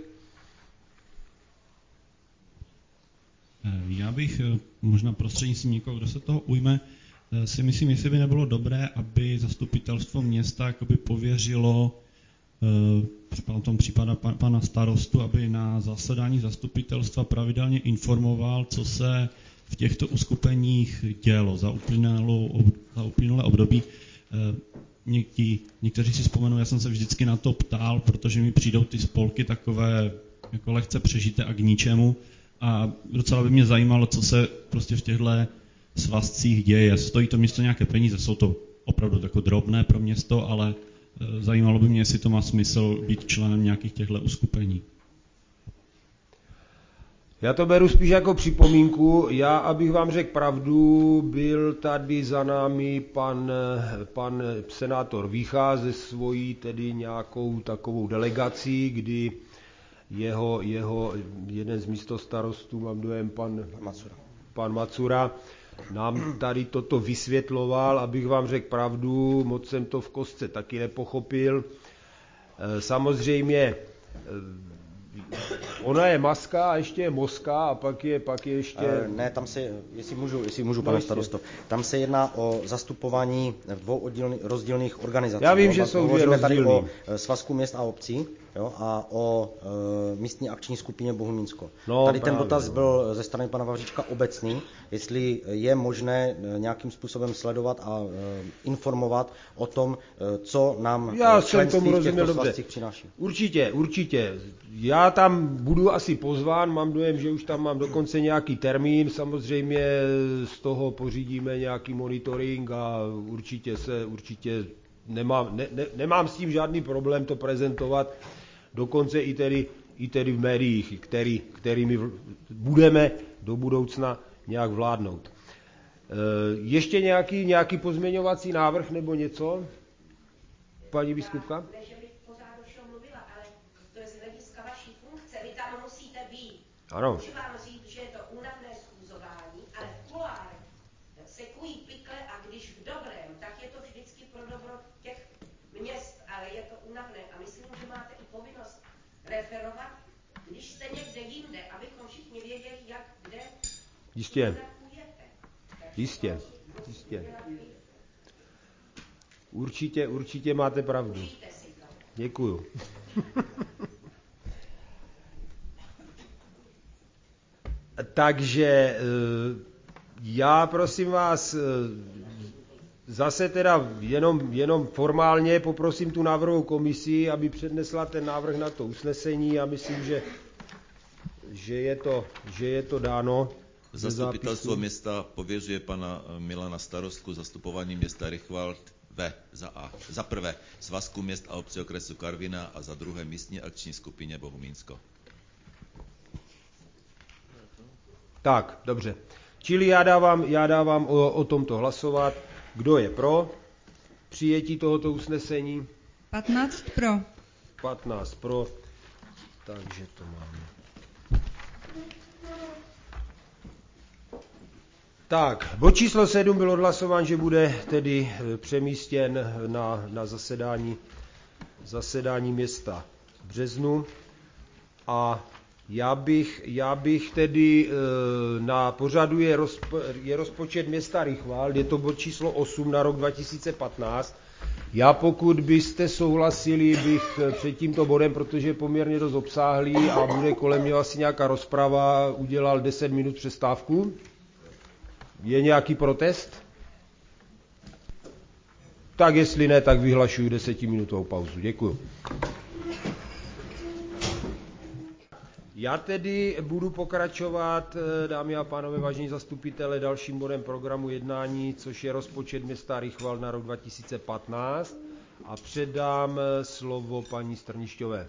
Já bych možná prostřednictvím někoho, kdo se toho ujme, si myslím, jestli by nebylo dobré, aby zastupitelstvo města jakoby pověřilo v tom případě pana starostu, aby na zasedání zastupitelstva pravidelně informoval, co se v těchto uskupeních dělo za uplynulé období. Někdy, někteří si vzpomenou, já jsem se vždycky na to ptal, protože mi přijdou ty spolky takové jako lehce přežité a k ničemu. A docela by mě zajímalo, co se prostě v těchto svazcích děje. Stojí to město nějaké peníze, jsou to opravdu jako drobné pro město, ale zajímalo by mě, jestli to má smysl být členem nějakých těchto uskupení. Já to beru spíš jako připomínku. Já, abych vám řekl pravdu, byl tady za námi pan, pan senátor Vícha ze svojí tedy nějakou takovou delegací, kdy jeho, jeho jeden z místostarostů, mám dojem, pan Macura. pan Macura, nám tady toto vysvětloval, abych vám řekl pravdu, moc jsem to v kostce taky nepochopil. Samozřejmě ona je maska a ještě je moska a pak je, pak je ještě... Ne, tam se, jestli můžu, jestli můžu, pane starosto, tam se jedná o zastupování v dvou oddílný, rozdílných organizacích. Já vím, že jsou dvě rozdílný. Tady o svazku měst a obcí, jo, a o e, místní akční skupině Bohumínsko. No, tady právě, ten dotaz byl ze strany pana Vavříčka obecný, jestli je možné nějakým způsobem sledovat a e, informovat o tom, e, co nám Já členství tomu v těchto dobře. svazcích přináší. Určitě, určitě. Já tam budu asi pozván, mám dojem, že už tam mám dokonce nějaký termín, samozřejmě z toho pořídíme nějaký monitoring a určitě se, určitě nemám, ne, ne, nemám s tím žádný problém to prezentovat, dokonce i tedy, i tedy v médiích, který, kterými budeme do budoucna nějak vládnout. E, ještě nějaký, nějaký pozměňovací návrh nebo něco? Paní biskupka? Ano. Můžu vám říct, že je to únavné schůzování, ale v kulárech se kují pikle a když v dobrém, tak je to vždycky pro dobro těch měst, ale je to únavné. A myslím, že máte i povinnost referovat, když jste někde někde jinde, abychom všichni věděli, jak, kde... Jistě. Jistě. Jistě. Určitě, určitě máte pravdu. Děkuju. Takže já prosím vás, zase teda jenom, jenom formálně poprosím tu návrhovou komisi, aby přednesla ten návrh na to usnesení. Já myslím, že, že, je, to, že je to dáno. Zastupitelstvo města pověřuje pana Milana starostku zastupování města Rychwald ve za A. Za prvé Svazku měst a obcí okresu Karviná a za druhé místní akční skupině Bohumínsko. Tak, dobře. Čili já dávám, já dávám o, o tomto hlasovat. Kdo je pro přijetí tohoto usnesení? patnáct pro. patnáct pro, takže to máme. Tak, bod číslo sedm byl odhlasován, že bude tedy přemístěn na, na zasedání, zasedání města v březnu. A já bych, já bych tedy na pořadu je, rozpo, je rozpočet města Rychwald, je to bod číslo osm na rok dva tisíce patnáct. Já pokud byste souhlasili, bych před tímto bodem, protože je poměrně dost obsáhlý a bude kolem něho asi nějaká rozprava, udělal deset minut přestávku. Je nějaký protest? Tak jestli ne, tak vyhlašuju desetiminutovou pauzu. Děkuju. Já tedy budu pokračovat, dámy a pánové, vážení zastupitelé, dalším bodem programu jednání, což je rozpočet města Rychwald na rok dva tisíce patnáct a předám slovo paní Strnišťové.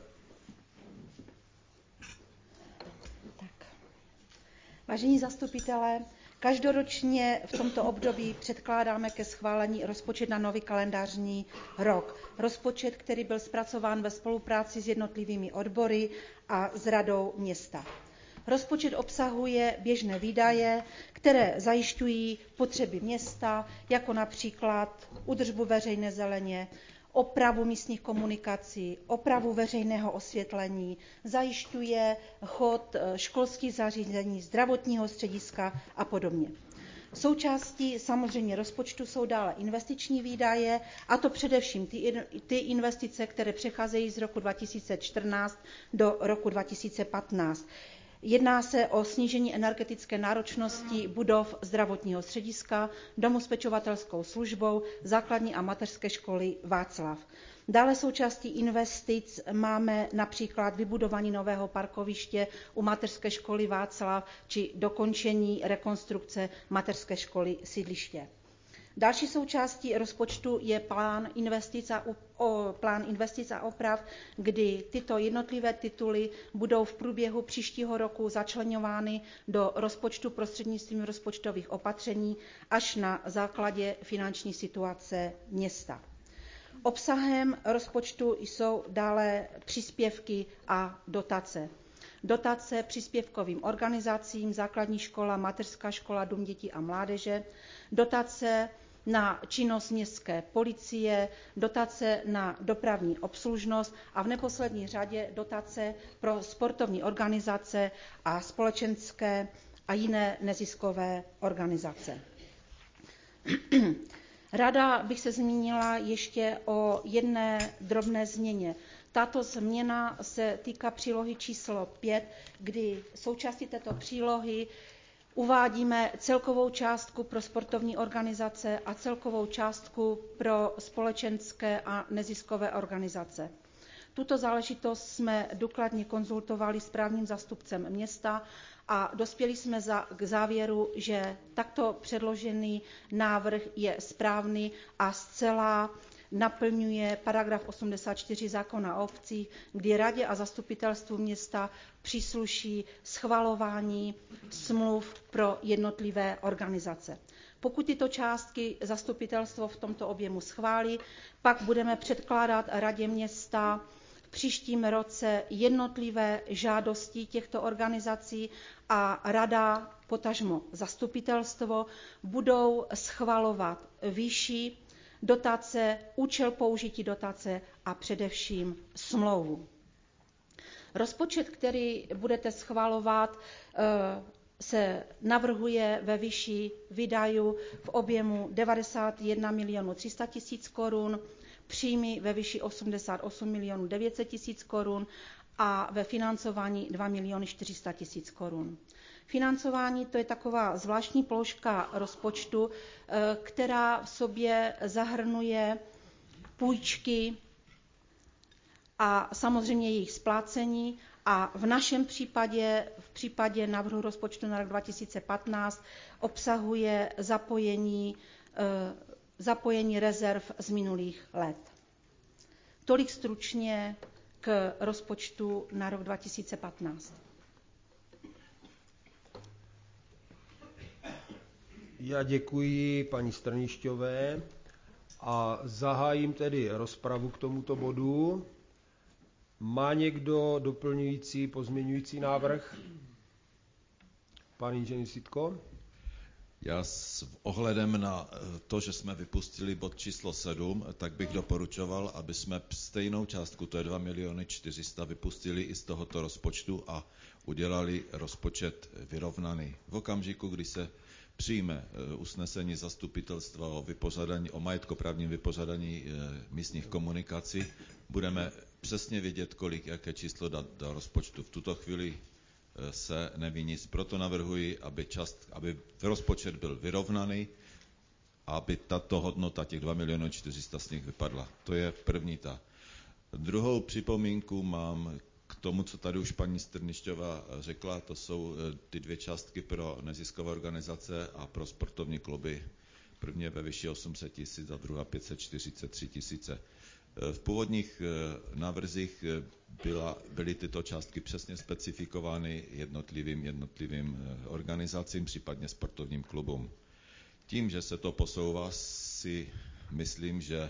Tak. Vážení zastupitelé, každoročně v tomto období předkládáme ke schválení rozpočet na nový kalendářní rok. Rozpočet, který byl zpracován ve spolupráci s jednotlivými odbory a s radou města. Rozpočet obsahuje běžné výdaje, které zajišťují potřeby města, jako například údržbu veřejné zeleně, opravu místních komunikací, opravu veřejného osvětlení, zajišťuje chod školských zařízení, zdravotního střediska a podobně. Součástí samozřejmě rozpočtu jsou dále investiční výdaje, a to především ty, ty investice, které přecházejí z roku dva tisíce čtrnáct do roku dva tisíce patnáct. Jedná se o snížení energetické náročnosti budov zdravotního střediska, domu s pečovatelskou službou, základní a mateřské školy Václav. Dále součástí investic máme například vybudování nového parkoviště u mateřské školy Václav či dokončení rekonstrukce mateřské školy Sídliště. Další součástí rozpočtu je plán investic a, o, plán investic a oprav, kdy tyto jednotlivé tituly budou v průběhu příštího roku začleňovány do rozpočtu prostřednictvím rozpočtových opatření až na základě finanční situace města. Obsahem rozpočtu jsou dále příspěvky a dotace. Dotace příspěvkovým organizacím, základní škola, mateřská škola, dům dětí a mládeže, dotace na činnost městské policie, dotace na dopravní obslužnost a v neposlední řadě dotace pro sportovní organizace a společenské a jiné neziskové organizace. Ráda bych se zmínila ještě o jedné drobné změně. Tato změna se týká přílohy číslo pět, kdy součástí této přílohy uvádíme celkovou částku pro sportovní organizace a celkovou částku pro společenské a neziskové organizace. Tuto záležitost jsme důkladně konzultovali s právním zástupcem města a dospěli jsme za, k závěru, že takto předložený návrh je správný a zcela naplňuje paragraf osmdesát čtyři zákona o obcích, kdy radě a zastupitelstvu města přísluší schvalování smluv pro jednotlivé organizace. Pokud tyto částky zastupitelstvo v tomto objemu schválí, pak budeme předkládat radě města v příštím roce jednotlivé žádosti těchto organizací a rada, potažmo zastupitelstvo, budou schvalovat výši dotace, účel použití dotace a především smlouvu. Rozpočet, který budete schvalovat, se navrhuje ve výši výdajů v objemu devadesát jedna milionů tři sta tisíc korun, příjmy ve výši osmdesát osm milionů devět set tisíc korun a ve financování dva miliony čtyři sta tisíc korun. Financování to je taková zvláštní položka rozpočtu, která v sobě zahrnuje půjčky a samozřejmě jejich splácení a v našem případě, v případě návrhu rozpočtu na rok dva tisíce patnáct, obsahuje zapojení, zapojení rezerv z minulých let. Tolik stručně k rozpočtu na rok dva tisíce patnáct. Já děkuji paní Strnišťové a zahájím tedy rozpravu k tomuto bodu. Má někdo doplňující, pozměňující návrh? Pan inženýr Sitko? Já s ohledem na to, že jsme vypustili bod číslo sedm, tak bych doporučoval, aby jsme stejnou částku, to je dva miliony čtyři sta, vypustili i z tohoto rozpočtu a udělali rozpočet vyrovnaný. V okamžiku, kdy se přijme usnesení zastupitelstva o, vypořádání, o majetkoprávním vypořádání místních komunikací, budeme přesně vědět, kolik, jaké číslo dát do rozpočtu. V tuto chvíli se neví nic, proto navrhuji, aby, část, aby rozpočet byl vyrovnaný, aby tato hodnota těch dva miliony čtyři sta z nich vypadla. To je první ta. Druhou připomínku mám k tomu, co tady už paní Strnišťová řekla, to jsou ty dvě částky pro neziskové organizace a pro sportovní kluby. První je ve výši osm set tisíc a druhá pět set čtyřicet tři tisíce. V původních návrzích byla, byly tyto částky přesně specifikovány jednotlivým, jednotlivým organizacím, případně sportovním klubům. Tím, že se to posouvá, si myslím, že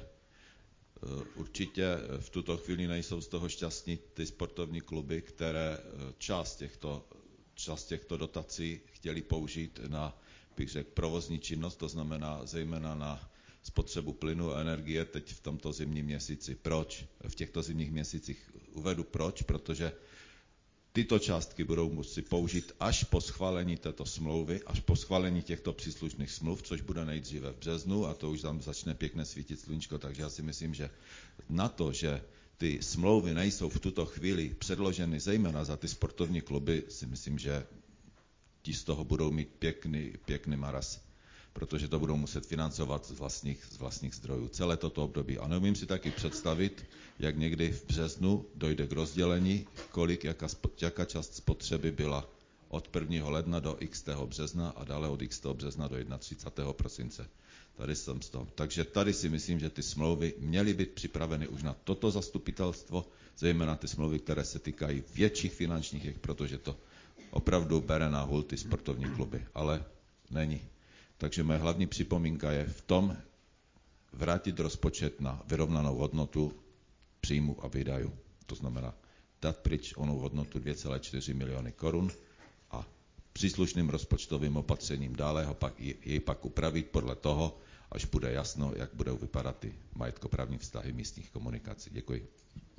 určitě v tuto chvíli nejsou z toho šťastní ty sportovní kluby, které část těchto, část těchto dotací chtěli použít na, bych řekl, provozní činnost, to znamená zejména na spotřebu plynu a energie teď v tomto zimním měsíci. Proč? V těchto zimních měsících uvedu proč, protože tyto částky budou muset použít až po schválení této smlouvy, až po schválení těchto příslušných smluv, což bude nejdříve v březnu a to už tam začne pěkně svítit sluníčko, takže já si myslím, že na to, že ty smlouvy nejsou v tuto chvíli předloženy zejména za ty sportovní kluby, si myslím, že ti z toho budou mít pěkný, pěkný maras, protože to budou muset financovat z vlastních, z vlastních zdrojů celé toto období. A neumím si taky představit, jak někdy v březnu dojde k rozdělení, kolik, jaká, jaká část spotřeby byla od prvního ledna do x března a dále od x března do třicátého prvního prosince. Tady jsem z toho. Takže tady si myslím, že ty smlouvy měly být připraveny už na toto zastupitelstvo, zejména ty smlouvy, které se týkají větších finančních, protože to opravdu bere na hůl ty sportovní kluby, ale není. Takže moje hlavní připomínka je v tom vrátit rozpočet na vyrovnanou hodnotu příjmu a výdajů. To znamená dát pryč onou hodnotu dvě celé čtyři miliony korun a příslušným rozpočtovým opatřením dále ho pak, jej pak upravit podle toho, až bude jasno, jak budou vypadat ty majetkoprávní vztahy místních komunikací. Děkuji.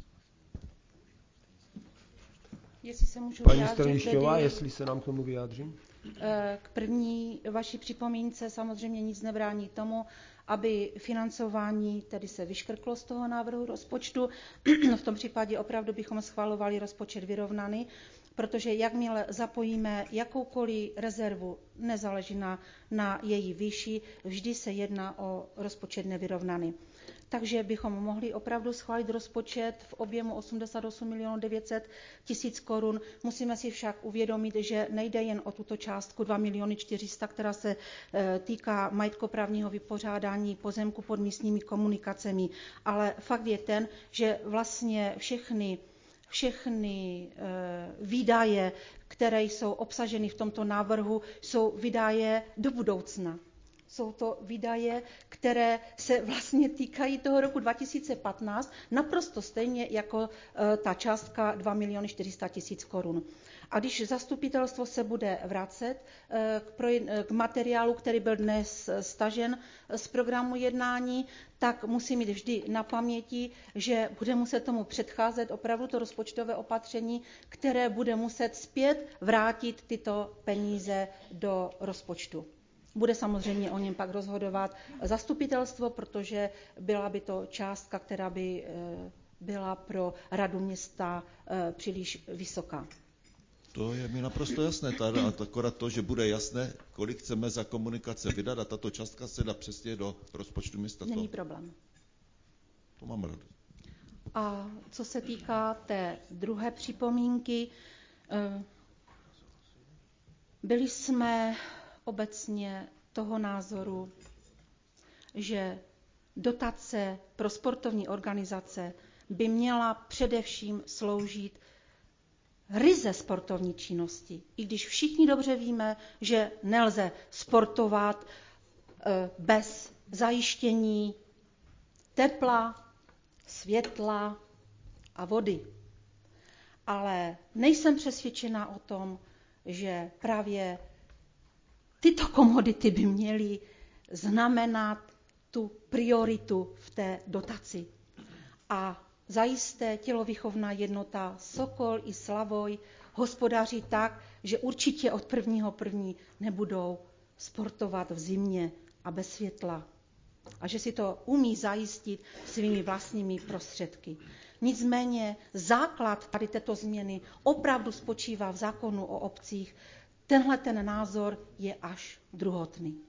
Jestli se můžu Paní vyjádřit, Strnišťová, tedy, jestli se nám k tomu vyjádřím? K první vaší připomínce samozřejmě nic nebrání tomu, aby financování tedy se vyškrtlo z toho návrhu rozpočtu. V tom případě opravdu bychom schvalovali rozpočet vyrovnaný, protože jakmile zapojíme jakoukoliv rezervu, nezáleží na, na její výši, vždy se jedná o rozpočet nevyrovnaný. Takže bychom mohli opravdu schválit rozpočet v objemu osmdesát osm milionů devět set tisíc korun. Musíme si však uvědomit, že nejde jen o tuto částku dva miliony čtyři sta, která se týká majetkoprávního vypořádání pozemku pod místními komunikacemi, ale fakt je ten, že vlastně všechny Všechny e, výdaje, které jsou obsaženy v tomto návrhu, jsou výdaje do budoucna. Jsou to výdaje, které se vlastně týkají toho roku dva tisíce patnáct, naprosto stejně jako ta částka dva miliony čtyři sta tisíc korun. A když zastupitelstvo se bude vracet k, proj- k materiálu, který byl dnes stažen z programu jednání, tak musí mít vždy na paměti, že bude muset tomu předcházet opravdu to rozpočtové opatření, které bude muset zpět vrátit tyto peníze do rozpočtu. Bude samozřejmě o něm pak rozhodovat zastupitelstvo, protože byla by to částka, která by byla pro radu města příliš vysoká. To je mi naprosto jasné, tady, a akorát to, že bude jasné, kolik chceme za komunikace vydat a tato částka se dá přesně do rozpočtu města. Není to, problém. To mám rád. A co se týká té druhé připomínky, byli jsme obecně toho názoru, že dotace pro sportovní organizace by měla především sloužit ryze sportovní činnosti. I když všichni dobře víme, že nelze sportovat bez zajištění tepla, světla a vody. Ale nejsem přesvědčena o tom, že právě tyto komodity by měly znamenat tu prioritu v té dotaci. A zajisté tělovýchovná jednota Sokol i Slavoj hospodaří tak, že určitě od prvního první nebudou sportovat v zimě a bez světla. A že si to umí zajistit svými vlastními prostředky. Nicméně základ tady této změny opravdu spočívá v zákonu o obcích. Tenhle ten názor je až druhotný.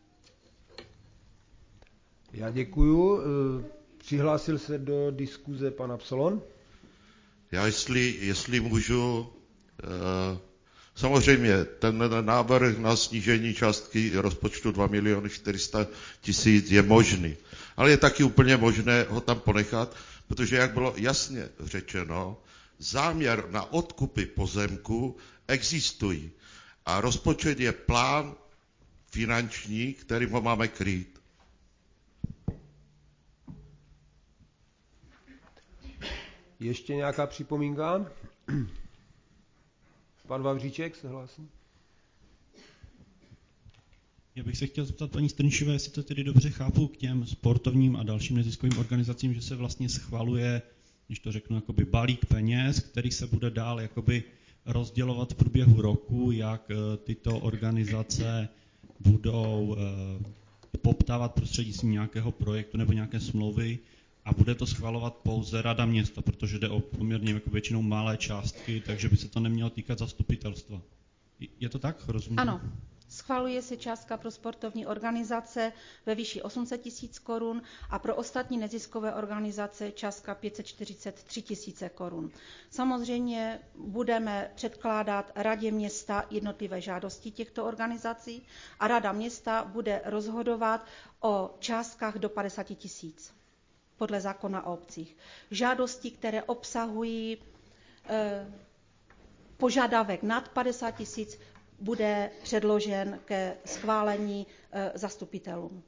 Já děkuju. Přihlásil se do diskuze pan Absolon. Já jestli, jestli můžu, samozřejmě ten návrh na snížení částky rozpočtu dva miliony čtyři sta tisíc je možný, ale je taky úplně možné ho tam ponechat, protože jak bylo jasně řečeno, záměr na odkupy pozemku existují a rozpočet je plán finanční, kterým ho máme krýt. Ještě nějaká připomínka? Pan Vavříček se hlásí. Já bych se chtěl zeptat paní Strnišové, jestli to tedy dobře chápu k těm sportovním a dalším neziskovým organizacím, že se vlastně schvaluje, když to řeknu, jakoby balík peněz, který se bude dál jakoby rozdělovat v průběhu roku, jak tyto organizace budou poptávat prostřednictvím nějakého projektu nebo nějaké smlouvy a bude to schvalovat pouze rada města, protože jde o poměrně jako většinou malé částky, takže by se to nemělo týkat zastupitelstva. Je to tak? Rozumím? Ano. Schvaluje se částka pro sportovní organizace ve výši osm set tisíc korun a pro ostatní neziskové organizace částka pět set čtyřicet tři tisíce korun. Samozřejmě budeme předkládat radě města jednotlivé žádosti těchto organizací a rada města bude rozhodovat o částkách do padesát tisíc podle zákona o obcích. Žádosti, které obsahují eh, požadavek nad padesát tisíc, bude předložen ke schválení e, zastupitelům.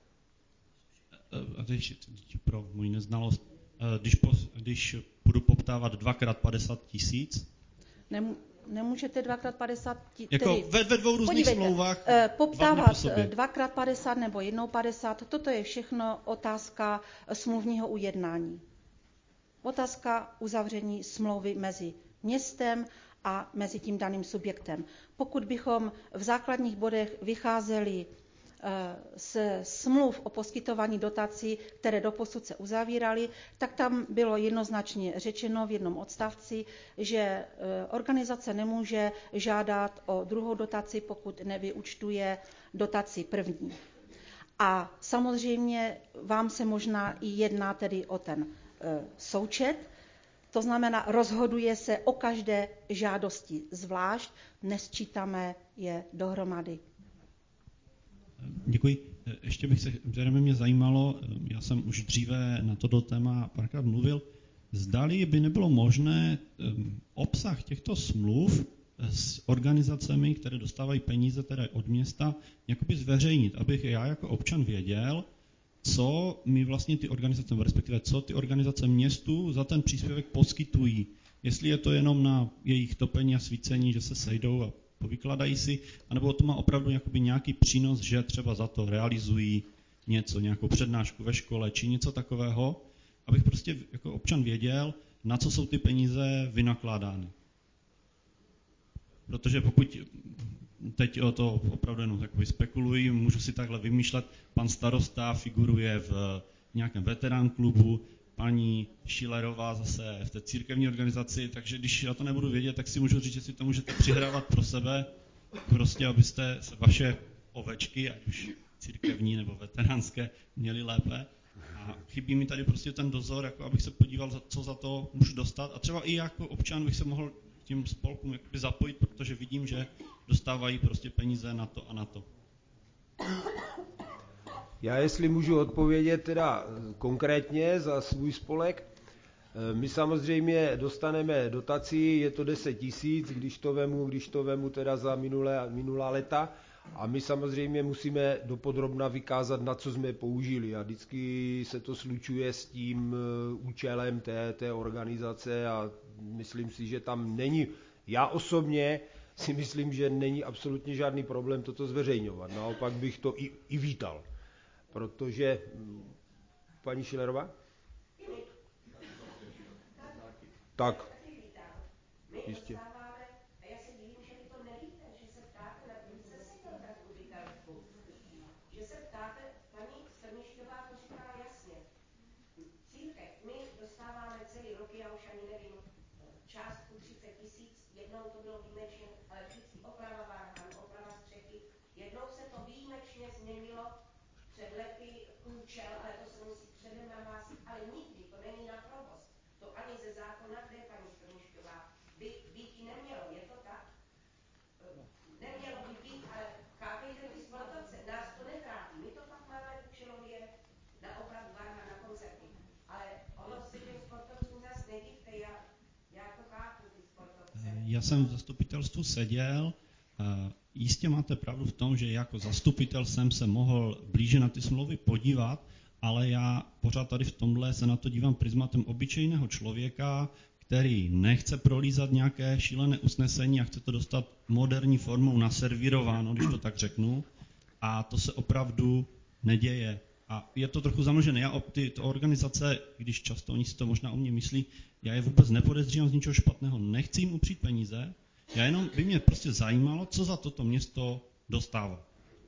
A teď pro můj neznalost, když, po, když budu poptávat dvakrát padesát tisíc? Nem, nemůžete dvakrát padesát tisíc. Jako ve, ve dvou různých podívejte, smlouvách? E, poptávat dvakrát padesát nebo jednou padesát, toto je všechno otázka smluvního ujednání. Otázka uzavření smlouvy mezi městem a mezi tím daným subjektem. Pokud bychom v základních bodech vycházeli z smluv o poskytování dotací, které doposud se uzavíraly, tak tam bylo jednoznačně řečeno v jednom odstavci, že organizace nemůže žádat o druhou dotaci, pokud nevyúčtuje dotaci první. A samozřejmě vám se možná i jedná tedy o ten součet, to znamená, rozhoduje se o každé žádosti zvlášť, nesčítáme je dohromady. Děkuji. Ještě bych se, které by mě zajímalo, já jsem už dříve na toto téma párkrát mluvil, zdali by nebylo možné obsah těchto smluv s organizacemi, které dostávají peníze teda od města, jakoby zveřejnit, abych já jako občan věděl, co mi vlastně ty organizace, respektive co ty organizace městu za ten příspěvek poskytují. Jestli je to jenom na jejich topení a svícení, že se sejdou a povykladají si, anebo to má opravdu jakoby nějaký přínos, že třeba za to realizují něco, nějakou přednášku ve škole či něco takového, abych prostě jako občan věděl, na co jsou ty peníze vynakládány. Protože pokud teď o to opravdu jenom takový spekuluji, můžu si takhle vymýšlet, pan starosta figuruje v nějakém veterán klubu, paní Schillerová zase v té církevní organizaci, takže když já to nebudu vědět, tak si můžu říct, že si to můžete přihrávat pro sebe, prostě abyste se vaše ovečky, ať už církevní nebo veteránské, měli lépe. A chybí mi tady prostě ten dozor, jako abych se podíval, co za to můžu dostat. A třeba i jako občan bych se mohl tím spolkům jakoby zapojit, protože vidím, že dostávají prostě peníze na to a na to. Já jestli můžu odpovědět teda konkrétně za svůj spolek, my samozřejmě dostaneme dotaci, je to deset tisíc, když to vemu, když to vemu teda za minulé, minulá léta, a my samozřejmě musíme dopodrobna vykázat, na co jsme použili, a vždycky se to slučuje s tím účelem té, té organizace a myslím si, že tam není, já osobně si myslím, že není absolutně žádný problém toto zveřejňovat, naopak bych to i, i vítal, protože, paní Schillerová? Tak, jistě. Já jsem v zastupitelstvu seděl, jistě máte pravdu v tom, že jako zastupitel jsem se mohl blíže na ty smlouvy podívat, ale já pořád tady v tomhle se na to dívám prismatem obyčejného člověka, který nechce prolízat nějaké šílené usnesení a chce to dostat moderní formou naservírováno, když to tak řeknu, a to se opravdu neděje. A je to trochu zamlžené. Já ty to organizace, když často oni si to možná o mě myslí, já je vůbec nepodezřívám z ničeho špatného, nechci jim upřít peníze, já jenom by mě prostě zajímalo, co za toto město dostává.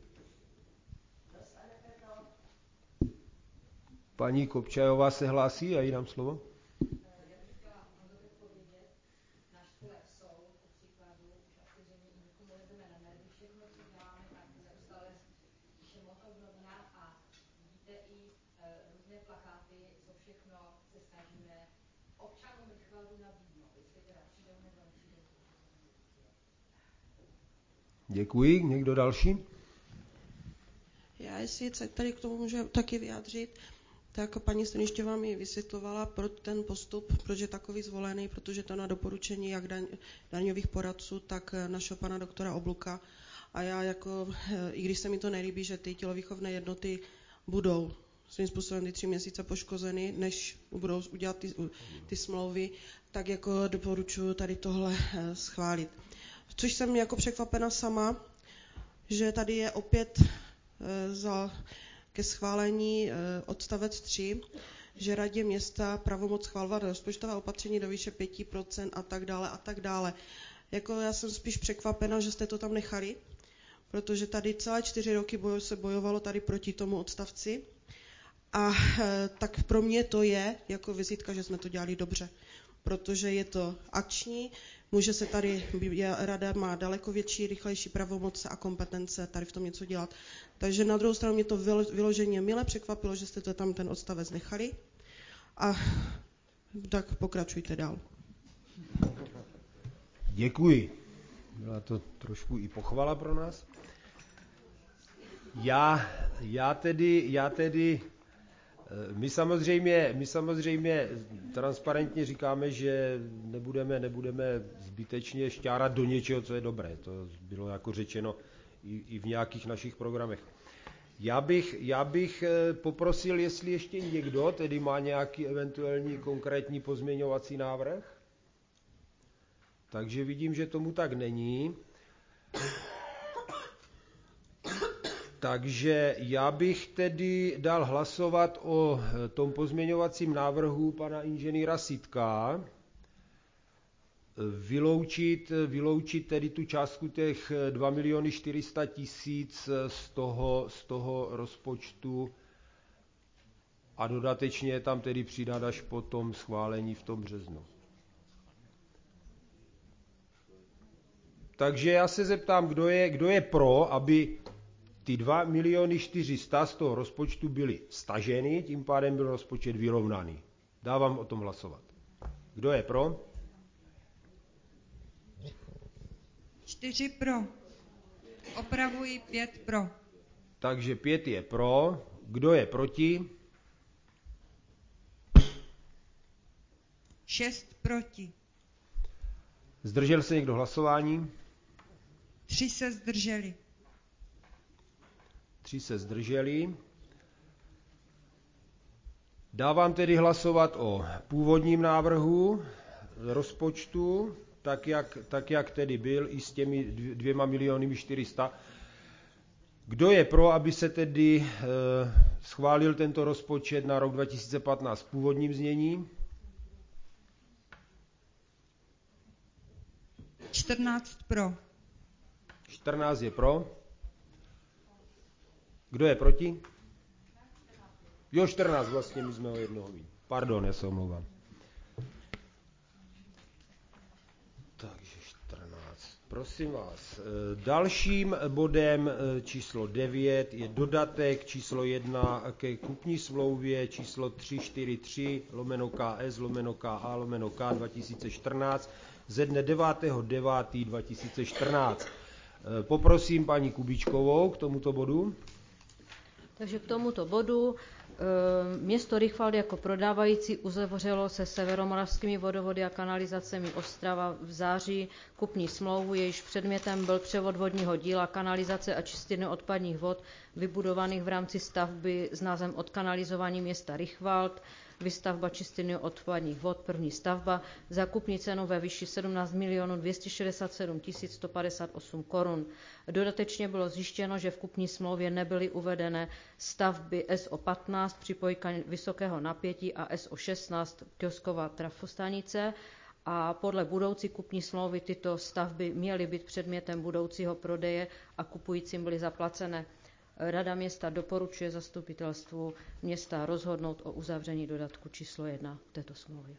Paní Kopčajová se hlásí a jí dám slovo. Děkuji. Někdo další? Já jestli se tady k tomu můžu taky vyjádřit, tak paní Staništěvá mi vysvětlovala pro ten postup, proč je takový zvolený, protože to na doporučení jak daň, daňových poradců, tak našeho pana doktora Obluka. A já jako, i když se mi to nelíbí, že ty tělovýchovné jednoty budou svým způsobem ty tři měsíce poškozeny, než budou udělat ty, ty smlouvy, tak jako doporučuji tady tohle schválit. Což jsem jako překvapena sama, že tady je opět e, za, ke schválení e, odstavec tři, že radě města pravomoc schvalovat rozpočtové opatření do výše pět procent a tak dále a tak dále. Jako já jsem spíš překvapena, že jste to tam nechali, protože tady celé čtyři roky bojo, se bojovalo tady proti tomu odstavci a e, tak pro mě to je jako vizitka, že jsme to dělali dobře, protože je to akční, může se tady, rada má daleko větší, rychlejší pravomoce a kompetence tady v tom něco dělat. Takže na druhou stranu mě to vyloženě mile překvapilo, že jste to tam ten odstavec nechali. A tak pokračujte dál. Děkuji. Byla to trošku i pochvala pro nás. Já, já tedy, já tedy My samozřejmě, my samozřejmě transparentně říkáme, že nebudeme, nebudeme zbytečně šťárat do něčeho, co je dobré. To bylo jako řečeno i, i v nějakých našich programech. Já bych, já bych poprosil, jestli ještě někdo tedy má nějaký eventuální konkrétní pozměňovací návrh. Takže vidím, že tomu tak není. Takže já bych tedy dal hlasovat o tom pozměňovacím návrhu pana inženýra Sitka. Vyloučit, vyloučit tedy tu částku těch dva miliony čtyři sta tisíc z toho, z toho rozpočtu a dodatečně tam tedy přidat až po tom schválení v tom březnu. Takže já se zeptám, kdo je, kdo je pro, aby ty dva miliony čtyři sta z toho rozpočtu byly staženy, tím pádem byl rozpočet vyrovnaný. Dávám o tom hlasovat. Kdo je pro? Čtyři pro. Opravuji pět pro. Takže pět je pro. Kdo je proti? Šest proti. Zdržel se někdo hlasování? Tři se zdrželi. Tři se zdrželi. Dávám tedy hlasovat o původním návrhu rozpočtu, tak jak, tak jak tedy byl, i s těmi dvěma miliony čtyři sta. Kdo je pro, aby se tedy e, schválil tento rozpočet na rok dva tisíce patnáct v původním znění? čtrnáct pro. čtrnáct je pro. Kdo je proti? Jo, čtrnáct vlastně, my jsme o jednoho víc. Pardon, já se omlouvám. Takže čtrnáct. Prosím vás, dalším bodem číslo devět je dodatek číslo jedna ke kupní smlouvě číslo tři čtyři tři lomeno K S lomeno K A lomeno K dva tisíce čtrnáct ze dne devátého devátého dva tisíce čtrnáct. Poprosím paní Kubíčkovou k tomuto bodu. Takže k tomuto bodu město Rychvald jako prodávající uzavřelo se Severomoravskými vodovody a kanalizacemi Ostrava v září kupní smlouvu, jejíž předmětem byl převod vodního díla, kanalizace a čistírny odpadních vod vybudovaných v rámci stavby s názvem Odkanalizování města Rychvald, výstavba čistírny odpadních vod, první stavba, za kupní cenu ve výši sedmnáct milionů dvě stě šedesát sedm tisíc sto padesát osm korun. Dodatečně bylo zjištěno, že v kupní smlouvě nebyly uvedené stavby S O patnáct připojka vysokého napětí a S O šestnáct kiosková trafostanice a podle budoucí kupní smlouvy tyto stavby měly být předmětem budoucího prodeje a kupujícím byly zaplacené. Rada města doporučuje zastupitelstvu města rozhodnout o uzavření dodatku číslo jedna této smlouvy.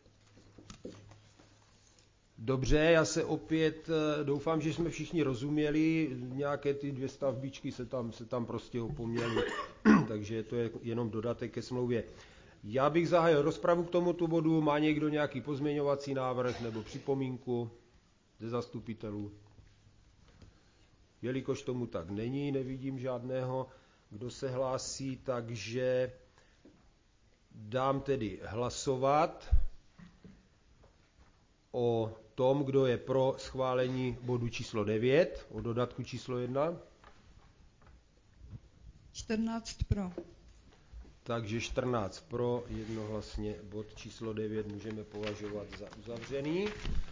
Dobře, já se opět doufám, že jsme všichni rozuměli, nějaké ty dvě stavbičky se tam, se tam prostě opomněly, takže to je jenom dodatek ke smlouvě. Já bych zahájil rozpravu k tomuto bodu, má někdo nějaký pozměňovací návrh nebo připomínku ze zastupitelů? Jelikož tomu tak není, nevidím žádného, kdo se hlásí, takže dám tedy hlasovat o tom, kdo je pro schválení bodu číslo devět, o dodatku číslo jedna. čtrnáct pro. Takže čtrnáct pro, jednohlasně bod číslo devět můžeme považovat za uzavřený.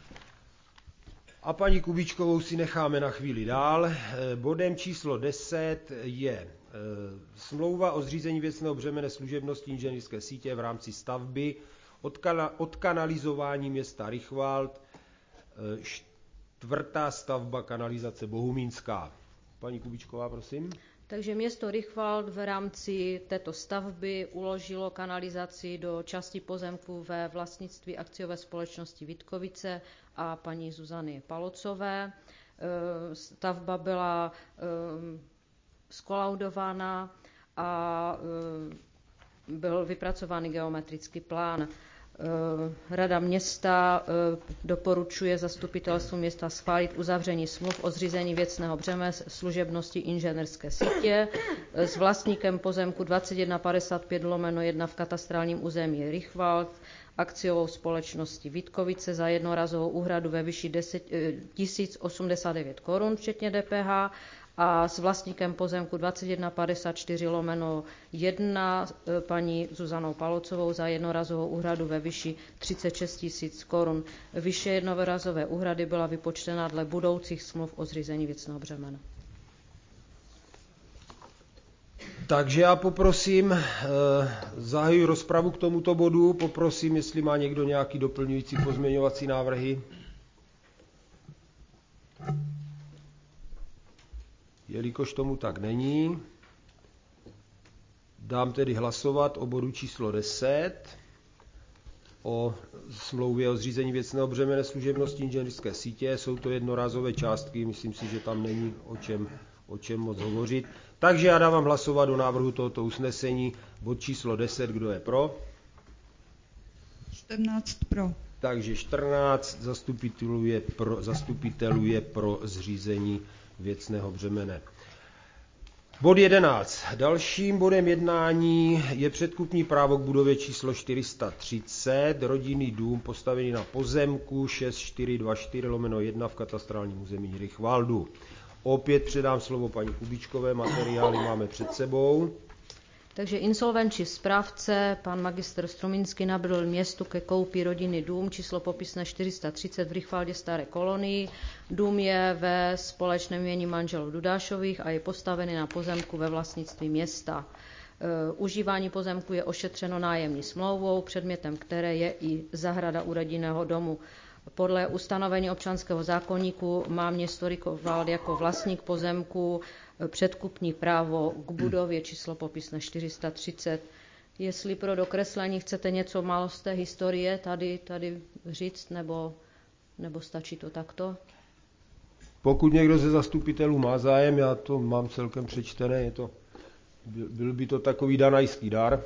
A paní Kubíčkovou si necháme na chvíli dál. Bodem číslo deset je smlouva o zřízení věcného břemene služebnosti inženýrské sítě v rámci stavby odkanalizování města Rychvald, čtvrtá stavba kanalizace Bohumínská. Paní Kubíčková, prosím. Takže město Rychvald v rámci této stavby uložilo kanalizaci do části pozemku ve vlastnictví akciové společnosti Vítkovice a paní Zuzany Palocové. Stavba byla skolaudována a byl vypracovaný geometrický plán. Rada města doporučuje zastupitelstvu města schválit uzavření smluv o zřízení věcného břemene služebnosti inženýrské sítě s vlastníkem pozemku dvacet jedna padesát pět lomeno jedna v katastrálním území Richwald, akciovou společností Vítkovice za jednorazovou úhradu ve výši tisíc osmdesát devět korun včetně D P H a s vlastníkem pozemku dvacet jedna padesát čtyři lomeno jedna paní Zuzanou Palocovou za jednorazovou úhradu ve výši třicet šest tisíc korun. Výše jednorazové úhrady byla vypočtena dle budoucích smluv o zřízení věcného břemene. Takže já poprosím, eh, zahajuji rozpravu k tomuto bodu, poprosím, jestli má někdo nějaký doplňující pozměňovací návrhy. Jelikož tomu tak není, dám tedy hlasovat o bodu číslo deset, o smlouvě o zřízení věcného břemene služebnosti inženýrské sítě. Jsou to jednorázové částky, myslím si, že tam není o čem, o čem moc hovořit. Takže já dávám hlasovat o návrhu tohoto usnesení. Bod číslo deset, kdo je pro? čtrnáct pro. Takže čtrnáct zastupitelů je pro, zastupitelů je pro zřízení věcného břemene. Bod jedenáct. Dalším bodem jednání je předkupní právo k budově číslo čtyři sta třicet, rodinný dům postavený na pozemku šest čtyři dva čtyři lomeno jedna v katastrálním území Richwaldu. Opět předám slovo paní Kubíčkové, materiály máme před sebou. Takže insolvenční správce, pan magistr Strumínský, nabídl městu ke koupi rodinný dům číslo popisné čtyři sta třicet v Richwaldě Staré kolonii. Dům je ve společném jmění manželů Dudášových a je postavený na pozemku ve vlastnictví města. E, užívání pozemku je ošetřeno nájemní smlouvou, předmětem které je i zahrada u rodinného domu. Podle ustanovení občanského zákoníku má město Richwald jako vlastník pozemku předkupní právo k budově číslo popisné čtyři sta třicet. Jestli pro dokreslení chcete něco málo z té historie tady, tady říct, nebo, nebo stačí to takto? Pokud někdo ze zastupitelů má zájem, já to mám celkem přečtené, je to, byl by to takový danajský dar,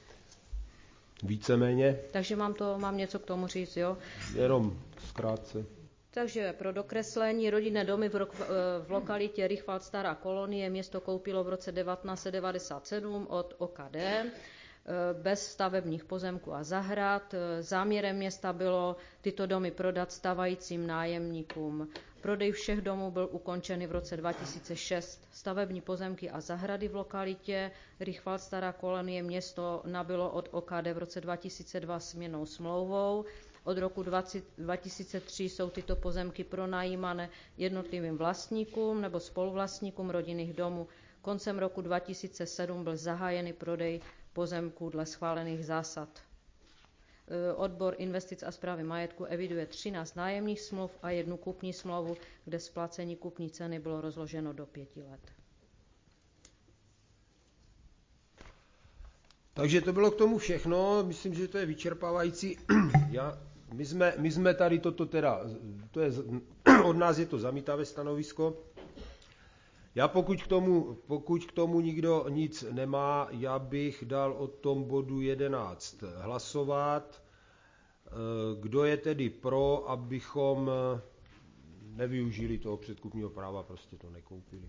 víceméně. Takže mám, to, mám něco k tomu říct, jo? Jenom zkrátce. Takže pro dokreslení rodinné domy v, rok, v lokalitě Richwald Stará kolonie město koupilo v roce devatenáct set devadesát sedm od O K D bez stavebních pozemků a zahrad. Záměrem města bylo tyto domy prodat stávajícím nájemníkům. Prodej všech domů byl ukončený v roce dva tisíce šest. Stavební pozemky a zahrady v lokalitě Richwald Stará kolonie město nabylo od O K D v roce dva tisíce dva směnnou smlouvou. Od roku dva tisíce tři jsou tyto pozemky pronajímané jednotlivým vlastníkům nebo spoluvlastníkům rodinných domů. Koncem roku dva tisíce sedm byl zahájený prodej pozemků dle schválených zásad. Odbor investic a správy majetku eviduje třináct nájemních smluv a jednu kupní smlouvu, kde splacení kupní ceny bylo rozloženo do pěti let. Takže to bylo k tomu všechno, myslím, že to je vyčerpávající. Já, my, jsme, my jsme tady toto teda, to je, od nás je to zamítavé stanovisko. Já pokud k tomu, pokud k tomu nikdo nic nemá, já bych dal o tom bodu jedenáct hlasovat. Kdo je tedy pro, abychom nevyužili toho předkupního práva, prostě to nekoupili?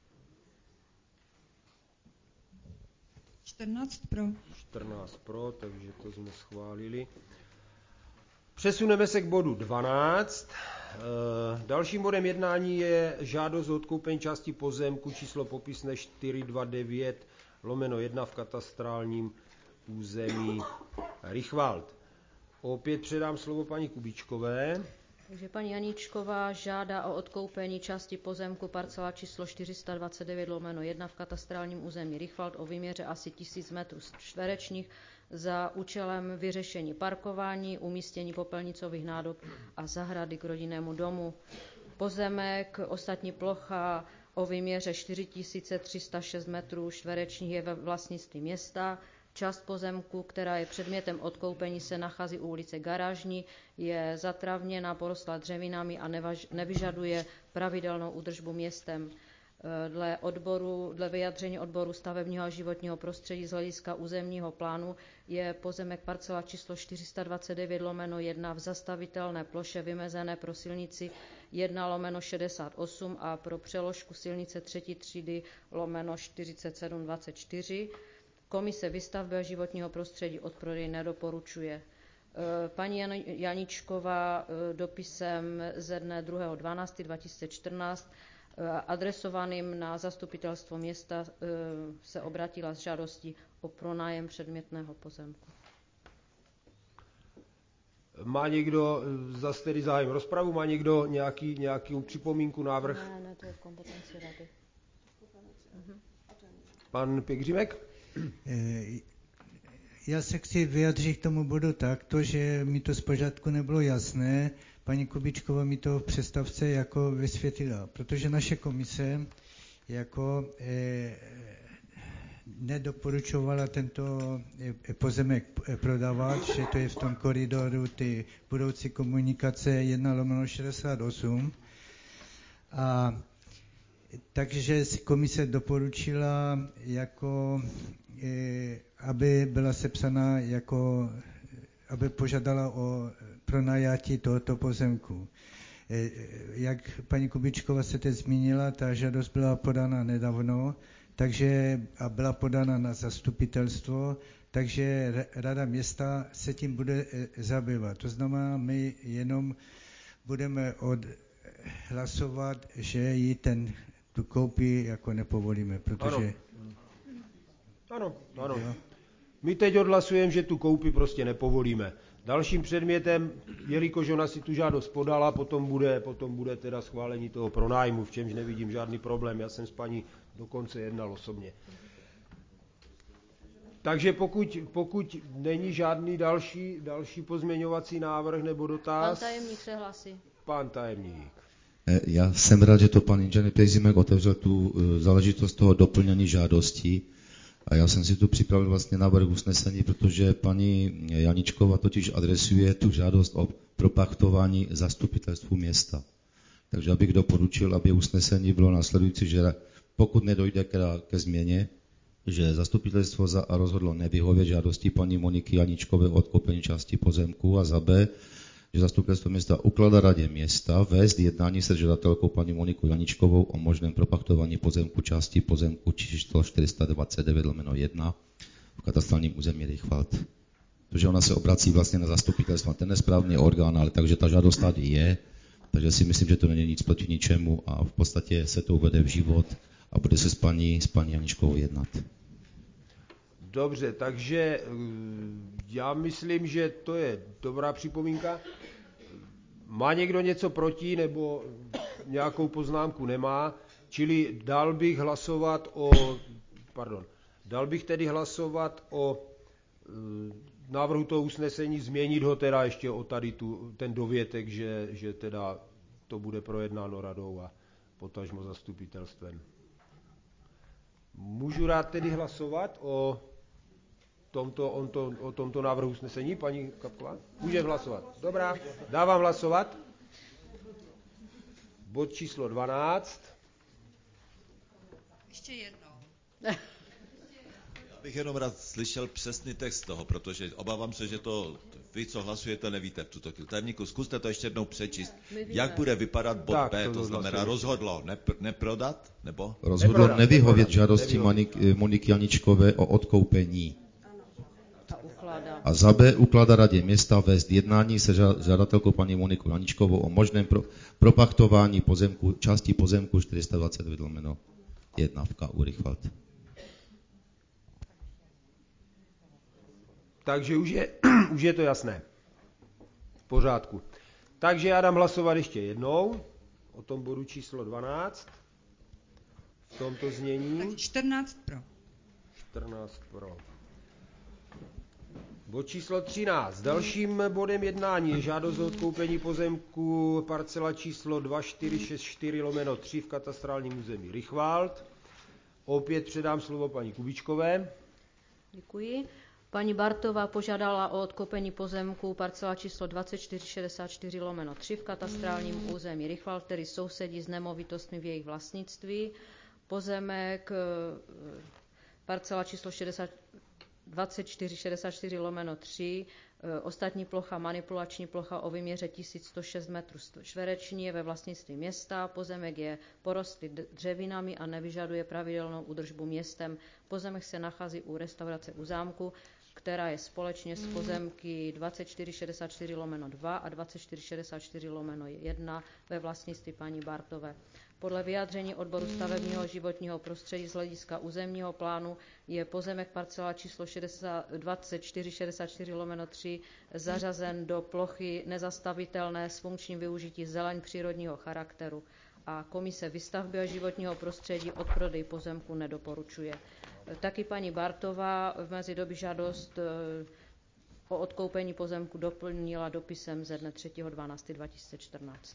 čtrnáct pro. čtrnáct pro, takže to jsme schválili. Přesuneme se k bodu dvanáct. Dalším bodem jednání je žádost o odkoupení části pozemku číslo popisné čtyři sta dvacet devět lomeno jedna v katastrálním území Richwald. Opět předám slovo paní Kubíčkové. Takže paní Janíčková žádá o odkoupení části pozemku parcela číslo čtyři sta dvacet devět lomeno jedna v katastrálním území Richwald o výměře asi tisíc metrů čtverečních za účelem vyřešení parkování, umístění popelnicových nádob a zahrady k rodinnému domu. Pozemek, ostatní plocha o výměře čtyři tisíce tři sta šest metrů čtverečních je ve vlastnictví města. Část pozemku, která je předmětem odkoupení, se nachází u ulice Garážní, je zatravněna, porostla dřevinami a nevyžaduje pravidelnou údržbu městem. Dle, odboru, dle vyjadření odboru stavebního a životního prostředí z hlediska územního plánu je pozemek parcela číslo čtyři sta dvacet devět lomeno jedna v zastavitelné ploše vymezené pro silnici jedna lomeno šedesát osm a pro přeložku silnice třetí třídy lomeno čtyřicet sedm dvacet čtyři. Komise výstavby a životního prostředí odprodej nedoporučuje. Paní Janičková dopisem ze dne druhého dvanáctého dva tisíce čtrnáct adresovaným na zastupitelstvo města se obrátila s žádostí o pronájem předmětného pozemku. Má někdo zase tedy zájem rozpravu? Má někdo nějaký, nějaký připomínku, návrh? Ne, ne, to je v kompetenci rady. Mhm. Pan Pěkřímek? Já se chci vyjádřit k tomu bodu tak, to, že mi to zpočátku nebylo jasné, paní Kubíčková mi to v přestavce jako vysvětlila, protože naše komise jako eh, nedoporučovala tento eh, pozemek prodávat, že to je v tom koridoru ty budoucí komunikace jedna lomeno šedesát osm. A takže si komise doporučila, jako, eh, aby byla sepsaná jako, aby požádala o pronajatí tohoto pozemku. Jak paní Kubičková se teď zmínila, ta žádost byla podána nedávno, takže a byla podána na zastupitelstvo, takže Rada města se tím bude zabývat. To znamená, my jenom budeme odhlasovat, že jí ten tu koupi jako nepovolíme, protože... Ano, ano. ano. My teď odhlasujeme, že tu koupi prostě nepovolíme. Dalším předmětem, jelikož ona si tu žádost podala, potom bude, potom bude teda schválení toho pronájmu, v čemž nevidím žádný problém. Já jsem s paní dokonce jednal osobně. Takže pokud, pokud není žádný další, další pozměňovací návrh nebo dotaz... Pan tajemník se hlásí. Pan tajemník. Já jsem rád, že to pan inženýr Pejzimek otevřel tu záležitost toho doplnění žádostí. A já jsem si tu připravil vlastně návrh usnesení, protože paní Janičková totiž adresuje tu žádost o propachtování zastupitelstvu města. Takže abych doporučil, aby usnesení bylo následující, že pokud nedojde ke, ke změně, že zastupitelstvo za a rozhodlo nevyhovět žádosti paní Moniky Janičkové o odkoupení části pozemku a za B, že zastupitelstvo města ukládá radě města vést jednání se žadatelkou paní Monikou Janičkovou o možném propachtování pozemku části pozemku číslo čtyři sta dvacet devět lomeno jedna v katastrálním území Rychvald. Protože ona se obrací vlastně na zastupitelstvo, ten nesprávný orgán, ale takže ta žádost tady je, takže si myslím, že to není nic proti ničemu a v podstatě se to uvede v život a bude se s paní, s paní Janičkovou jednat. Dobře, takže já myslím, že to je dobrá připomínka. Má někdo něco proti nebo nějakou poznámku nemá, čili dal bych hlasovat o, pardon, dal bych tedy hlasovat o návrhu toho usnesení, změnit ho teda ještě o tady tu, ten dovětek, že, že teda to bude projednáno radou a potažmo zastupitelstvem. Můžu rád tedy hlasovat o tomto, on to, o tomto návrhu usnesení, paní Kapková? Můžeme hlasovat. Dobrá, dávám hlasovat. Bod číslo dvanáct. Ještě jednou. Já bych jenom rád slyšel přesný text toho, protože obávám se, že to vy, co hlasujete, nevíte v tuto chvíli. Tajemníku, zkuste to ještě jednou přečíst. Jak bude vypadat bod tak, B, to, to znamená rozhodlo nepr- neprodat, nebo? Rozhodlo neprodat, nevyhovět neprodat, žádosti nevyhovět. Moniky Janičkové o odkoupení. A za B ukládá radě města vést jednání se žadatelkou paní Monikou Janičkovou o možném pro, propachtování pozemku, části pozemku čtyři sta dvacet devět lomeno jedna v K U Rychvald. Takže už je, už je to jasné. V pořádku. Takže já dám hlasovat ještě jednou o tom bodu číslo dvanáct. V tomto znění. Tak čtrnáct pro. čtrnáct pro. Bod číslo třináct. Dalším bodem jednání je žádost o odkoupení pozemku parcela číslo dva čtyři šest čtyři lomeno tři v katastrálním území Rychvald. Opět předám slovo paní Kubíčkové. Děkuji. Paní Bartová požádala o odkoupení pozemku parcela číslo dvacet čtyři šedesát čtyři lomeno tři v katastrálním území Rychvald, který sousedí s nemovitostmi v jejich vlastnictví. Pozemek, parcela číslo dvacet čtyři šedesát čtyři lomeno tři, ostatní plocha, manipulační plocha o výměře tisíc sto šest metrů čtvereční je ve vlastnictví města, pozemek je porostlý dřevinami a nevyžaduje pravidelnou údržbu městem. Pozemek se nachází u restaurace U zámku, která je společně s pozemky dvacet čtyři šedesát čtyři lomeno dva a dvacet čtyři šedesát čtyři lomeno jedna ve vlastnictví paní Bartové. Podle vyjádření odboru stavebního životního prostředí z hlediska územního plánu je pozemek parcela číslo dvacet čtyři šedesát čtyři lomeno tři zařazen do plochy nezastavitelné s funkčním využití zeleň přírodního charakteru a Komise výstavby a životního prostředí odprodej pozemku nedoporučuje. Taky paní Bartová v mezidobí žádost o odkoupení pozemku doplnila dopisem ze dne třetího dvanáctého dva tisíce čtrnáct.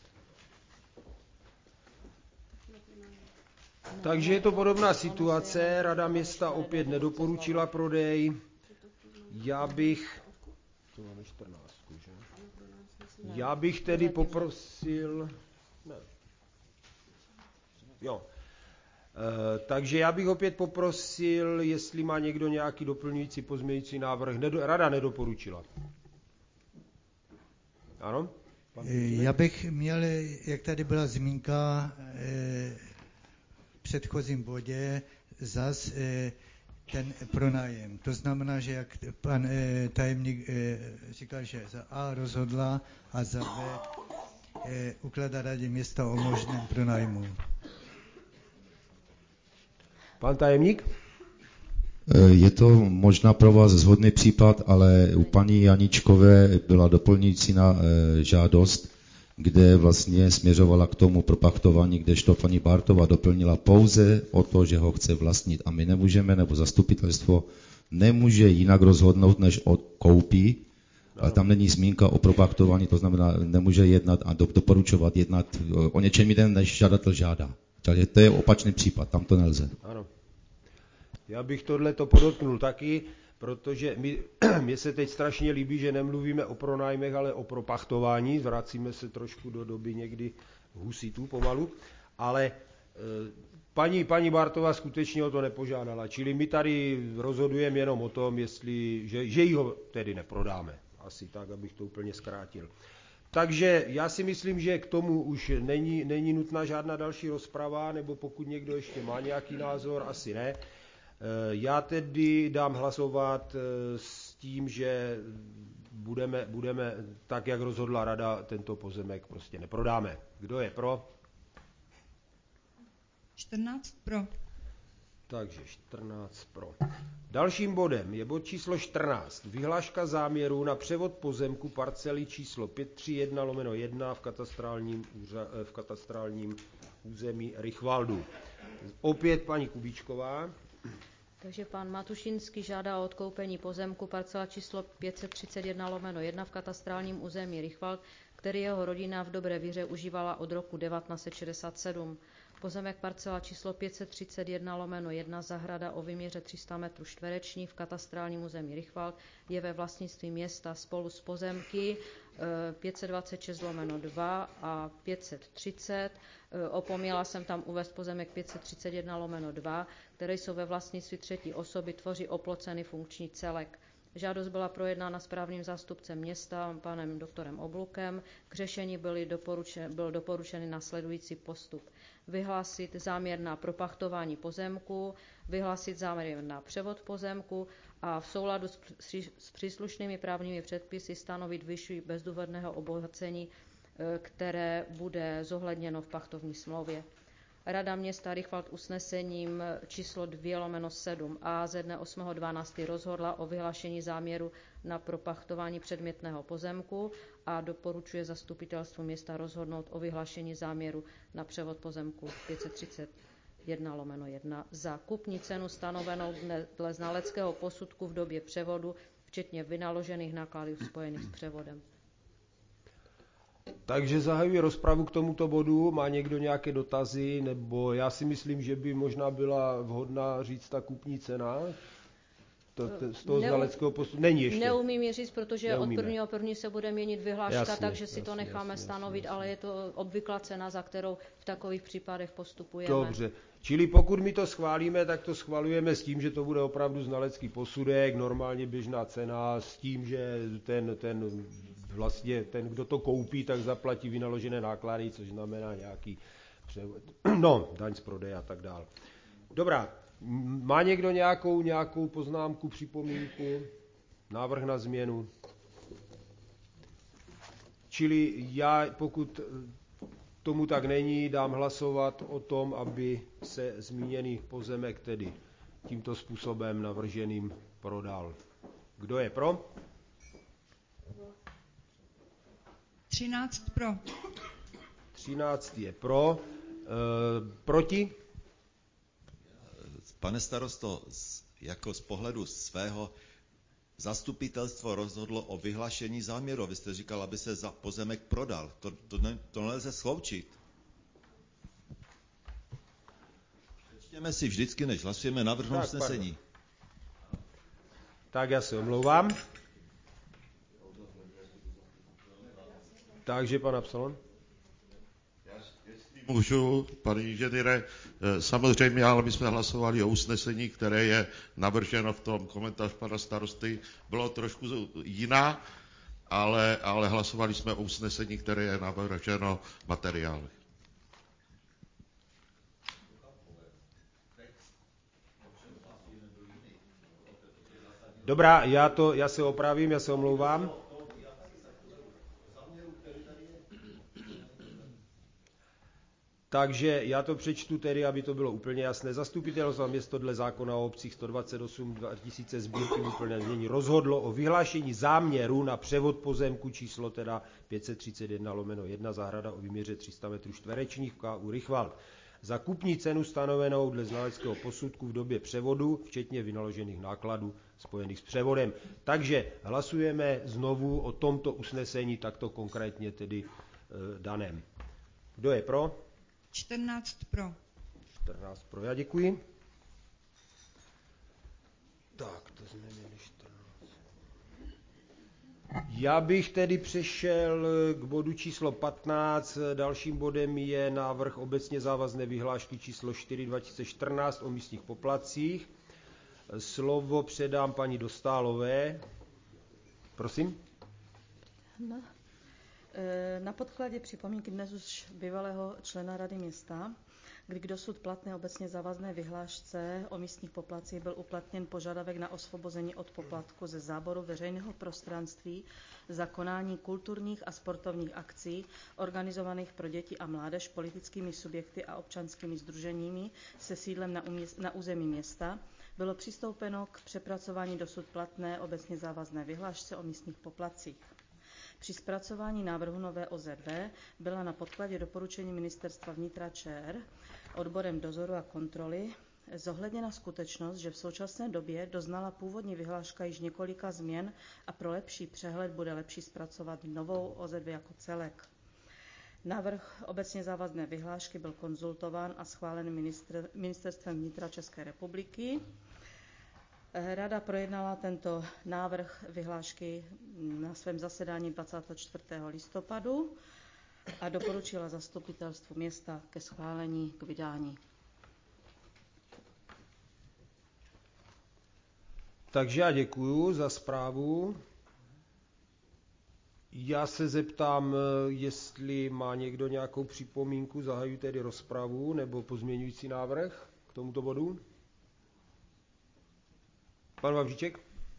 Takže je to podobná situace, Rada města opět nedoporučila prodej. Já bych, to máme čtrnáct, že? Já bych tedy poprosil, ne. Jo. E, takže já bych opět poprosil, jestli má někdo nějaký doplňující pozměňující návrh. Nedo, Rada nedoporučila. Ano? Já bych měl, jak tady byla zmínka, e, předchozím bodě zas e, ten pronájem. To znamená, že jak pan e, tajemník e, říkal, že za A rozhodla a za B e, ukládá radě města o možném pronájmu. Pan tajemník? Je to možná pro vás shodný případ, ale u paní Janíčkové byla doplňující na e, žádost, kde vlastně směřovala k tomu propachtování, kdežto paní Bartová doplnila pouze o to, že ho chce vlastnit. A my nemůžeme, nebo zastupitelstvo nemůže jinak rozhodnout, než o koupí, ale tam není zmínka o propachtování, to znamená, nemůže jednat a doporučovat jednat o něčem jiném, než žadatel žádá. Takže to je opačný případ, tam to nelze. Ano. Já bych tohleto podotknul taky, protože my, mně se teď strašně líbí, že nemluvíme o pronájmech, ale o propachtování. Vracíme se trošku do doby někdy husitů pomalu. Ale e, paní, paní Bartová skutečně o to nepožádala. Čili my tady rozhodujeme jenom o tom, jestli, že, že ji ho tedy neprodáme. Asi tak, abych to úplně zkrátil. Takže já si myslím, že k tomu už není, není nutná žádná další rozprava, nebo pokud někdo ještě má nějaký názor, asi ne. Já tedy dám hlasovat s tím, že budeme, budeme tak, jak rozhodla rada, tento pozemek prostě neprodáme. Kdo je pro? čtrnáct pro. Takže čtrnáct pro. Dalším bodem je bod číslo čtrnáct. Vyhláška záměru na převod pozemku parcely číslo pět tři jedna lomeno jedna v katastrálním, úřa, v katastrálním území Rychvaldu. Opět paní Kubíčková. Takže pan Matušinský žádá o odkoupení pozemku parcela číslo pět set třicet jedna lomeno jedna v katastrálním území Rychvald, který jeho rodina v dobré víře užívala od roku devatenáct set šedesát sedm. Pozemek parcela číslo pět set třicet jedna lomeno jedna zahrada o výměře tři sta metrů čtverečních v katastrálním území Rychvald je ve vlastnictví města spolu s pozemky pět set dvacet šest lomeno dva a pět set třicet. Opomněla jsem tam uvést pozemek pět set třicet jedna lomeno dva, které jsou ve vlastnictví třetí osoby, tvoří oplocený funkční celek. Žádost byla projednána správním zástupcem města, panem doktorem Oblukem. K řešení byly doporučen, byl doporučený následující postup. Vyhlásit záměr na propachtování pozemku, vyhlásit záměr na převod pozemku a v souladu s, s příslušnými právními předpisy stanovit vyšší bezdůvodného obohacení, které bude zohledněno v pachtovní smlouvě. Rada města Rychvald usnesením číslo dva lomeno sedm a ze dne osmého dvanáctého rozhodla o vyhlášení záměru na propachtování předmětného pozemku a doporučuje zastupitelstvu města rozhodnout o vyhlášení záměru na převod pozemku pět set třicet jedna lomeno jedna za kupní cenu stanovenou dle znaleckého posudku v době převodu, včetně vynaložených nákladů spojených s převodem. Takže zahajuji rozpravu k tomuto bodu. Má někdo nějaké dotazy? Nebo já si myslím, že by možná byla vhodná říct ta kupní cena. To, to, z toho znaleckého postupu není ještě. Neumím ji říct, protože Neumíme. od prvního první se bude měnit vyhláška, Jasně, takže si jasně, to necháme jasně, stanovit, jasně, ale je to obvyklá cena, za kterou v takových případech postupujeme. Dobře. Čili pokud my to schválíme, tak to schvalujeme s tím, že to bude opravdu znalecký posudek, normálně běžná cena, s tím, že ten, ten vlastně ten, kdo to koupí, tak zaplatí vynaložené náklady, což znamená nějaký převod, no, daň z prodeje a tak dále. Dobrá. Má někdo nějakou, nějakou poznámku, připomínku, návrh na změnu? Čili já, pokud tomu tak není, dám hlasovat o tom, aby se zmíněný pozemek tedy tímto způsobem navrženým prodal. Kdo je pro? třináct pro. třináct je pro. E, proti? Pane starosto, jako z pohledu svého zastupitelstvo rozhodlo o vyhlášení záměru. Vy jste říkal, aby se za pozemek prodal. To, to, ne, to nelze sloučit. Přečtěme si vždycky, než hlasujeme, návrh usnesení. Tak já se omlouvám. Takže pan Absalon. Můžu, pane inženýre, samozřejmě, ale my jsme hlasovali o usnesení, které je navrženo v tom komentář pana starosty. Bylo trošku jiná, ale, ale hlasovali jsme o usnesení, které je navrženo v materiálech. Dobrá, já, to, já se opravím, já se omlouvám. Takže já to přečtu tedy, aby to bylo úplně jasné. Zastupitelstvo a město dle zákona o obcích sto dvacet osm dva tisíce sbírky úplně změní rozhodlo o vyhlášení záměru na převod pozemku číslo teda pět set třicet jedna lomeno jedna zahrada o výměře tři sta metrů čtverečních v K U Rychvald. Za kupní cenu stanovenou dle znaleckého posudku v době převodu, včetně vynaložených nákladů spojených s převodem. Takže hlasujeme znovu o tomto usnesení, takto konkrétně tedy e, daném. Kdo je pro? čtrnáct pro. čtrnáct pro, já děkuji. Tak, to jsme měli čtrnáct. Já bych tedy přešel k bodu číslo patnáct. Dalším bodem je návrh obecně závazné vyhlášky číslo čtyři dva tisíce čtrnáct o místních poplatcích. Slovo předám paní Dostálové. Prosím. No. Na podkladě připomínky dnes už bývalého člena Rady města, kdy k dosud platné obecně závazné vyhlášce o místních poplatcích byl uplatněn požadavek na osvobození od poplatku ze záboru veřejného prostranství za konání kulturních a sportovních akcí organizovaných pro děti a mládež politickými subjekty a občanskými sdruženími se sídlem na, uměst, na území města, bylo přistoupeno k přepracování dosud platné obecně závazné vyhlášce o místních poplatcích. Při zpracování návrhu nové O Z V byla na podkladě doporučení Ministerstva vnitra ČR odborem dozoru a kontroly zohledněna skutečnost, že v současné době doznala původní vyhláška již několika změn a pro lepší přehled bude lepší zpracovat novou O Z V jako celek. Návrh obecně závazné vyhlášky byl konzultován a schválen ministr, Ministerstvem vnitra České republiky. Rada projednala tento návrh vyhlášky na svém zasedání dvacátého čtvrtého listopadu a doporučila zastupitelstvu města ke schválení k vydání. Takže já děkuju za zprávu. Já se zeptám, jestli má někdo nějakou připomínku, zahajuji tedy rozpravu nebo pozměňující návrh k tomuto bodu. Pan Vavříček?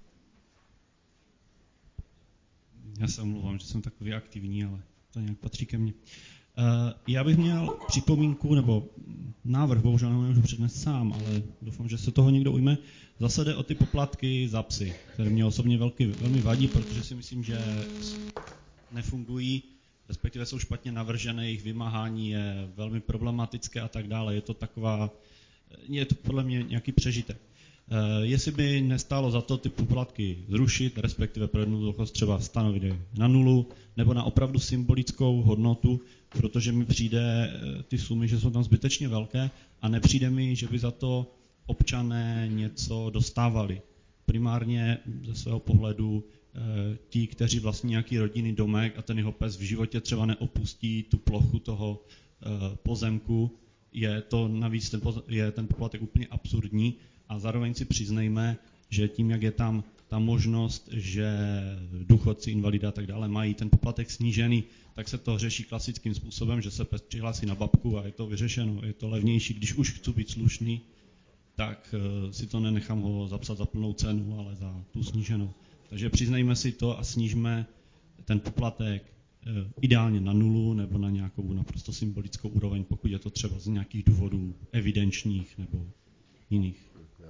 Já se omlouvám, že jsem takový aktivní, ale to nějak patří ke mně. Já bych měl připomínku, nebo návrh, bohužel nemůžu přednést sám, ale doufám, že se toho někdo ujme. Zase jde o ty poplatky za psy, které mě osobně velky, velmi vadí, protože si myslím, že nefungují, respektive jsou špatně navržené, jejich vymáhání je velmi problematické a tak dále. Je to taková, je to podle mě nějaký přežitek. Jestli by nestálo za to ty poplatky zrušit, respektive pro jednoduchost třeba stanovit na nulu, nebo na opravdu symbolickou hodnotu, protože mi přijde ty sumy, že jsou tam zbytečně velké a nepřijde mi, že by za to občané něco dostávali. primárně ze svého pohledu ti, kteří vlastní nějaký rodinný domek a ten jeho pes v životě třeba neopustí tu plochu toho pozemku, je to navíc ten, je ten poplatek úplně absurdní a zároveň si přiznejme, že tím, jak je tam ta možnost, že důchodci, invalida a tak dále mají ten poplatek snížený, tak se to řeší klasickým způsobem, že se pes přihlásí na babku a je to vyřešeno. Je to levnější, když už chci být slušný, tak si to nenechám ho zapsat za plnou cenu, ale za tu sníženou. Takže přiznejme si to a snížme ten poplatek ideálně na nulu nebo na nějakou naprosto symbolickou úroveň, pokud je to třeba z nějakých důvodů evidenčních nebo jiných.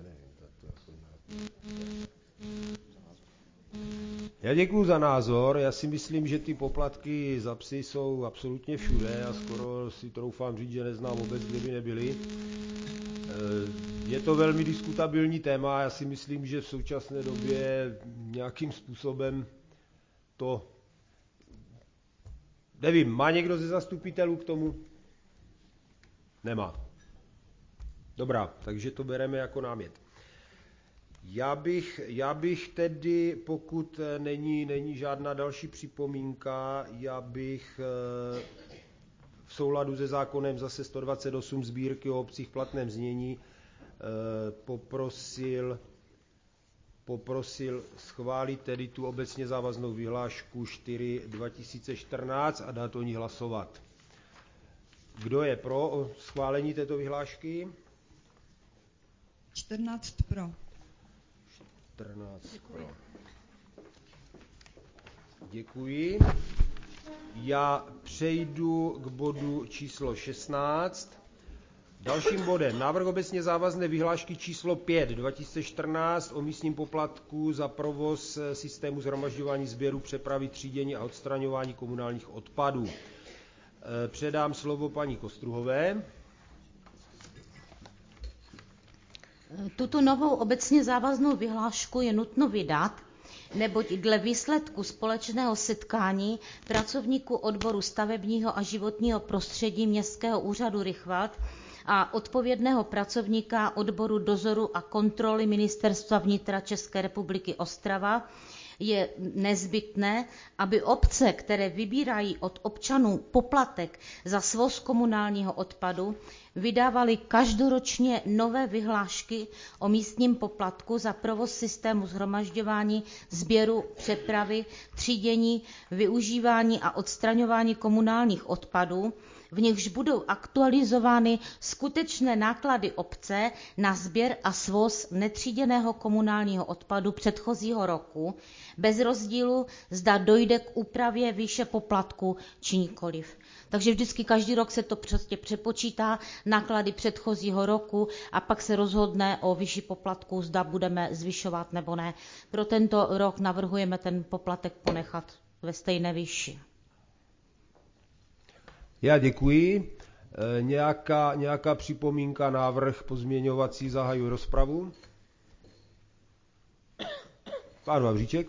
Já děkuju za názor. Já si myslím, že ty poplatky za psy jsou absolutně všude a skoro si troufám říct, že neznám obec, kde by nebyly. Je to velmi diskutabilní téma. Já si myslím, že v současné době nějakým způsobem to... Nevím, má někdo ze zastupitelů k tomu? Nemá. Dobrá, takže to bereme jako námět. Já bych, já bych tedy, pokud není, není žádná další připomínka, já bych v souladu se zákonem zase sto dvacet osm sbírky o obcích v platném znění poprosil, poprosil schválit tedy tu obecně závaznou vyhlášku čtyři dva tisíce čtrnáct a dát o ní hlasovat. Kdo je pro schválení této vyhlášky? čtrnáct pro. čtrnáct pro. Děkuji. Já přejdu k bodu číslo šestnáct. Dalším bodem návrh obecně závazné vyhlášky číslo pět dva tisíce čtrnáct o místním poplatku za provoz systému shromažďování sběru, přepravy, třídění a odstraňování komunálních odpadů. Předám slovo paní Kostruhové. Tuto novou obecně závaznou vyhlášku je nutno vydat, neboť dle výsledku společného setkání pracovníků odboru stavebního a životního prostředí Městského úřadu Rychwald a odpovědného pracovníka odboru dozoru a kontroly Ministerstva vnitra České republiky Ostrava je nezbytné, aby obce, které vybírají od občanů poplatek za svoz komunálního odpadu, vydávaly každoročně nové vyhlášky o místním poplatku za provoz systému shromažďování, sběru, přepravy, třídění, využívání a odstraňování komunálních odpadů, v nichž budou aktualizovány skutečné náklady obce na sběr a svoz netříděného komunálního odpadu předchozího roku, bez rozdílu, zda dojde k úpravě výše poplatku či nikoliv. Takže vždycky každý rok se to prostě přepočítá náklady předchozího roku a pak se rozhodne o výši poplatku, zda budeme zvyšovat nebo ne. Pro tento rok navrhujeme ten poplatek ponechat ve stejné výši. Já děkuji. E, nějaká, nějaká připomínka, návrh pozměňovací, zahajuji rozpravu. Pán Vavříček.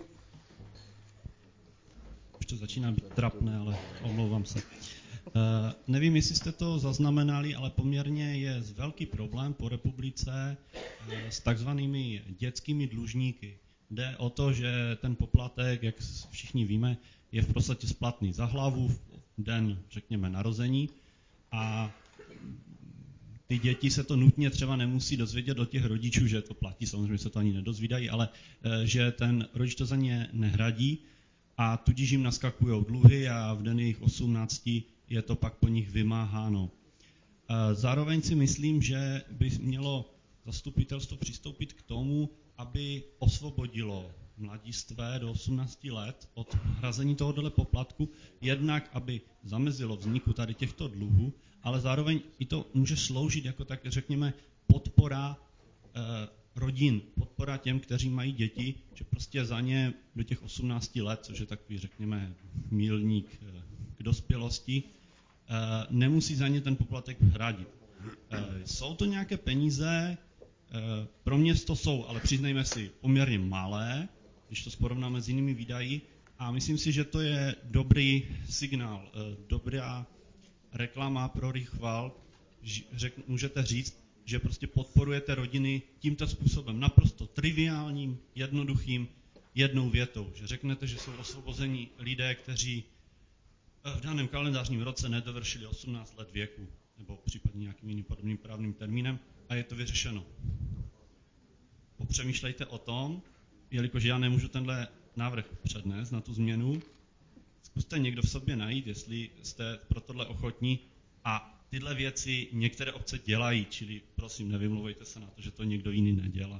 Už to začíná být trapné, ale omlouvám se. E, nevím, jestli jste to zaznamenali, ale poměrně je velký problém po republice e, s takzvanými dětskými dlužníky. Jde o to, že ten poplatek, jak všichni víme, je v podstatě splatný za hlavu v den, řekněme, narození a ty děti se to nutně třeba nemusí dozvědět od těch rodičů, že to platí, samozřejmě se to ani nedozvídají, ale že ten rodič to za ně nehradí a tudíž jim naskakují dluhy a v den jejich osmnácti je to pak po nich vymáháno. Zároveň si myslím, že by mělo zastupitelstvo přistoupit k tomu, aby osvobodilo mladistvé do osmnácti let od hrazení tohoto poplatku, jednak aby zamezilo vzniku tady těchto dluhů, ale zároveň i to může sloužit jako tak, řekněme, podpora eh, rodin, podpora těm, kteří mají děti, že prostě za ně do těch osmnácti let, což je takový, řekněme, milník eh, k dospělosti, eh, nemusí za ně ten poplatek hradit. Eh, jsou to nějaké peníze, eh, pro město jsou, ale přiznejme si, poměrně malé, když to porovnáme s jinými výdaji. A myslím si, že to je dobrý signál, dobrá reklama pro Rychwald. Řek, můžete říct, že prostě podporujete rodiny tímto způsobem, naprosto triviálním, jednoduchým, jednou větou, že řeknete, že jsou osvobození lidé, kteří v daném kalendářním roce nedovršili osmnáct let věku, nebo případně nějakým jiným podobným právním termínem, a je to vyřešeno. Popřemýšlejte o tom, jelikož já nemůžu tenhle návrh přednést na tu změnu, zkuste někdo v sobě najít, jestli jste pro tohle ochotní, a tyhle věci některé obce dělají, čili prosím, nevymluvejte se na to, že to někdo jiný nedělá.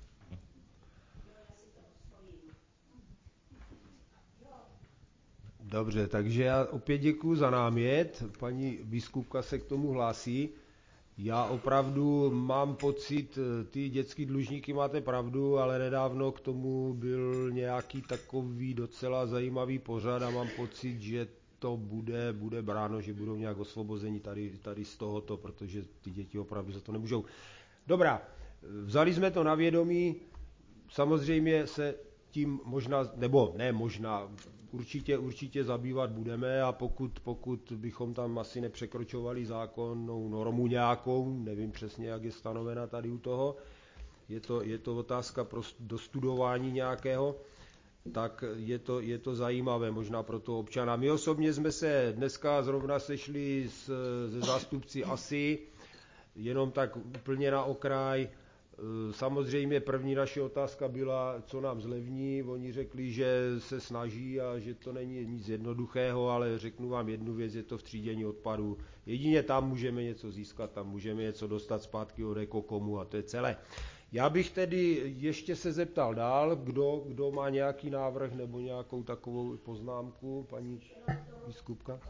Dobře, takže já opět děkuji za námět, paní biskupka se k tomu hlásí. Já opravdu mám pocit, ty dětský dlužníky máte pravdu, ale nedávno k tomu byl nějaký takový docela zajímavý pořad a mám pocit, že to bude, bude bráno, že budou nějak osvobozeni tady, tady z tohoto, protože ty děti opravdu za to nemůžou. Dobrá, vzali jsme to na vědomí, samozřejmě se tím možná, nebo ne možná, určitě, určitě zabývat budeme, a pokud, pokud bychom tam asi nepřekročovali zákonnou normu nějakou, nevím přesně, jak je stanovena tady u toho, je to, je to otázka pro dostudování nějakého, tak je to, je to zajímavé možná pro toho občana. My osobně jsme se dneska zrovna sešli s, se zástupci A S I, jenom tak úplně na okraj. Samozřejmě první naše otázka byla, co nám zlevní. Oni řekli, že se snaží a že to není nic jednoduchého, ale řeknu vám jednu věc, je to v třídění odpadů. Jedině tam můžeme něco získat, tam můžeme něco dostat zpátky od Ekokomu a to je celé. Já bych tedy ještě se zeptal dál, kdo, kdo má nějaký návrh nebo nějakou takovou poznámku, paní biskupka.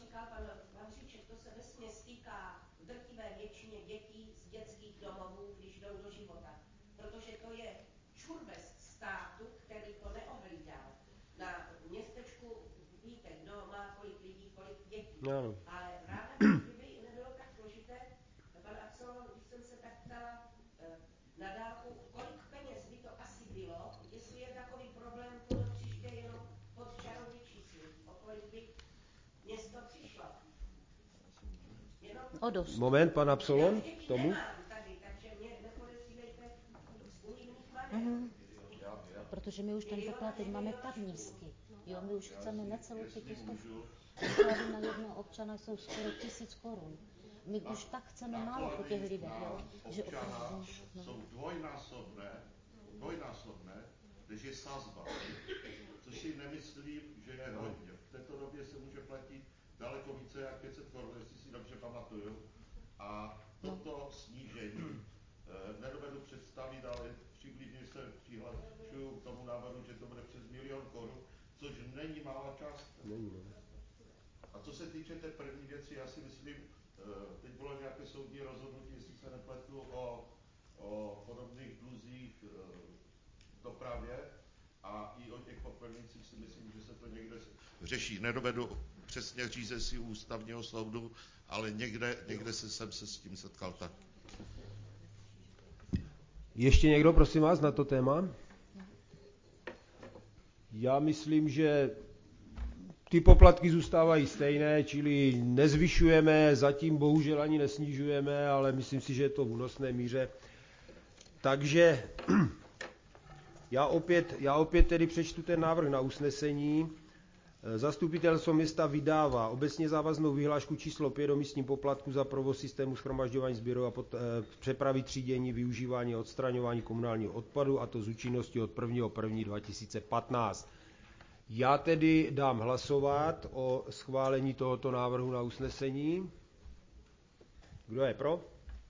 No. Ale ráda, kdyby nebylo tak složité, pan Absolon, když jsem se tak ptala na dálku, kolik peněz by to asi bylo, jestli je takový problém to příště jenom pod čarou vyčíslit, o kolik by město přišlo. Jenom... O dost. Moment, pan Absolon, k tomu. Tady, takže mě nepodesílejte univných manek. Mhm. Protože my už ten poplatek teď máme tak nízký. Jo, my už chceme necelou pětistovku. Náklady na jednoho občana jsou skoro tisíc korun. My už tak chceme málo po těch lidech, jo? Že opravdu, no. Jsou dvojnásobné, dvojnásobné, než je sazba. Což si nemyslím, že je hodně. V této době se může platit daleko více jak pět set korun, jestli si dobře pamatuju. A toto snížení eh, nedovedu představit, ale přibližně se přihlašuju k tomu návrhu, že to bude přes milion korun, což není malá částka. A co se týče té první věci, já si myslím, teď bylo nějaké soudní rozhodnutí, jestli se nepletu, o, o podobných dluzích v dopravě a i o těch popelnicích si myslím, že se to někde řeší. Nedovedu přesně říct si u ústavního soudu, ale někde, někde se, jsem se s tím setkal tak. Ještě někdo, prosím vás, na to téma? Já myslím, že ty poplatky zůstávají stejné, čili nezvyšujeme, zatím bohužel ani nesnižujeme, ale myslím si, že je to v únosné míře. Takže já opět, já opět tedy přečtu ten návrh na usnesení. Zastupitelstvo města vydává obecně závaznou vyhlášku číslo pět o místním poplatku za provoz systému shromažďování sběru a pot, eh, přepravy, třídění, využívání a odstraňování komunálního odpadu, a to z účinnosti od prvního prvního dva tisíce patnáct. Já tedy dám hlasovat o schválení tohoto návrhu na usnesení. Kdo je pro?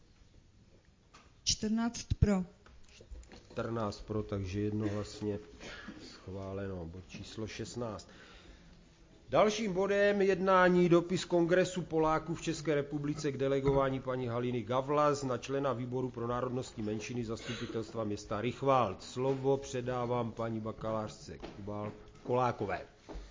čtrnáct pro. čtrnáct pro, takže jednohlasně schváleno. Bod číslo šestnáct. Dalším bodem jednání dopis Kongresu Poláků v České republice k delegování paní Haliny Gavlas na člena výboru pro národnostní menšiny zastupitelstva města Rychvald. Slovo předávám paní bakalářce Kubál Kolákové.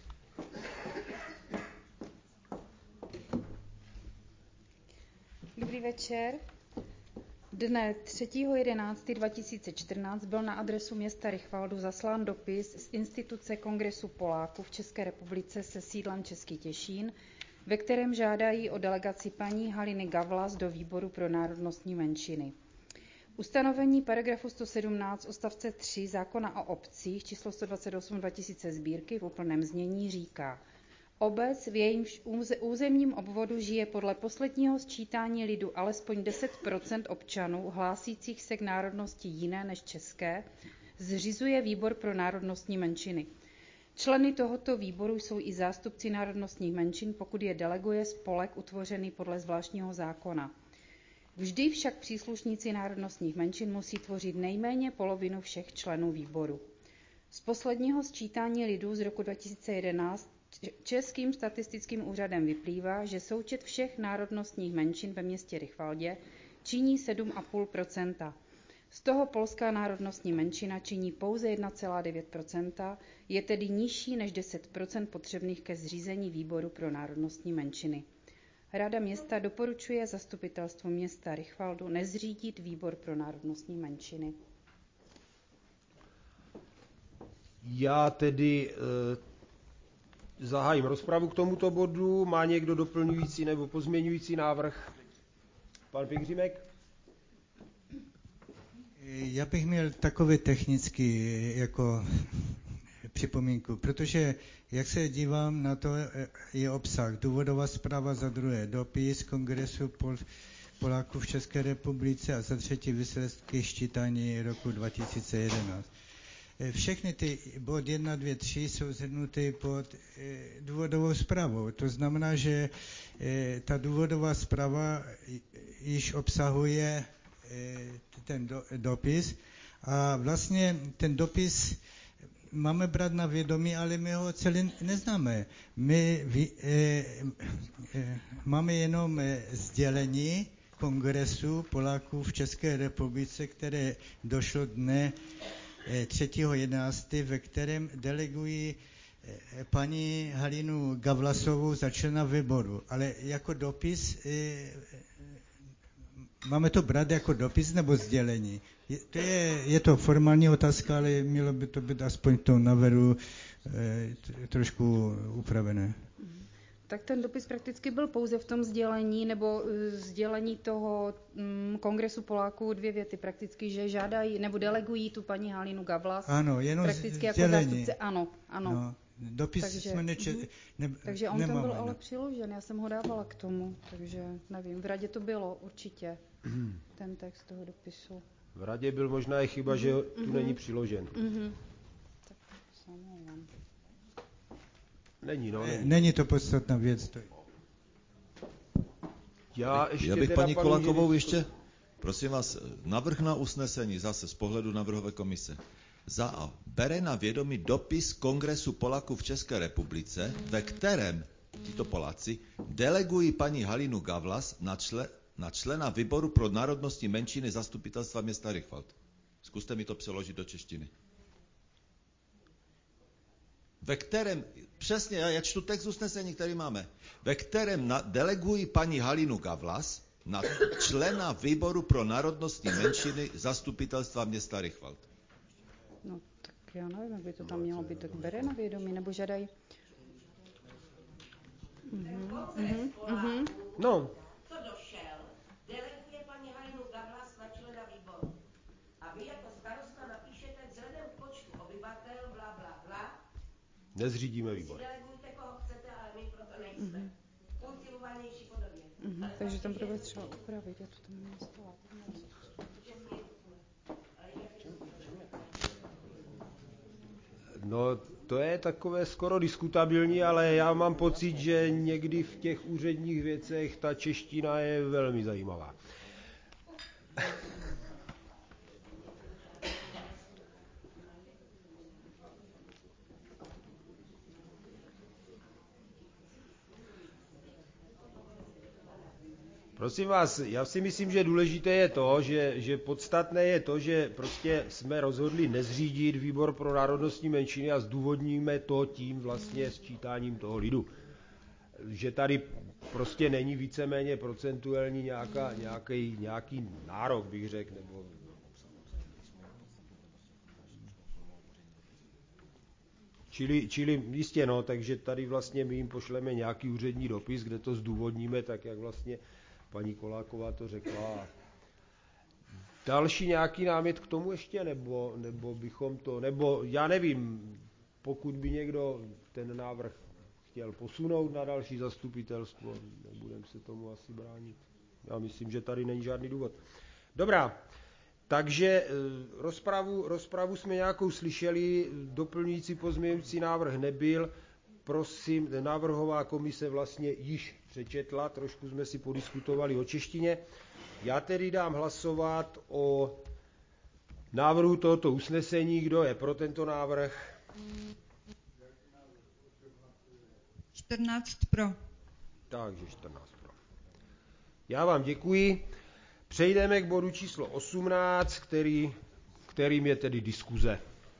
Dobrý večer. Dne třetího jedenáctého dva tisíce čtrnáct byl na adresu města Rychvaldu zaslán dopis z instituce Kongresu Poláků v České republice se sídlem Český Těšín ve kterém žádají o delegaci paní Haliny Gavlas do výboru pro národnostní menšiny. Ustanovení paragrafu sto sedmnáct odstavce tři zákona o obcích číslo sto dvacet osm dva tisíce sbírky v úplném znění říká: Obec, v jejímž územním obvodu žije podle posledního sčítání lidu alespoň deset procent občanů hlásících se k národnosti jiné než české, zřizuje výbor pro národnostní menšiny. Členy tohoto výboru jsou i zástupci národnostních menšin, pokud je deleguje spolek utvořený podle zvláštního zákona. Vždy však příslušníci národnostních menšin musí tvořit nejméně polovinu všech členů výboru. Z posledního sčítání lidů z roku dva tisíce jedenáct Českým statistickým úřadem vyplývá, že součet všech národnostních menšin ve městě Rychvaldě činí sedm celá pět procenta. Z toho polská národnostní menšina činí pouze jedna celá devět procenta, je tedy nižší než deset procent potřebných ke zřízení výboru pro národnostní menšiny. Rada města doporučuje zastupitelstvu města Rychvaldu nezřídit výbor pro národnostní menšiny. Já tedy e, zahájím rozpravu k tomuto bodu. Má někdo doplňující nebo pozměňující návrh? Pan Pěkřímek? Já bych měl takový technický jako připomínku, protože jak se dívám na to, je obsah, důvodová zpráva za druhé, dopis Kongresu Pol, Poláků v České republice a za třetí výsledky ščítání roku dva tisíce jedenáct. Všechny ty bod jedna, dva, tři jsou zhrnuty pod důvodovou zprávou. To znamená, že ta důvodová zpráva již obsahuje ten do, dopis a vlastně ten dopis máme brát na vědomí, ale my ho celý neznáme. My vy, e, e, máme jenom sdělení Kongresu Poláků v České republice, které došlo dne třetího jedenáctého ve kterém delegují paní Halinu Gavlasovou za člena výboru. Ale jako dopis, e, máme to brát jako dopis nebo sdělení? Je to, je, je to formální otázka, ale mělo by to být aspoň to naveru e, trošku upravené. Tak ten dopis prakticky byl pouze v tom sdělení, nebo sdělení toho mm, Kongresu Poláků dvě věty prakticky, že žádají nebo delegují tu paní Halinu Gavlas. Ano, jenom prakticky sdělení. Jako zástupce, ano, ano. No, dopis takže, jsme neče, ne, takže on nemáme, tam byl no. ale přiložen, já jsem ho dávala k tomu, takže nevím, v radě to bylo určitě, ten text toho dopisu. V radě byl možná i chyba, mm-hmm. že tu mm-hmm. není přiložen. Mm-hmm. Tak se omlouvám. Není, no. Není. Není to podstatná věc. To... Já, ještě Já bych teda paní panu Kolákovou Žiličku... ještě, prosím vás, navrh na usnesení zase z pohledu navrhové komise. Za A. Bere na vědomí dopis Kongresu Poláků v České republice, ve kterém tito Poláci delegují paní Halinu Gavlas na, čle, na člena výboru pro národnostní menšiny zastupitelstva města Rychvald. Zkuste mi to přeložit do češtiny. Ve kterém, přesně, já čtu text usnesení, který máme, ve kterém na, delegují paní Halinu Gavlas na člena výboru pro národnostní menšiny zastupitelstva města Rychvald. No tak já nevím, jak by to tam mělo být, tak bere na vědomí, nebo žádají. Mm-hmm. Mm-hmm. Mm-hmm. No. Co došel, deleguje paní Halinu Gavlas na člena výboru. A vy jako starosta napíšete vzhledem k počtu obyvatel, bla, bla, bla. Nezřídíme výbor. Si delegujte, koho chcete, ale my proto nejsme. Mm-hmm. Kultivovanější podobně. Mm-hmm. Takže tam bude třeba upravit, já to tam mám stala. No, to je takové skoro diskutabilní, ale já mám pocit, že někdy v těch úředních věcech ta čeština je velmi zajímavá. Prosím vás, já si myslím, že důležité je to, že, že podstatné je to, že prostě jsme rozhodli nezřídit výbor pro národnostní menšiny a zdůvodníme to tím vlastně sčítáním toho lidu. Že tady prostě není víceméně procentuální nějaká, nějaký, nějaký nárok, bych řekl, nebo... Čili, čili jistě no, takže tady vlastně my jim pošleme nějaký úřední dopis, kde to zdůvodníme, tak jak vlastně paní Koláková to řekla. Další nějaký námět k tomu ještě, nebo, nebo bychom to, nebo já nevím, pokud by někdo ten návrh chtěl posunout na další zastupitelstvo, nebudeme se tomu asi bránit. Já myslím, že tady není žádný důvod. Dobrá, takže rozpravu, rozpravu jsme nějakou slyšeli, doplňující pozměňující návrh nebyl, prosím, návrhová komise vlastně již přečetla, trošku jsme si podiskutovali o češtině. Já tedy dám hlasovat o návrhu tohoto usnesení. Kdo je pro tento návrh? čtrnáct pro. Takže čtrnáct pro. Já vám děkuji. Přejdeme k bodu číslo osmnáct, který, kterým je tedy diskuze.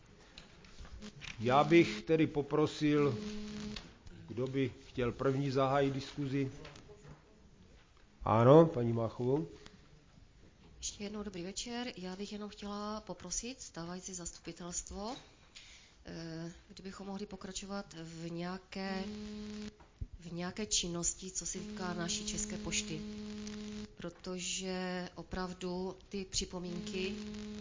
Já bych tedy poprosil, kdo by chtěl první zahájit diskuzi. Ano, paní Máchovou. Ještě jednou dobrý večer. Já bych jenom chtěla poprosit stávající zastupitelstvo, kdybychom mohli pokračovat v nějaké, v nějaké činnosti, co se týká naší České pošty. Protože opravdu ty připomínky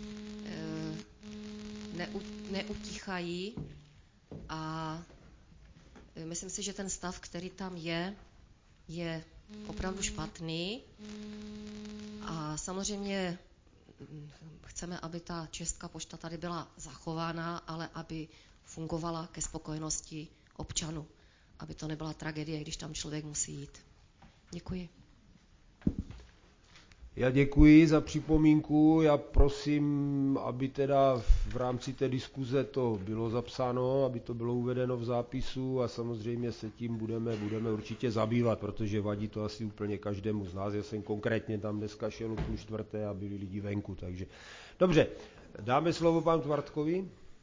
neutichají a myslím si, že ten stav, který tam je, je opravdu špatný a samozřejmě chceme, aby ta Česká pošta tady byla zachována, ale aby fungovala ke spokojenosti občanů, aby to nebyla tragédie, když tam člověk musí jít. Děkuji. Já děkuji za připomínku, já prosím, aby teda v rámci té diskuze to bylo zapsáno, aby to bylo uvedeno v zápisu a samozřejmě se tím budeme, budeme určitě zabývat, protože vadí to asi úplně každému z nás. Já jsem konkrétně tam dneska šel o půl čtvrté a byli lidi venku, takže dobře, dáme slovo panu Tvartkovi.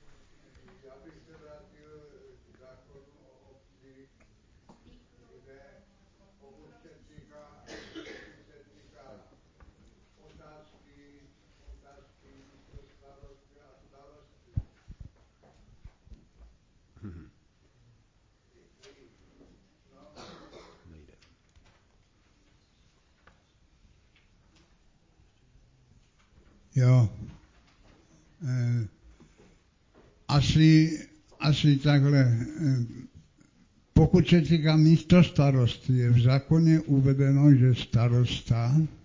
Jo. E, asi, asi takhle. E, pokud se týká místo starosty, je v zákoně uvedeno, že starosta e,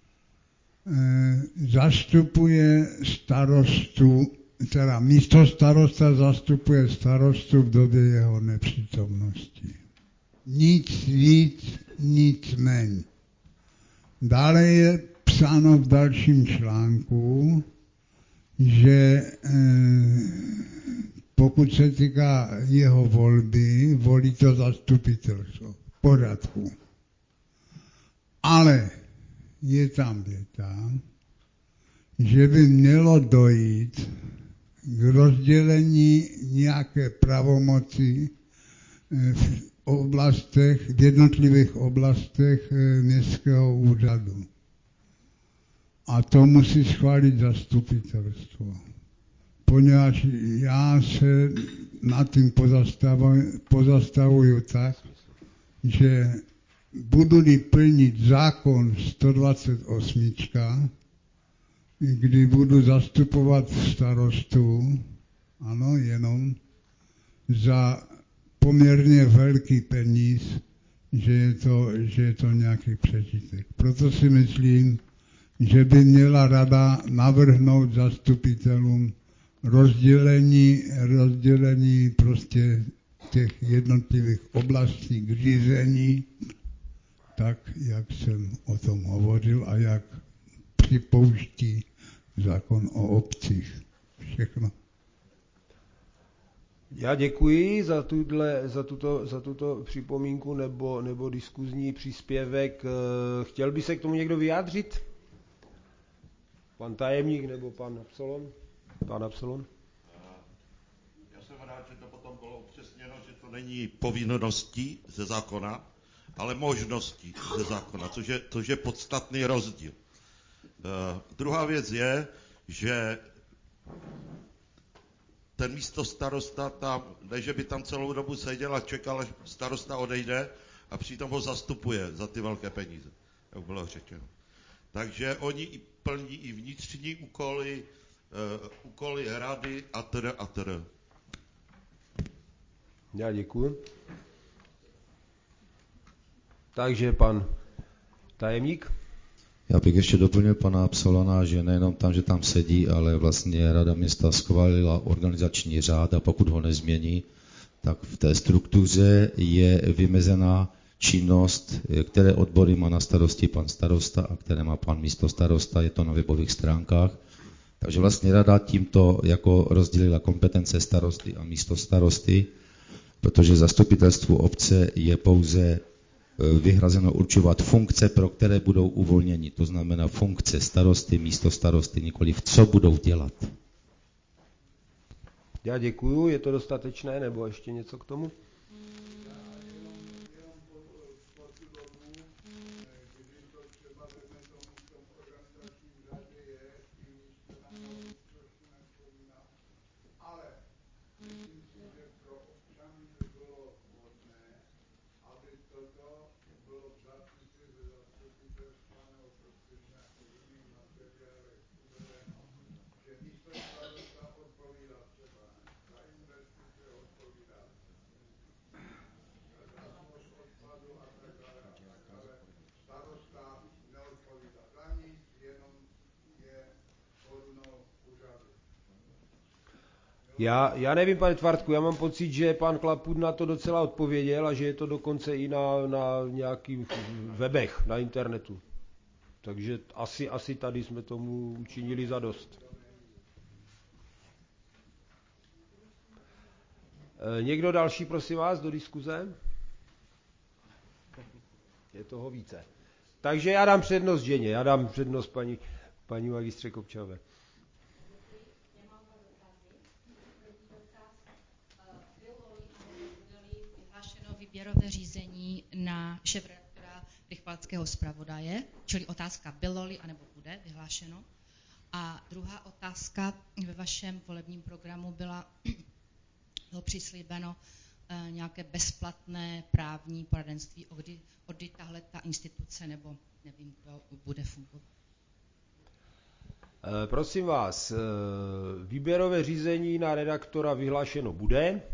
zastupuje starostu, teda místo starosta zastupuje starostu v době jeho nepřítomnosti. Nic víc, nic méně. Dále je psáno v dalším článku, že eh, pokud se týká jeho volby, volí to zastupitelstvo. V pořádku. Ale je tam věta, že by mělo dojít k rozdělení nějaké pravomoci v oblastech, v jednotlivých oblastech městského úřadu. A to musí schválit zastupitelstvo. Poněvadž já se nad tím pozastavuju, pozastavuju tak, že budu-li plnit zákon sto dvacet osm, kdy budu zastupovat starostu, ano, jenom za poměrně velký peníz, že je to, že je to nějaký přežitek. Proto si myslím, že by měla rada navrhnout zastupitelům rozdělení, rozdělení prostě těch jednotlivých oblastí k řízení, tak, jak jsem o tom hovořil a jak připouští zákon o obcích. Všechno. Já děkuji za, tuhle, za, tuto, za tuto připomínku nebo, nebo diskuzní příspěvek. Chtěl by se k tomu někdo vyjádřit? Pan tajemník nebo pan Absolon? Pan Absolon? Já jsem rád, že to potom bylo upřesněno, že to není povinností ze zákona, ale možností ze zákona, což je, což je podstatný rozdíl. Uh, druhá věc je, že ten místo starosta tam, ne, že by tam celou dobu seděl a čekal, až starosta odejde a přitom ho zastupuje za ty velké peníze, jak bylo řečeno. Takže oni i plní i vnitřní úkoly, uh, úkoly rady a td. a td. Já děkuji. Takže pan tajemník. Já bych ještě doplnil pana Absolona, že nejenom tam, že tam sedí, ale vlastně Rada města schválila organizační řád a pokud ho nezmění, tak v té struktuře je vymezená činnost, které odbory má na starosti pan starosta a které má pan místostarosta, je to na webových stránkách. Takže vlastně Rada tímto jako rozdělila kompetence starosty a místostarosty, protože zastupitelstvu obce je pouze vyhrazeno určovat funkce, pro které budou uvolněni. To znamená funkce starosty, místostarosty, nikoli v co budou dělat. Já děkuju, je to dostatečné, nebo ještě něco k tomu? Já, já nevím, pane Tvardku, já mám pocit, že pan Klaput na to docela odpověděl a že je to dokonce i na, na nějakých webech, na internetu. Takže asi, asi tady jsme tomu učinili zadost. E, někdo další, prosím vás, do diskuze? Je toho více. Takže já dám přednost ženě, já dám přednost paní, paní magistře Kopčavé. Výběrové řízení na šéfredaktora Rychvalského zpravodaje, čili otázka bylo-li anebo bude vyhlášeno. A druhá otázka ve vašem volebním programu byla, bylo přislíbeno eh, nějaké bezplatné právní poradenství, kdy, kdy tahle ta instituce nebo nevím, kdo bude fungovat. E, prosím vás, e, výběrové řízení na redaktora vyhlášeno bude.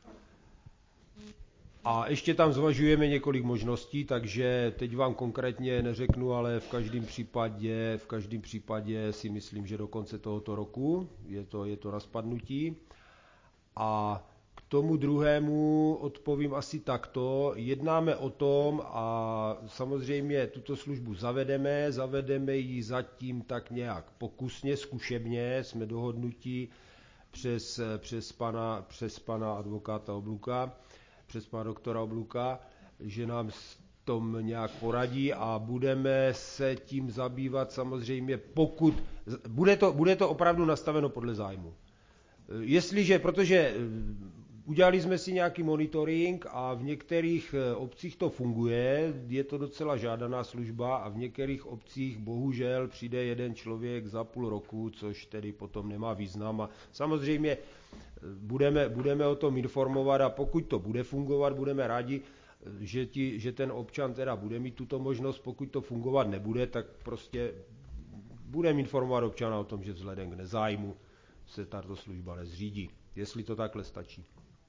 A ještě tam zvažujeme několik možností, takže teď vám konkrétně neřeknu, ale v každém případě, v každém případě si myslím, že do konce tohoto roku je to, je to rozpadnutí. A k tomu druhému odpovím asi takto. Jednáme o tom a samozřejmě tuto službu zavedeme, zavedeme ji zatím tak nějak pokusně, zkušebně, jsme dohodnutí přes, přes, pana, přes pana advokáta Obluka, přes pana doktora Obluka, že nám s tom nějak poradí a budeme se tím zabývat samozřejmě, pokud bude to, bude to opravdu nastaveno podle zájmu. Jestliže, protože udělali jsme si nějaký monitoring a v některých obcích to funguje, je to docela žádaná služba a v některých obcích bohužel přijde jeden člověk za půl roku, což tedy potom nemá význam a samozřejmě budeme, budeme o tom informovat a pokud to bude fungovat, budeme rádi, že, ti, že ten občan teda bude mít tuto možnost, pokud to fungovat nebude, tak prostě budeme informovat občana o tom, že vzhledem k nezájmu se tato služba nezřídí, jestli to takhle stačí.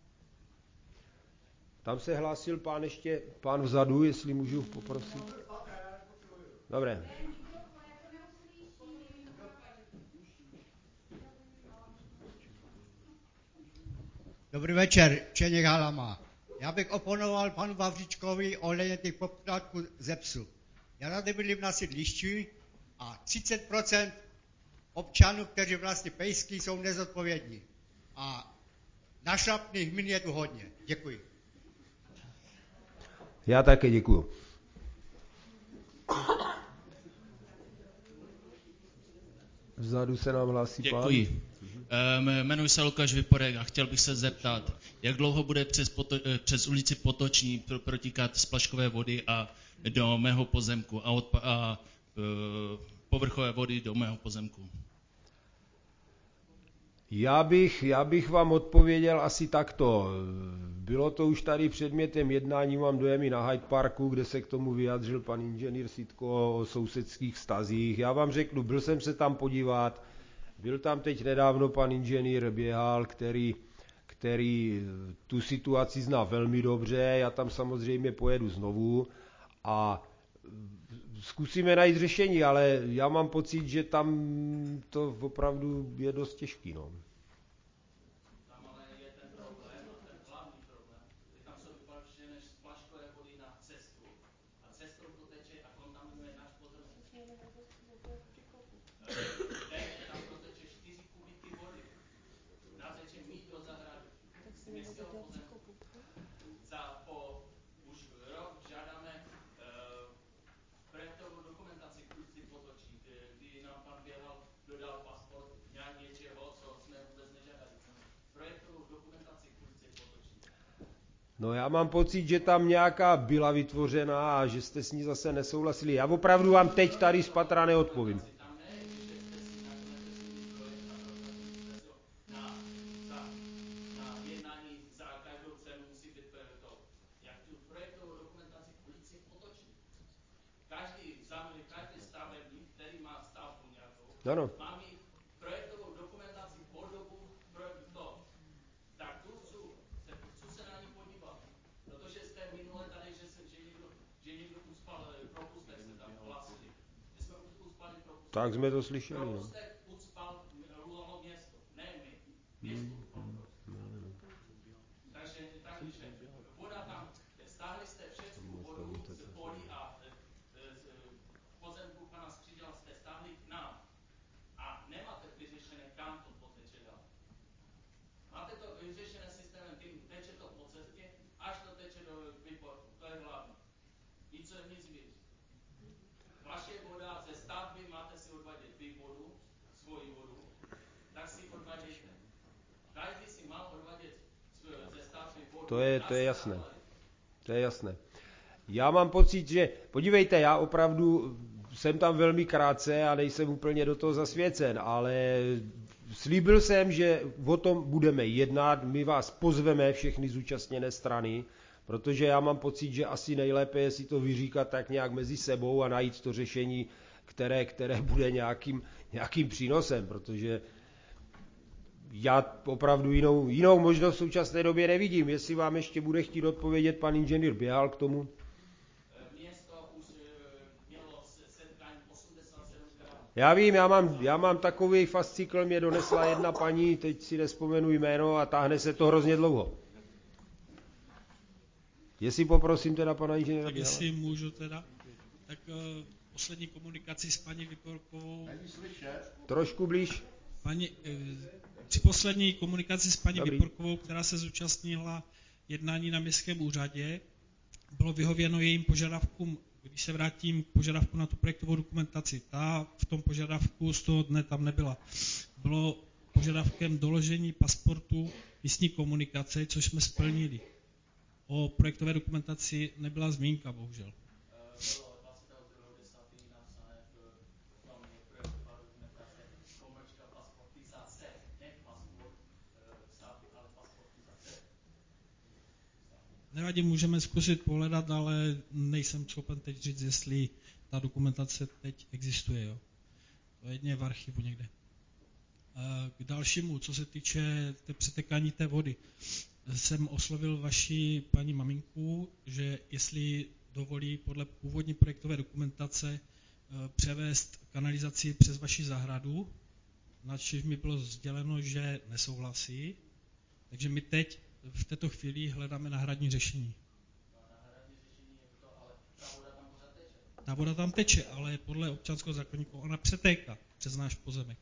Tam se hlásil pán ještě, pán vzadu, jestli můžu poprosit. Dobré. Dobrý večer, Čeněk Halama. Já bych oponoval panu Vavřičkovi ohledně těch poplatků ze psu. Já tady bydlím na sídlišti a třicet procent občanů, kteří vlastně pejsky, jsou nezodpovědní. A našlapných min je tu hodně. Děkuji. Já také děkuju. Vzadu se nám hlásí pán. Děkuji. Jmenuji se Lukáš Vyporek a chtěl bych se zeptat, jak dlouho bude přes, poto, přes ulici Potoční protíkat splaškové vody a do mého pozemku a, odpa, a e, povrchové vody do mého pozemku. Já bych, já bych vám odpověděl asi takto. Bylo to už tady předmětem jednání, mám dojem i na Hyde Parku, kde se k tomu vyjadřil pan inženýr Sitko o sousedských vztazích. Já vám řeknu, byl jsem se tam podívat, byl tam teď nedávno pan inženýr Běhal, který, který tu situaci zná velmi dobře, já tam samozřejmě pojedu znovu a zkusíme najít řešení, ale já mám pocit, že tam to opravdu je dost těžký. No. No já mám pocit, že tam nějaká byla vytvořená a že jste s ní zase nesouhlasili. Já opravdu vám teď tady z patra neodpovím. Ano. Tak jsme to slyšeli. No. Hmm. To je, to je jasné. To je jasné. Já mám pocit, že, podívejte, já opravdu jsem tam velmi krátce a nejsem úplně do toho zasvěcen, ale slíbil jsem, že o tom budeme jednat, my vás pozveme, všechny zúčastněné strany, protože já mám pocit, že asi nejlépe je si to vyříkat tak nějak mezi sebou a najít to řešení, které, které bude nějakým, nějakým přínosem, protože já opravdu jinou, jinou možnost v současné době nevidím. Jestli vám ještě bude chtít odpovědět pan inženýr Běhal k tomu. Já vím, já mám, já mám takový fascikl, mě donesla jedna paní, teď si nespomenu jméno a táhne se to hrozně dlouho. Jestli poprosím teda pana inženýra Tak Běhala. jestli můžu teda, tak uh, poslední komunikaci s paní Vyporkovou. Trošku blíž. Paní, uh, při poslední komunikaci s paní Dobrý. Vyporkovou, která se zúčastnila jednání na městském úřadě, bylo vyhověno jejím požadavkům, když se vrátím k požadavku na tu projektovou dokumentaci. Ta v tom požadavku z toho dne tam nebyla. Bylo požadavkem doložení pasportu místní komunikace, což jsme splnili. O projektové dokumentaci nebyla zmínka, bohužel. Nevadí, můžeme zkusit pohledat, ale nejsem schopen teď říct, jestli ta dokumentace teď existuje. Jo. To je jedně v archivu někde. K dalšímu, co se týče té přetekání té vody. Jsem oslovil vaši paní maminku, že jestli dovolí podle původní projektové dokumentace převést kanalizaci přes vaši zahradu, načež mi bylo sděleno, že nesouhlasí. Takže my teď v této chvíli hledáme náhradní řešení. Ta voda tam teče, ale podle občanského zákoníku ona přetéká přes náš pozemek.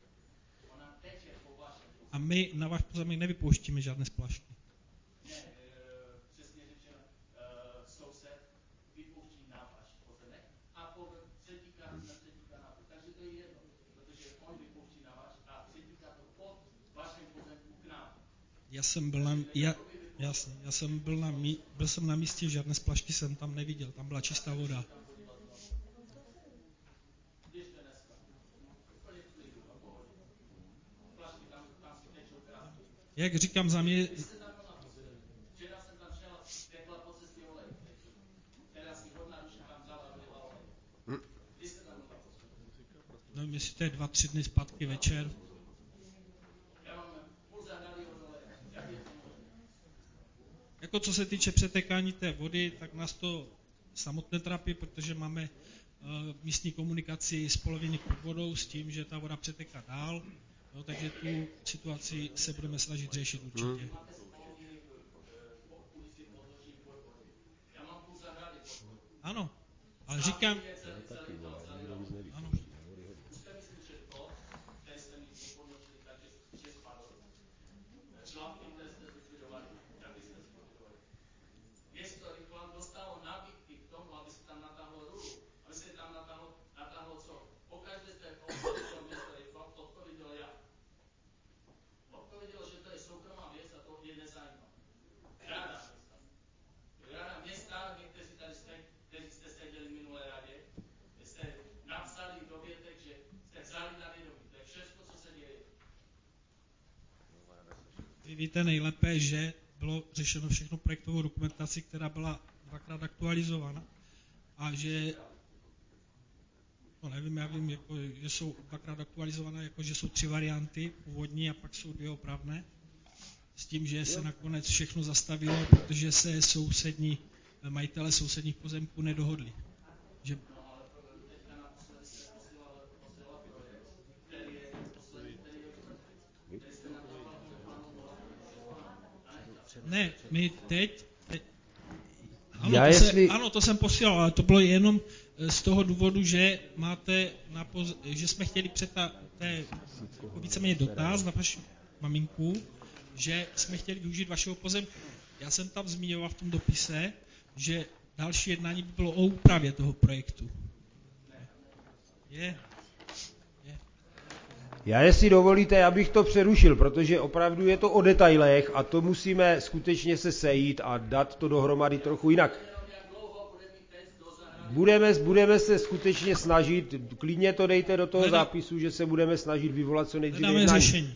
A my na váš pozemek nevypouštíme žádné splašky. Já jsem byl na, já, jasně, já jsem byl na, byl jsem na místě, žádné splašky jsem tam neviděl, tam byla čistá voda. Jak říkám, za mě... Nevím, jestli to je dva, tři dny zpátky večer. Jako co se týče přetekání té vody, tak nás to samotné trápí, protože máme uh, místní komunikaci z poloviny pod vodou s tím, že ta voda přeteká dál, no, takže tu situaci se budeme snažit řešit určitě. Hmm. Ano, ale říkám... Ano. Vy víte nejlépe, že bylo řešeno všechno projektovou dokumentaci, která byla dvakrát aktualizována a že, no nevím, já vím, jako, že jsou dvakrát aktualizované, jako že jsou tři varianty, původní a pak jsou dvě opravné, s tím, že se nakonec všechno zastavilo, protože se sousední, majitele sousedních pozemků nedohodli. Že Ne, my teď, teď ano, Já to jestli... se, ano, to jsem posílal, ale to bylo jenom z toho důvodu, že máte na poz, že jsme chtěli před ta, té, jako víceméně dotaz na vaši maminku, že jsme chtěli využít vašeho pozemku. Já jsem tam zmiňoval v tom dopise, že další jednání by bylo o úpravě toho projektu. Je. Já, jestli dovolíte, já bych to přerušil, protože opravdu je to o detailech a to musíme skutečně se sejít a dát to dohromady trochu jinak. Budeme, budeme se skutečně snažit, klidně to dejte do toho zápisu, že se budeme snažit vyvolat co nejdříve jednání.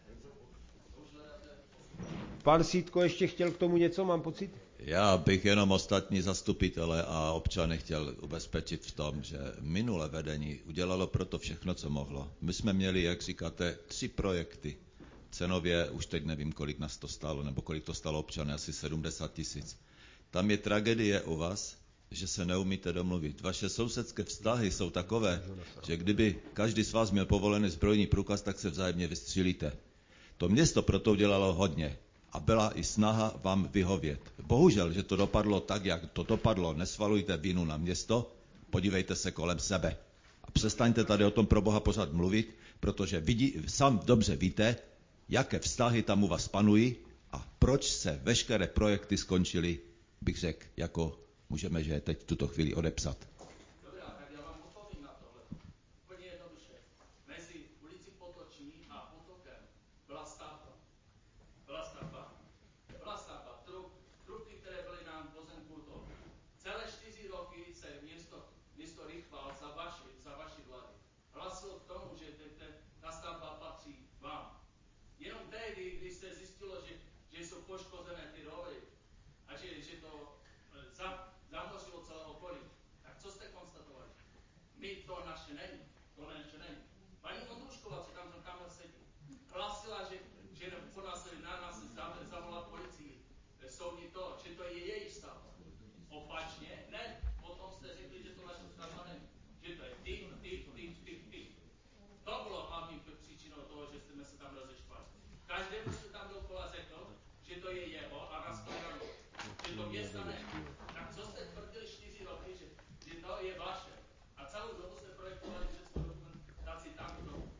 Pan Sítko ještě chtěl k tomu něco, mám pocit? Já bych jenom ostatní zastupitele a občany chtěl ubezpečit v tom, že minulé vedení udělalo proto všechno, co mohlo. My jsme měli, jak říkáte, tři projekty. Cenově, už teď nevím, kolik nás to stálo, nebo kolik to stálo občany, asi sedmdesát tisíc. Tam je tragédie u vás, že se neumíte domluvit. Vaše sousedské vztahy jsou takové, že kdyby každý z vás měl povolený zbrojní průkaz, tak se vzájemně vystřílíte. To město proto udělalo hodně. A byla i snaha vám vyhovět. Bohužel, že to dopadlo tak, jak to dopadlo, nesvalujte vinu na město, podívejte se kolem sebe. A přestaňte tady o tom pro Boha pořád mluvit, protože vidí, sám dobře víte, jaké vztahy tam u vás panují a proč se veškeré projekty skončily, bych řekl, jako můžeme, že je teď v tuto chvíli odepsat. Dobrá, tak já vám odpovím na tohle. Úplně jednoduše. Mezi ulici Potoční a Potokem byla stavba. Byla stavba. Byla stavba. Trub, trubky, které byly na pozemku to. Celé čtyři roky se město, město Rychval za vaši, za vaši vlády hlasilo k tomu, že te, te, ta stavba patří vám. Jenom tehdy, když se zjistilo, že, že jsou poškozené ty roly a že, že to za, zamořilo celé okolí, tak co jste konstatovali? My to naše není. To naše není. Paní Ondrušková, co tam, tam sedí, hlasila, že že po nás na nás zavolá policii, soudní to, že to je její stavba. Opačně, ne, potom jste řekli, že to naše stavba není. Že to je ty, ty, ty, ty, ty. To bylo hlavní příčinou toho, že jsme se tam rozeštvali. Každému se tam dokola řekl, že to je jeho a nás to jano. Že to města není. Tak co jste tvrdili čtyři roky, že, že to je vaše. A celou dobu jste projektovali řeckou dokumentaci tam k tomu.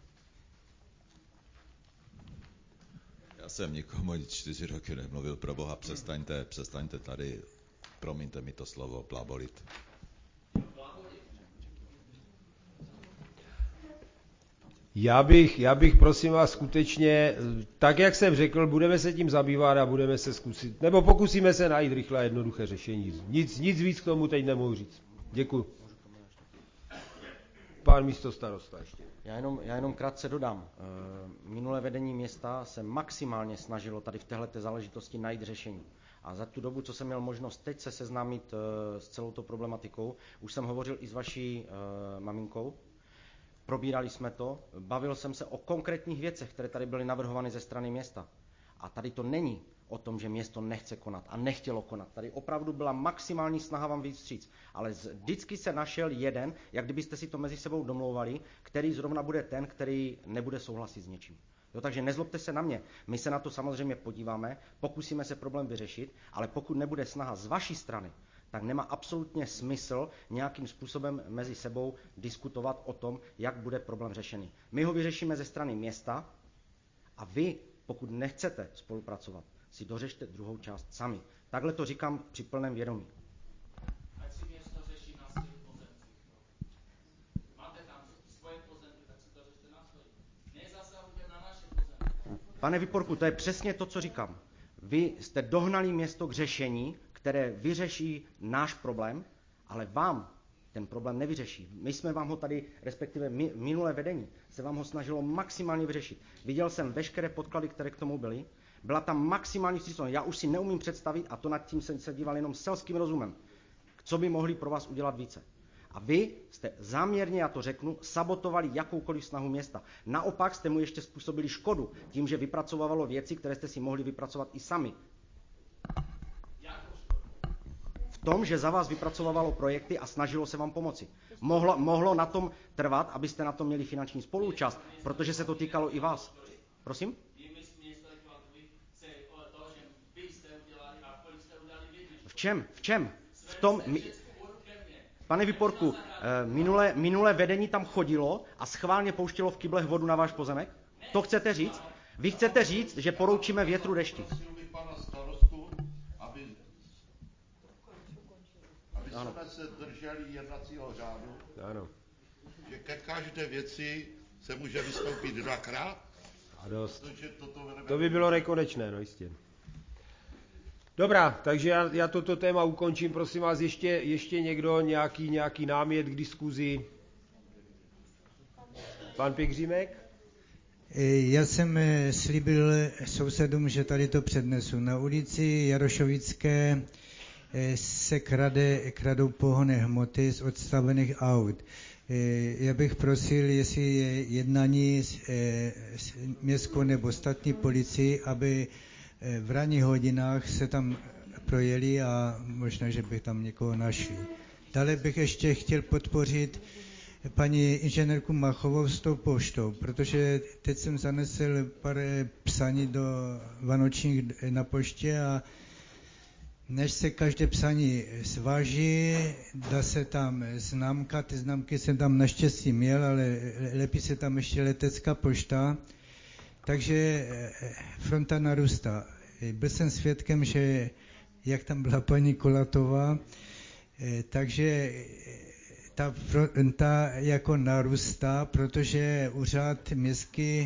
Já jsem nikomu čtyři roky nemluvil, pro Boha, přestaňte, přestaňte tady, promiňte mi to slovo, blábolit. Já bych, já bych prosím vás skutečně, tak jak jsem řekl, budeme se tím zabývat a budeme se zkusit, nebo pokusíme se najít rychle a jednoduché řešení. Nic, nic víc k tomu teď nemohu říct. Děkuji. Pan pán místostarosta ještě. Já jenom, já jenom krátce dodám. Minulé vedení města se maximálně snažilo tady v téhleté záležitosti najít řešení. A za tu dobu, co jsem měl možnost teď se seznámit s celou tou problematikou, už jsem hovořil i s vaší maminkou, probírali jsme to, bavil jsem se o konkrétních věcech, které tady byly navrhovány ze strany města. A tady to není o tom, že město nechce konat a nechtělo konat. Tady opravdu byla maximální snaha vám vyjít vstříc. Ale vždycky se našel jeden, jak kdybyste si to mezi sebou domlouvali, který zrovna bude ten, který nebude souhlasit s něčím. Jo, takže nezlobte se na mě. My se na to samozřejmě podíváme, pokusíme se problém vyřešit, ale pokud nebude snaha z vaší strany, tak nemá absolutně smysl nějakým způsobem mezi sebou diskutovat o tom, jak bude problém řešený. My ho vyřešíme ze strany města a vy, pokud nechcete spolupracovat, si dořešte druhou část sami. Takhle to říkám při plném vědomí. Ať si město řeší na svých pozemcích. Máte tam svoje pozemky, tak si to řešte na svých. Nezasahujte na naše pozemky. Pane Viporku, to je přesně to, co říkám. Vy jste dohnali město k řešení, které vyřeší náš problém, ale vám ten problém nevyřeší. My jsme vám ho tady, respektive my, minulé vedení, se vám ho snažilo maximálně vyřešit. Viděl jsem veškeré podklady, které k tomu byly. Byla tam maximální vstřícnost. Já už si neumím představit, a to nad tím jsem se díval jenom selským rozumem, co by mohli pro vás udělat více. A vy jste záměrně, já to řeknu, sabotovali jakoukoliv snahu města. Naopak jste mu ještě způsobili škodu tím, že vypracovávalo věci, které jste si mohli vypracovat i sami. V tom, že za vás vypracovávalo projekty a snažilo se vám pomoci. Mohlo, mohlo na tom trvat, abyste na tom měli finanční spoluúčast, protože se to týkalo i vás. Prosím? V čem? V čem? V tom... My... Pane Viporku, minulé, minulé vedení tam chodilo a schválně pouštělo v kyblech vodu na váš pozemek? To chcete říct? Vy chcete říct, že poroučíme větru dešti? Ano. Jsme se drželi jednacího řádu, ano. Že ke každé věci se může vystoupit dvakrát. A dost. To, to, to by bylo nekonečné, no jistě. Dobrá, takže já, já toto téma ukončím. Prosím vás, ještě, ještě někdo nějaký, nějaký námět k diskuzi? Pan Pěkřímek? Já jsem slíbil sousedům, že tady to přednesu. Na ulici Jarošovické se krade, kradou pohonné hmoty z odstavených aut. Já bych prosil, jestli je jednání s, s městskou nebo státní policií, aby v ranních hodinách se tam projeli a možná, že bych tam někoho našli. Dále bych ještě chtěl podpořit paní inženýrku Machovou s tou poštou, protože teď jsem zanesl pár psaní do Vánočních na poště a než se každé psaní zváží, dá se tam známka, ty známky jsem tam naštěstí měl, ale lepí se tam ještě letecká pošta, takže fronta narůstá. Byl jsem svědkem, že jak tam byla paní Kolatová, takže ta fronta jako narůstá, protože úřad městský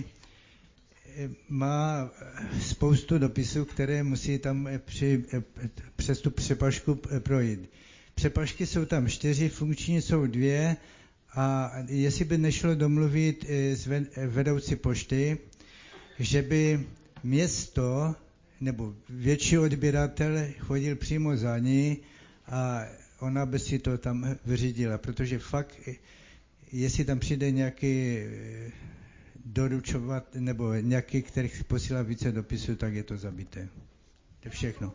má spoustu dopisů, které musí tam při, přes tu přepažku projít. Přepažky jsou tam čtyři, funkční jsou dvě a jestli by nešlo domluvit s vedoucí pošty, že by město nebo větší odběratel chodil přímo za ní a ona by si to tam vyřídila, protože fakt, jestli tam přijde nějaký doručovat, nebo nějaký, který posílá více dopisů, tak je to zabité. To je všechno.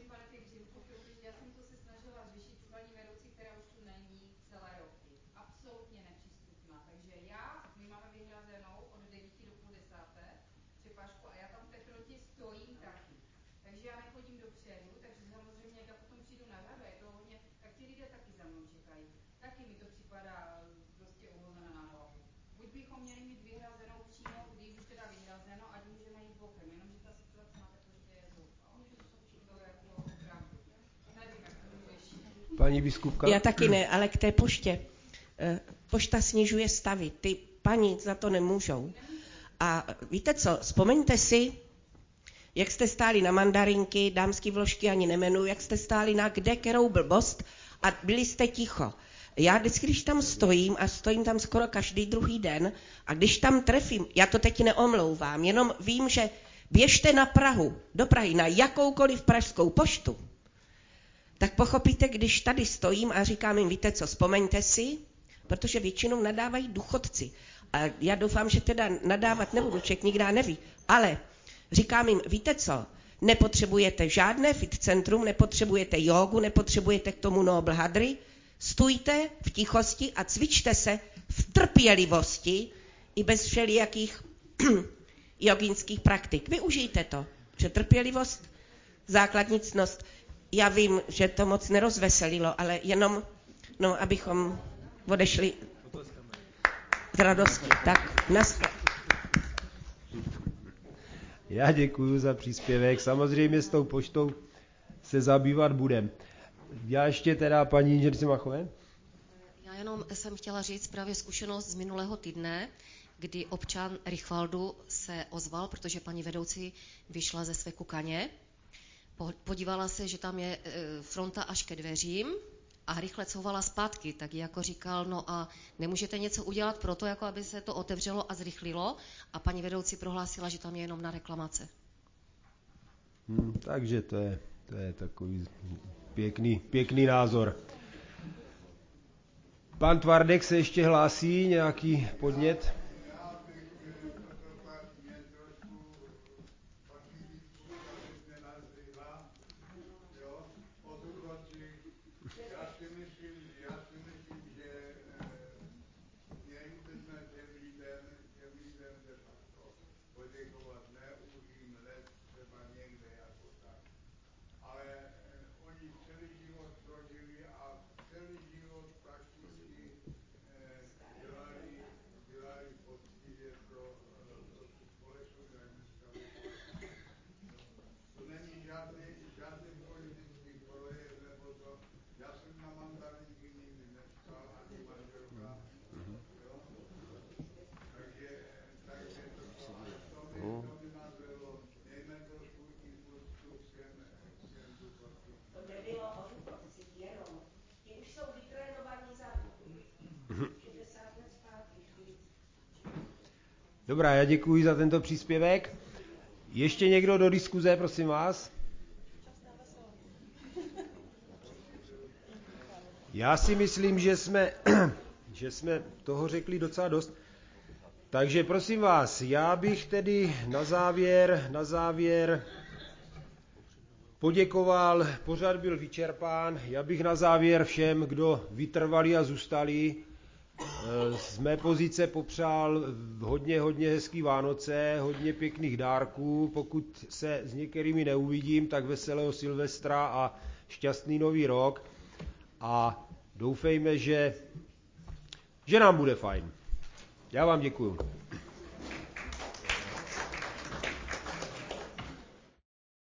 Paní biskupka? Já taky ne, ale k té poště. Pošta snižuje stavy. Ty paní za to nemůžou. A víte co, vzpomeňte si, jak jste stáli na mandarinky, dámský vložky ani nemenuji, jak jste stáli na kde kterou blbost a byli jste ticho. Já vždycky, když tam stojím, a stojím tam skoro každý druhý den, a když tam trefím, já to teď neomlouvám, jenom vím, že běžte na Prahu, do Prahy, na jakoukoliv pražskou poštu, tak pochopíte, když tady stojím a říkám jim, víte co, vzpomeňte si, protože většinou nadávají důchodci. A já doufám, že teda nadávat nebudu, člověk nikdy neví, ale říkám jim, víte co, nepotřebujete žádné fit centrum, nepotřebujete jógu, nepotřebujete k tomu Noble hadry, stůjte v tichosti a cvičte se v trpělivosti i bez všelijakých jogínských praktik. Využijte to, že trpělivost, základní ctnost. Já vím, že to moc nerozveselilo, ale jenom, no, abychom odešli z radosti. Tak, naschle. Já děkuji za příspěvek. Samozřejmě s tou poštou se zabývat budem. Já ještě teda paní inženýrce Machové. Já jenom jsem chtěla říct právě zkušenost z minulého týdne, kdy občan Richvaldu se ozval, protože paní vedoucí vyšla ze své kukaně, podívala se, že tam je fronta až ke dveřím a rychle couvala zpátky, tak jako říkal, no a nemůžete něco udělat pro to, jako aby se to otevřelo a zrychlilo, a paní vedoucí prohlásila, že tam je jenom na reklamace. Hmm, takže to je, to je takový pěkný, pěkný názor. Pan Tvardek se ještě hlásí, nějaký podnět? Dobrá, já děkuji za tento příspěvek. Ještě někdo do diskuze, prosím vás? Já si myslím, že jsme, že jsme toho řekli docela dost. Takže prosím vás, já bych tedy na závěr, na závěr poděkoval, pořad byl vyčerpán, já bych na závěr všem, kdo vytrvali a zůstali, z mé pozice popřál hodně, hodně hezký Vánoce, hodně pěkných dárků, pokud se s některými neuvidím, tak veselého Silvestra a šťastný nový rok a doufejme, že, že nám bude fajn. Já vám děkuju.